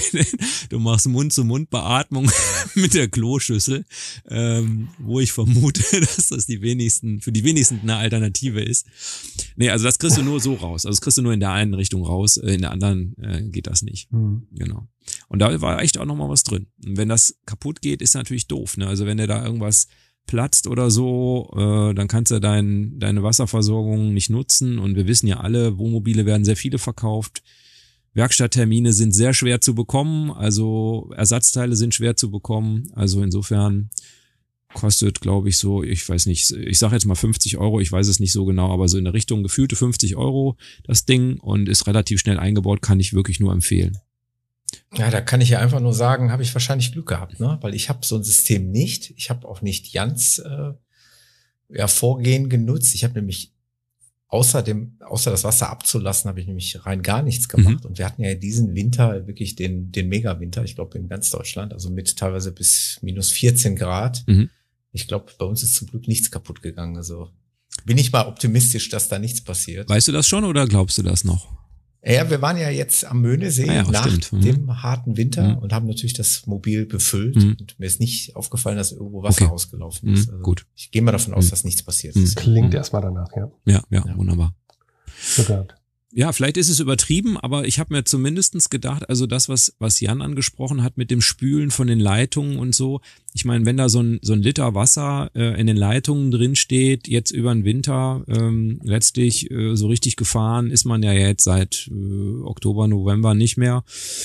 Du machst Mund-zu-Mund-Beatmung mit der Kloschüssel, ähm, wo ich vermute, dass das die wenigsten, für die wenigsten eine Alternative ist. Nee, also das kriegst du nur so raus. Also das kriegst du nur in der einen Richtung raus, in der anderen äh, geht das nicht. Mhm. Genau. Und da war echt auch nochmal was drin. Und wenn das kaputt geht, ist natürlich doof. Ne? Also wenn der da irgendwas platzt oder so, äh, dann kannst du dein, deine Wasserversorgung nicht nutzen. Und wir wissen ja alle, Wohnmobile werden sehr viele verkauft. Werkstatttermine sind sehr schwer zu bekommen, also Ersatzteile sind schwer zu bekommen. Also insofern kostet, glaube ich, so, ich weiß nicht, ich sage jetzt mal fünfzig Euro, ich weiß es nicht so genau, aber so in der Richtung gefühlte fünfzig Euro das Ding und ist relativ schnell eingebaut, kann ich wirklich nur empfehlen. Ja, da kann ich ja einfach nur sagen, habe ich wahrscheinlich Glück gehabt, ne? Weil ich habe so ein System nicht. Ich habe auch nicht Jans äh, ja, Vorgehen genutzt. Ich habe nämlich außer dem, außer das Wasser abzulassen, habe ich nämlich rein gar nichts gemacht. Mhm. Und wir hatten ja diesen Winter wirklich den den Mega-Winter, ich glaube in ganz Deutschland, also mit teilweise bis minus vierzehn Grad. Mhm. Ich glaube, bei uns ist zum Glück nichts kaputt gegangen. Also bin ich mal optimistisch, dass da nichts passiert. Weißt du das schon oder glaubst du das noch? Ja, wir waren ja jetzt am Möhnesee ah ja, nach stimmt. dem mhm. harten Winter mhm. und haben natürlich das Mobil befüllt. Mhm. Und mir ist nicht aufgefallen, dass irgendwo Wasser okay. rausgelaufen ist. Also gut. Ich gehe mal davon aus, dass nichts passiert ist. Klingt mhm. erstmal danach, ja. Ja, ja, ja. Wunderbar. Bedankt. Ja, vielleicht ist es übertrieben, aber ich habe mir zumindestens gedacht, also das, was was Jan angesprochen hat mit dem Spülen von den Leitungen und so, ich meine, wenn da so ein so ein Liter Wasser äh, in den Leitungen drin steht, jetzt über den Winter, ähm, letztlich äh, so richtig gefahren ist man ja jetzt seit äh, Oktober, November nicht mehr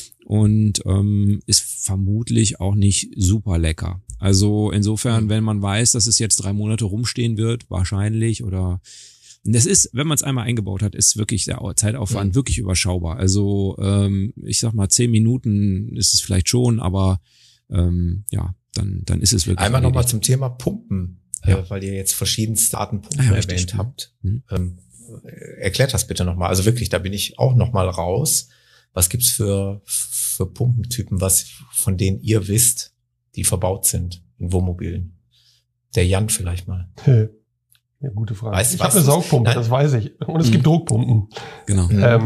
und ähm, ist vermutlich auch nicht super lecker. Also insofern, wenn man weiß, dass es jetzt drei Monate rumstehen wird, wahrscheinlich oder das ist, wenn man es einmal eingebaut hat, ist wirklich der Zeitaufwand mhm. wirklich überschaubar. Also ähm, ich sag mal, zehn Minuten ist es vielleicht schon, aber ähm, ja, dann dann ist es wirklich. Einmal nochmal zum Thema Pumpen, ja. äh, weil ihr jetzt verschiedenste Arten Pumpen ah, ja, erwähnt richtig. habt. Mhm. Ähm, erklärt das bitte nochmal. Also wirklich, da bin ich auch nochmal raus. Was gibt's für für Pumpentypen, was von denen ihr wisst, die verbaut sind in Wohnmobilen? Der Jan vielleicht mal. Hey. Ja, gute Frage. Weißt, ich habe eine Saugpumpe, das weiß ich. Und es mhm. gibt Druckpumpen. Genau.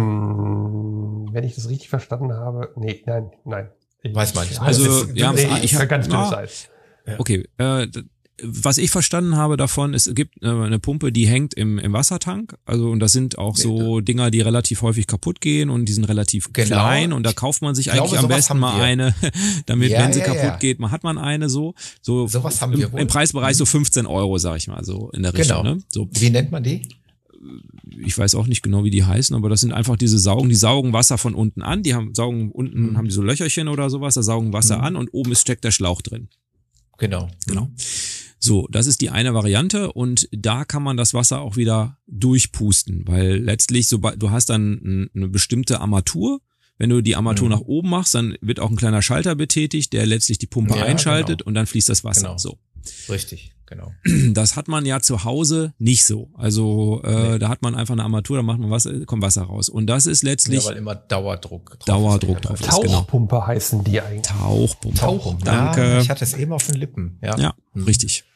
Ähm, wenn ich das richtig verstanden habe, nee, nein, nein. Ich, weiß man nicht. Also, ist, ja, nee, ich habe ganz dünnes ja, Eis. Okay, äh, was ich verstanden habe davon, es gibt äh, eine Pumpe, die hängt im, im Wassertank. Also und das sind auch so Dinger, die relativ häufig kaputt gehen und die sind relativ genau. klein und da kauft man sich ich eigentlich glaube, am besten mal wir. eine, damit ja, wenn sie ja, kaputt ja. geht, man hat man eine so. So sowas haben wir im, im Preisbereich so fünfzehn Euro, sag ich mal, so in der Richtung. Genau. Ne? So. Wie nennt man die? Ich weiß auch nicht genau, wie die heißen, aber das sind einfach diese Saugen, die saugen Wasser von unten an, die haben saugen unten mhm. haben die so Löcherchen oder sowas, da saugen Wasser mhm. an und oben ist steckt der Schlauch drin. Genau. Genau. So, das ist die eine Variante und da kann man das Wasser auch wieder durchpusten, weil letztlich, sobald du hast dann eine bestimmte Armatur, wenn du die Armatur mhm. nach oben machst, dann wird auch ein kleiner Schalter betätigt, der letztlich die Pumpe ja, einschaltet genau. und dann fließt das Wasser. Genau. So. Richtig, genau. Das hat man ja zu Hause nicht so. Also äh, nee. da hat man einfach eine Armatur, da macht man Wasser, kommt Wasser raus. Und das ist letztlich ja, weil immer Dauerdruck drauf Dauerdruck drauf ist. Tauchpumpe genau. heißen die eigentlich. Tauchpumpe. Tauchpumpe. Danke. Ja, ich hatte es eben auf den Lippen. Ja, ja mhm. richtig.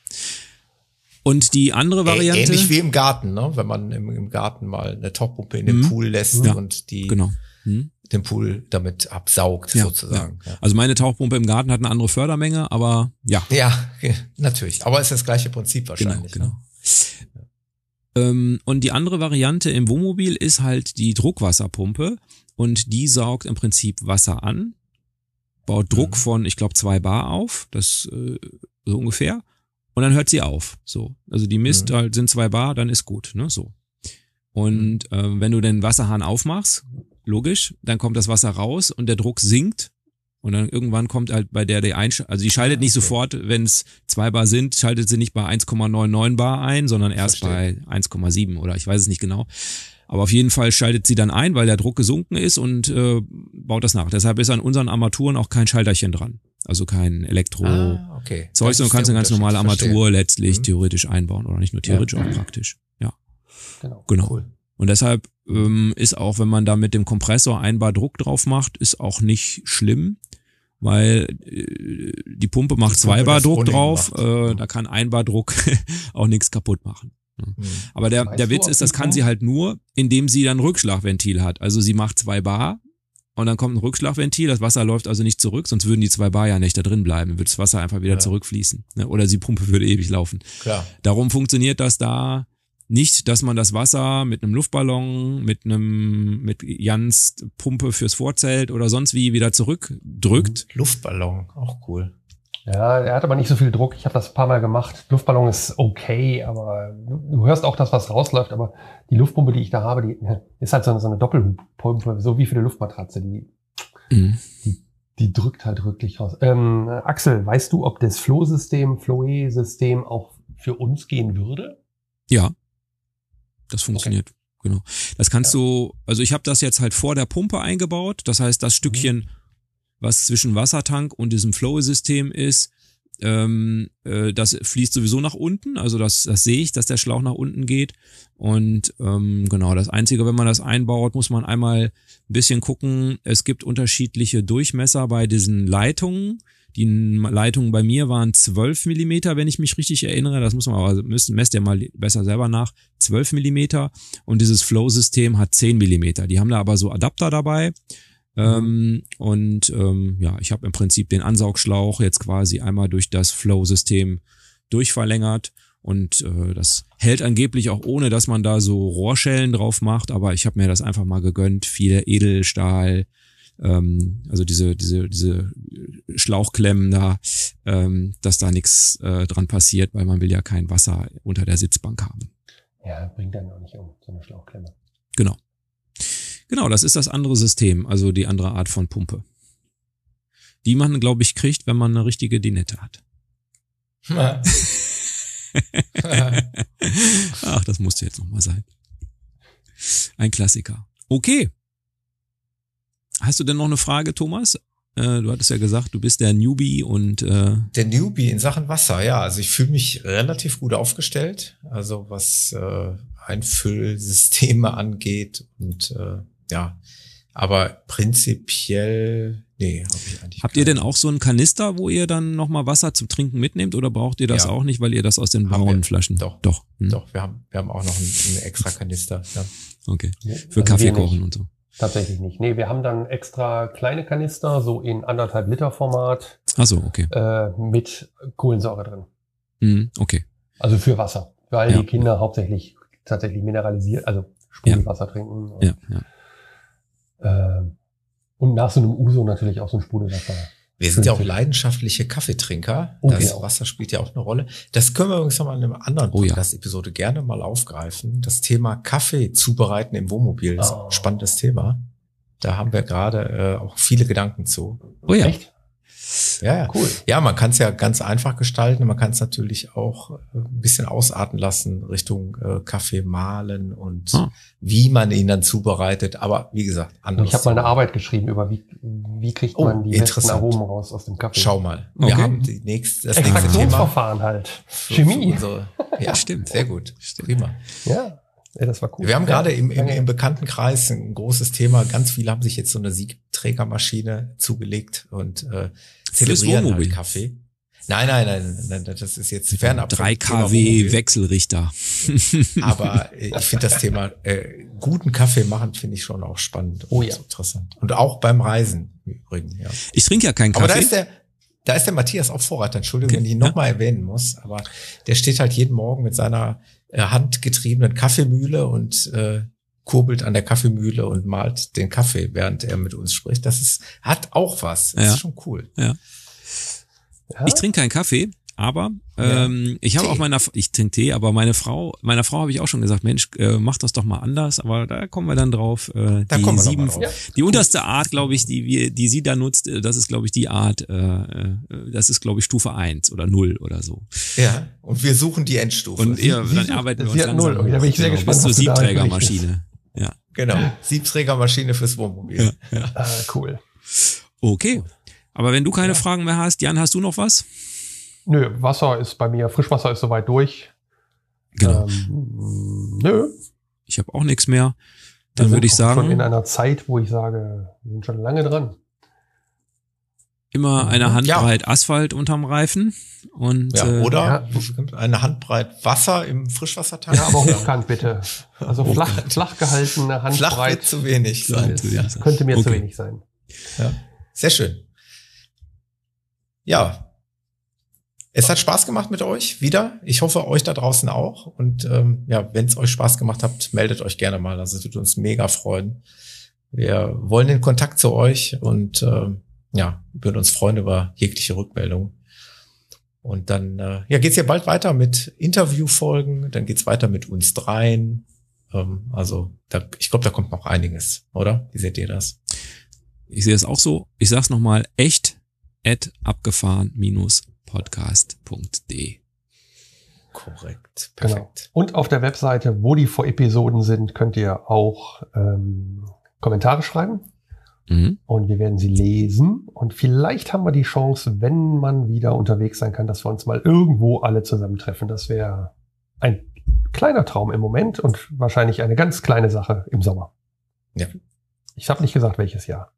Und die andere Variante. Ähnlich wie im Garten, ne? Wenn man im, im Garten mal eine Tauchpumpe in den mhm. Pool lässt ja. und die genau. mhm. den Pool damit absaugt, ja, sozusagen. Ja. Also meine Tauchpumpe im Garten hat eine andere Fördermenge, aber ja. Ja, natürlich. Aber es ist das gleiche Prinzip wahrscheinlich. Genau, genau. Ne? Ähm, und die andere Variante im Wohnmobil ist halt die Druckwasserpumpe und die saugt im Prinzip Wasser an, baut Druck mhm. von, ich glaube, zwei Bar auf, das äh, so ungefähr. Und dann hört sie auf. So, also die misst mhm. halt, sind zwei Bar, dann ist gut, ne? So. Und äh, wenn du den Wasserhahn aufmachst, logisch, dann kommt das Wasser raus und der Druck sinkt Und dann irgendwann kommt halt bei der die Einsch- also die schaltet nicht sofort, wenn es zwei Bar sind, schaltet sie nicht bei eins Komma neunundneunzig Bar ein, sondern erst Verstehen. bei eins Komma sieben oder ich weiß es nicht genau. Aber auf jeden Fall schaltet sie dann ein, weil der Druck gesunken ist und äh, baut das nach. Deshalb ist an unseren Armaturen auch kein Schalterchen dran. Also kein Elektro-Zeug, ah, okay. sondern kannst eine ganz normale Armatur Verstehen. letztlich mhm. theoretisch einbauen. Oder nicht nur theoretisch, ja. auch praktisch. Ja. Genau. genau. Cool. Und deshalb ähm, ist auch, wenn man da mit dem Kompressor ein Bar Druck drauf macht, ist auch nicht schlimm, weil äh, die Pumpe macht die zwei Pumpe Bar Druck drauf, äh, da kann ein Bar Druck auch nichts kaputt machen. Mhm. Aber der, der Witz ist, das kann sie halt nur, indem sie dann ein Rückschlagventil hat. Also sie macht zwei Bar und dann kommt ein Rückschlagventil, das Wasser läuft also nicht zurück, sonst würden die zwei Bar ja nicht da drin bleiben, würde das Wasser einfach wieder ja. zurückfließen. Oder die Pumpe würde ewig laufen. Klar. Darum funktioniert das da nicht, dass man das Wasser mit einem Luftballon, mit einem, mit Jans Pumpe fürs Vorzelt oder sonst wie wieder zurückdrückt. Luftballon, auch cool. Ja, er hat aber nicht so viel Druck. Ich habe das ein paar Mal gemacht. Luftballon ist okay, aber du hörst auch, dass was rausläuft. Aber die Luftpumpe, die ich da habe, die ist halt so eine, so eine Doppelpumpe, so wie für eine Luftmatratze. Die, mhm. die, die drückt halt wirklich raus. Ähm, Axel, weißt du, ob das Flow-System, Floe-System auch für uns gehen würde? Ja, das funktioniert. Okay. Genau. Das kannst ja. du, also ich habe das jetzt halt vor der Pumpe eingebaut. Das heißt, das Stückchen mhm. was zwischen Wassertank und diesem Flow-System ist, ähm, äh, das fließt sowieso nach unten, also das, das sehe ich, dass der Schlauch nach unten geht und ähm, genau, das Einzige, wenn man das einbaut, muss man einmal ein bisschen gucken, es gibt unterschiedliche Durchmesser bei diesen Leitungen. Die Leitungen bei mir waren zwölf Millimeter, wenn ich mich richtig erinnere, das muss man aber, müsst, messt ihr mal besser selber nach, zwölf Millimeter und dieses Flow-System hat zehn Millimeter, die haben da aber so Adapter dabei. Ähm, und ähm, ja, ich habe im Prinzip den Ansaugschlauch jetzt quasi einmal durch das Flow-System durchverlängert und äh, das hält angeblich auch ohne, dass man da so Rohrschellen drauf macht, aber ich habe mir das einfach mal gegönnt, viel Edelstahl, ähm, also diese diese diese Schlauchklemmen da, ähm, dass da nichts äh, dran passiert, weil man will ja kein Wasser unter der Sitzbank haben. Ja, bringt dann auch nicht um, so eine Schlauchklemme. Genau. Genau, das ist das andere System, also die andere Art von Pumpe. Die man, glaube ich, kriegt, wenn man eine richtige Dinette hat. Ach, das musste jetzt nochmal sein. Ein Klassiker. Okay. Hast du denn noch eine Frage, Thomas? Äh, du hattest ja gesagt, du bist der Newbie und äh der Newbie in Sachen Wasser, ja. Also ich fühle mich relativ gut aufgestellt, also was äh, Einfüllsysteme angeht und äh, ja, aber prinzipiell, nee, habe ich eigentlich. Habt ihr denn auch so einen Kanister, wo ihr dann nochmal Wasser zum Trinken mitnehmt oder braucht ihr das ja. auch nicht, weil ihr das aus den braunen Flaschen? Doch, doch, hm. doch. Wir haben, wir haben auch noch einen, einen extra Kanister. Ja. Okay. Für also Kaffee kochen und so. Tatsächlich nicht. Nee, wir haben dann extra kleine Kanister, so in anderthalb Liter Format. Ach so, okay. Äh, mit Kohlensäure drin. Hm, okay. Also für Wasser, weil ja. die Kinder hauptsächlich tatsächlich mineralisiert, also Sprudelwasser ja. trinken. Und, ja, ja. Äh, und nach so einem Uso natürlich auch so ein Sprudelwasser. Wir sind ja auch leidenschaftliche Kaffeetrinker. Oh, das ja. Wasser spielt ja auch eine Rolle. Das können wir übrigens noch mal in einer anderen Podcast-Episode gerne mal aufgreifen. Das Thema Kaffee zubereiten im Wohnmobil ist oh. ein spannendes Thema. Da haben wir gerade äh, auch viele Gedanken zu. Oh ja. Echt? Ja, ja. Cool. Ja, man kann es ja ganz einfach gestalten. Man kann es natürlich auch äh, ein bisschen ausarten lassen Richtung äh, Kaffee mahlen und ah. wie man ihn dann zubereitet. Aber wie gesagt, anderes. Ich habe mal eine Arbeit geschrieben über wie wie kriegt oh, man die besten Aromen raus aus dem Kaffee. Schau mal. Wir okay. haben die nächste, das nächste Thema. Extraktionsverfahren halt. Für, Chemie. Für unsere, ja, stimmt. Sehr gut. Stimmt. Prima. Ja. Ja, das war cool. Wir haben ja, gerade im, im, im Bekanntenkreis ein großes Thema. Ganz viele haben sich jetzt so eine Siebträgermaschine zugelegt und äh, zelebrieren halt Kaffee. Nein, nein, nein, nein, das ist jetzt fernab. drei Kilowatt Wechselrichter. Aber ich finde das Thema äh, guten Kaffee machen, finde ich schon auch spannend und oh, ja. interessant. Und auch beim Reisen im Übrigen. Ja. Ich trinke ja keinen Kaffee. Aber da ist der, da ist der Matthias auch Vorreiter. Entschuldigung, okay. wenn ich ihn nochmal ja. erwähnen muss. Aber der steht halt jeden Morgen mit seiner handgetriebenen Kaffeemühle und äh, kurbelt an der Kaffeemühle und malt den Kaffee, während er mit uns spricht. Das ist, hat auch was. Das ja. ist schon cool. Ja. Ja. Ich trinke keinen Kaffee, Aber ähm, ich habe auch meiner, ich trinke Tee, aber meine Frau, meiner Frau habe ich auch schon gesagt, Mensch, äh, mach das doch mal anders. Aber da kommen wir dann drauf. Äh, Da die kommen wir sieben, noch mal drauf. die unterste Art, glaube ich, die wir, die sie da nutzt, äh, das ist, glaube ich, die Art. Äh, äh, das ist, glaube ich, Stufe eins oder null oder so. Ja. Und wir suchen die Endstufe. Und eher, Sie dann sucht- arbeiten wir sie uns hat langsam null. Okay, da bin ich sehr genau, gespannt, bis zur was du da Siebträgermaschine. Ja. Genau. Siebträgermaschine fürs Wohnmobil. Ja, ja. Ah, cool. Okay. Aber wenn du keine Ja. Fragen mehr hast, Jan, hast du noch was? Nö, Wasser ist bei mir, Frischwasser ist soweit durch. Genau. Ähm, nö. Ich habe auch nichts mehr. Dann Wir würde ich sind auch schon in sagen, einer Zeit, wo ich sage, wir sind schon lange dran. immer eine Ja. Handbreit Asphalt unterm Reifen und Ja, äh, oder eine Handbreit Wasser im Frischwassertank. Ja, aber hochkant bitte. Also flach, flach gehaltene Flach wird Handbreit zu wenig Flach sein. wird zu wenig sein. könnte mir zu Okay. wenig sein. Ja. Sehr schön. Ja. Es hat Spaß gemacht mit euch wieder. Ich hoffe, euch da draußen auch. Und ähm, ja, wenn es euch Spaß gemacht hat, meldet euch gerne mal. Das würde uns mega freuen. Wir wollen den Kontakt zu euch und ähm, ja, würden uns freuen über jegliche Rückmeldung. Und dann äh, ja, geht's hier bald weiter mit Interviewfolgen. Dann geht's weiter mit uns dreien. Ähm, also da, ich glaube, da kommt noch einiges, oder? Wie seht ihr das? ich sehe es auch so. Ich sag's nochmal, echt at abgefahren podcast punkt de. Korrekt. Genau. Perfekt. Und auf der Webseite, wo die vor Episoden sind, könnt ihr auch ähm, Kommentare schreiben. Mhm. Und wir werden sie lesen. Und vielleicht haben wir die Chance, wenn man wieder unterwegs sein kann, dass wir uns mal irgendwo alle zusammentreffen. Das wäre ein kleiner Traum im Moment und wahrscheinlich eine ganz kleine Sache im Sommer. Ja. Ich habe nicht gesagt, welches Jahr.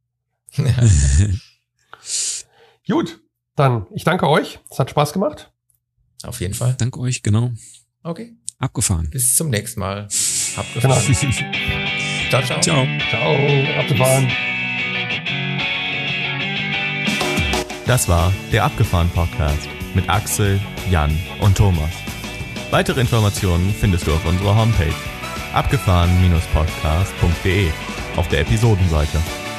Gut, dann ich danke euch. Es hat Spaß Auf jeden Fall. Danke euch, genau. Okay. Abgefahren. Bis zum nächsten Mal. Habt Genau. gefallen. Ciao, ciao. Ciao. Ciao, abgefahren. Das war der Abgefahren-Podcast mit Axel, Jan und Thomas. Weitere Informationen findest du auf unserer Homepage abgefahren Bindestrich podcast punkt de auf der Episodenseite.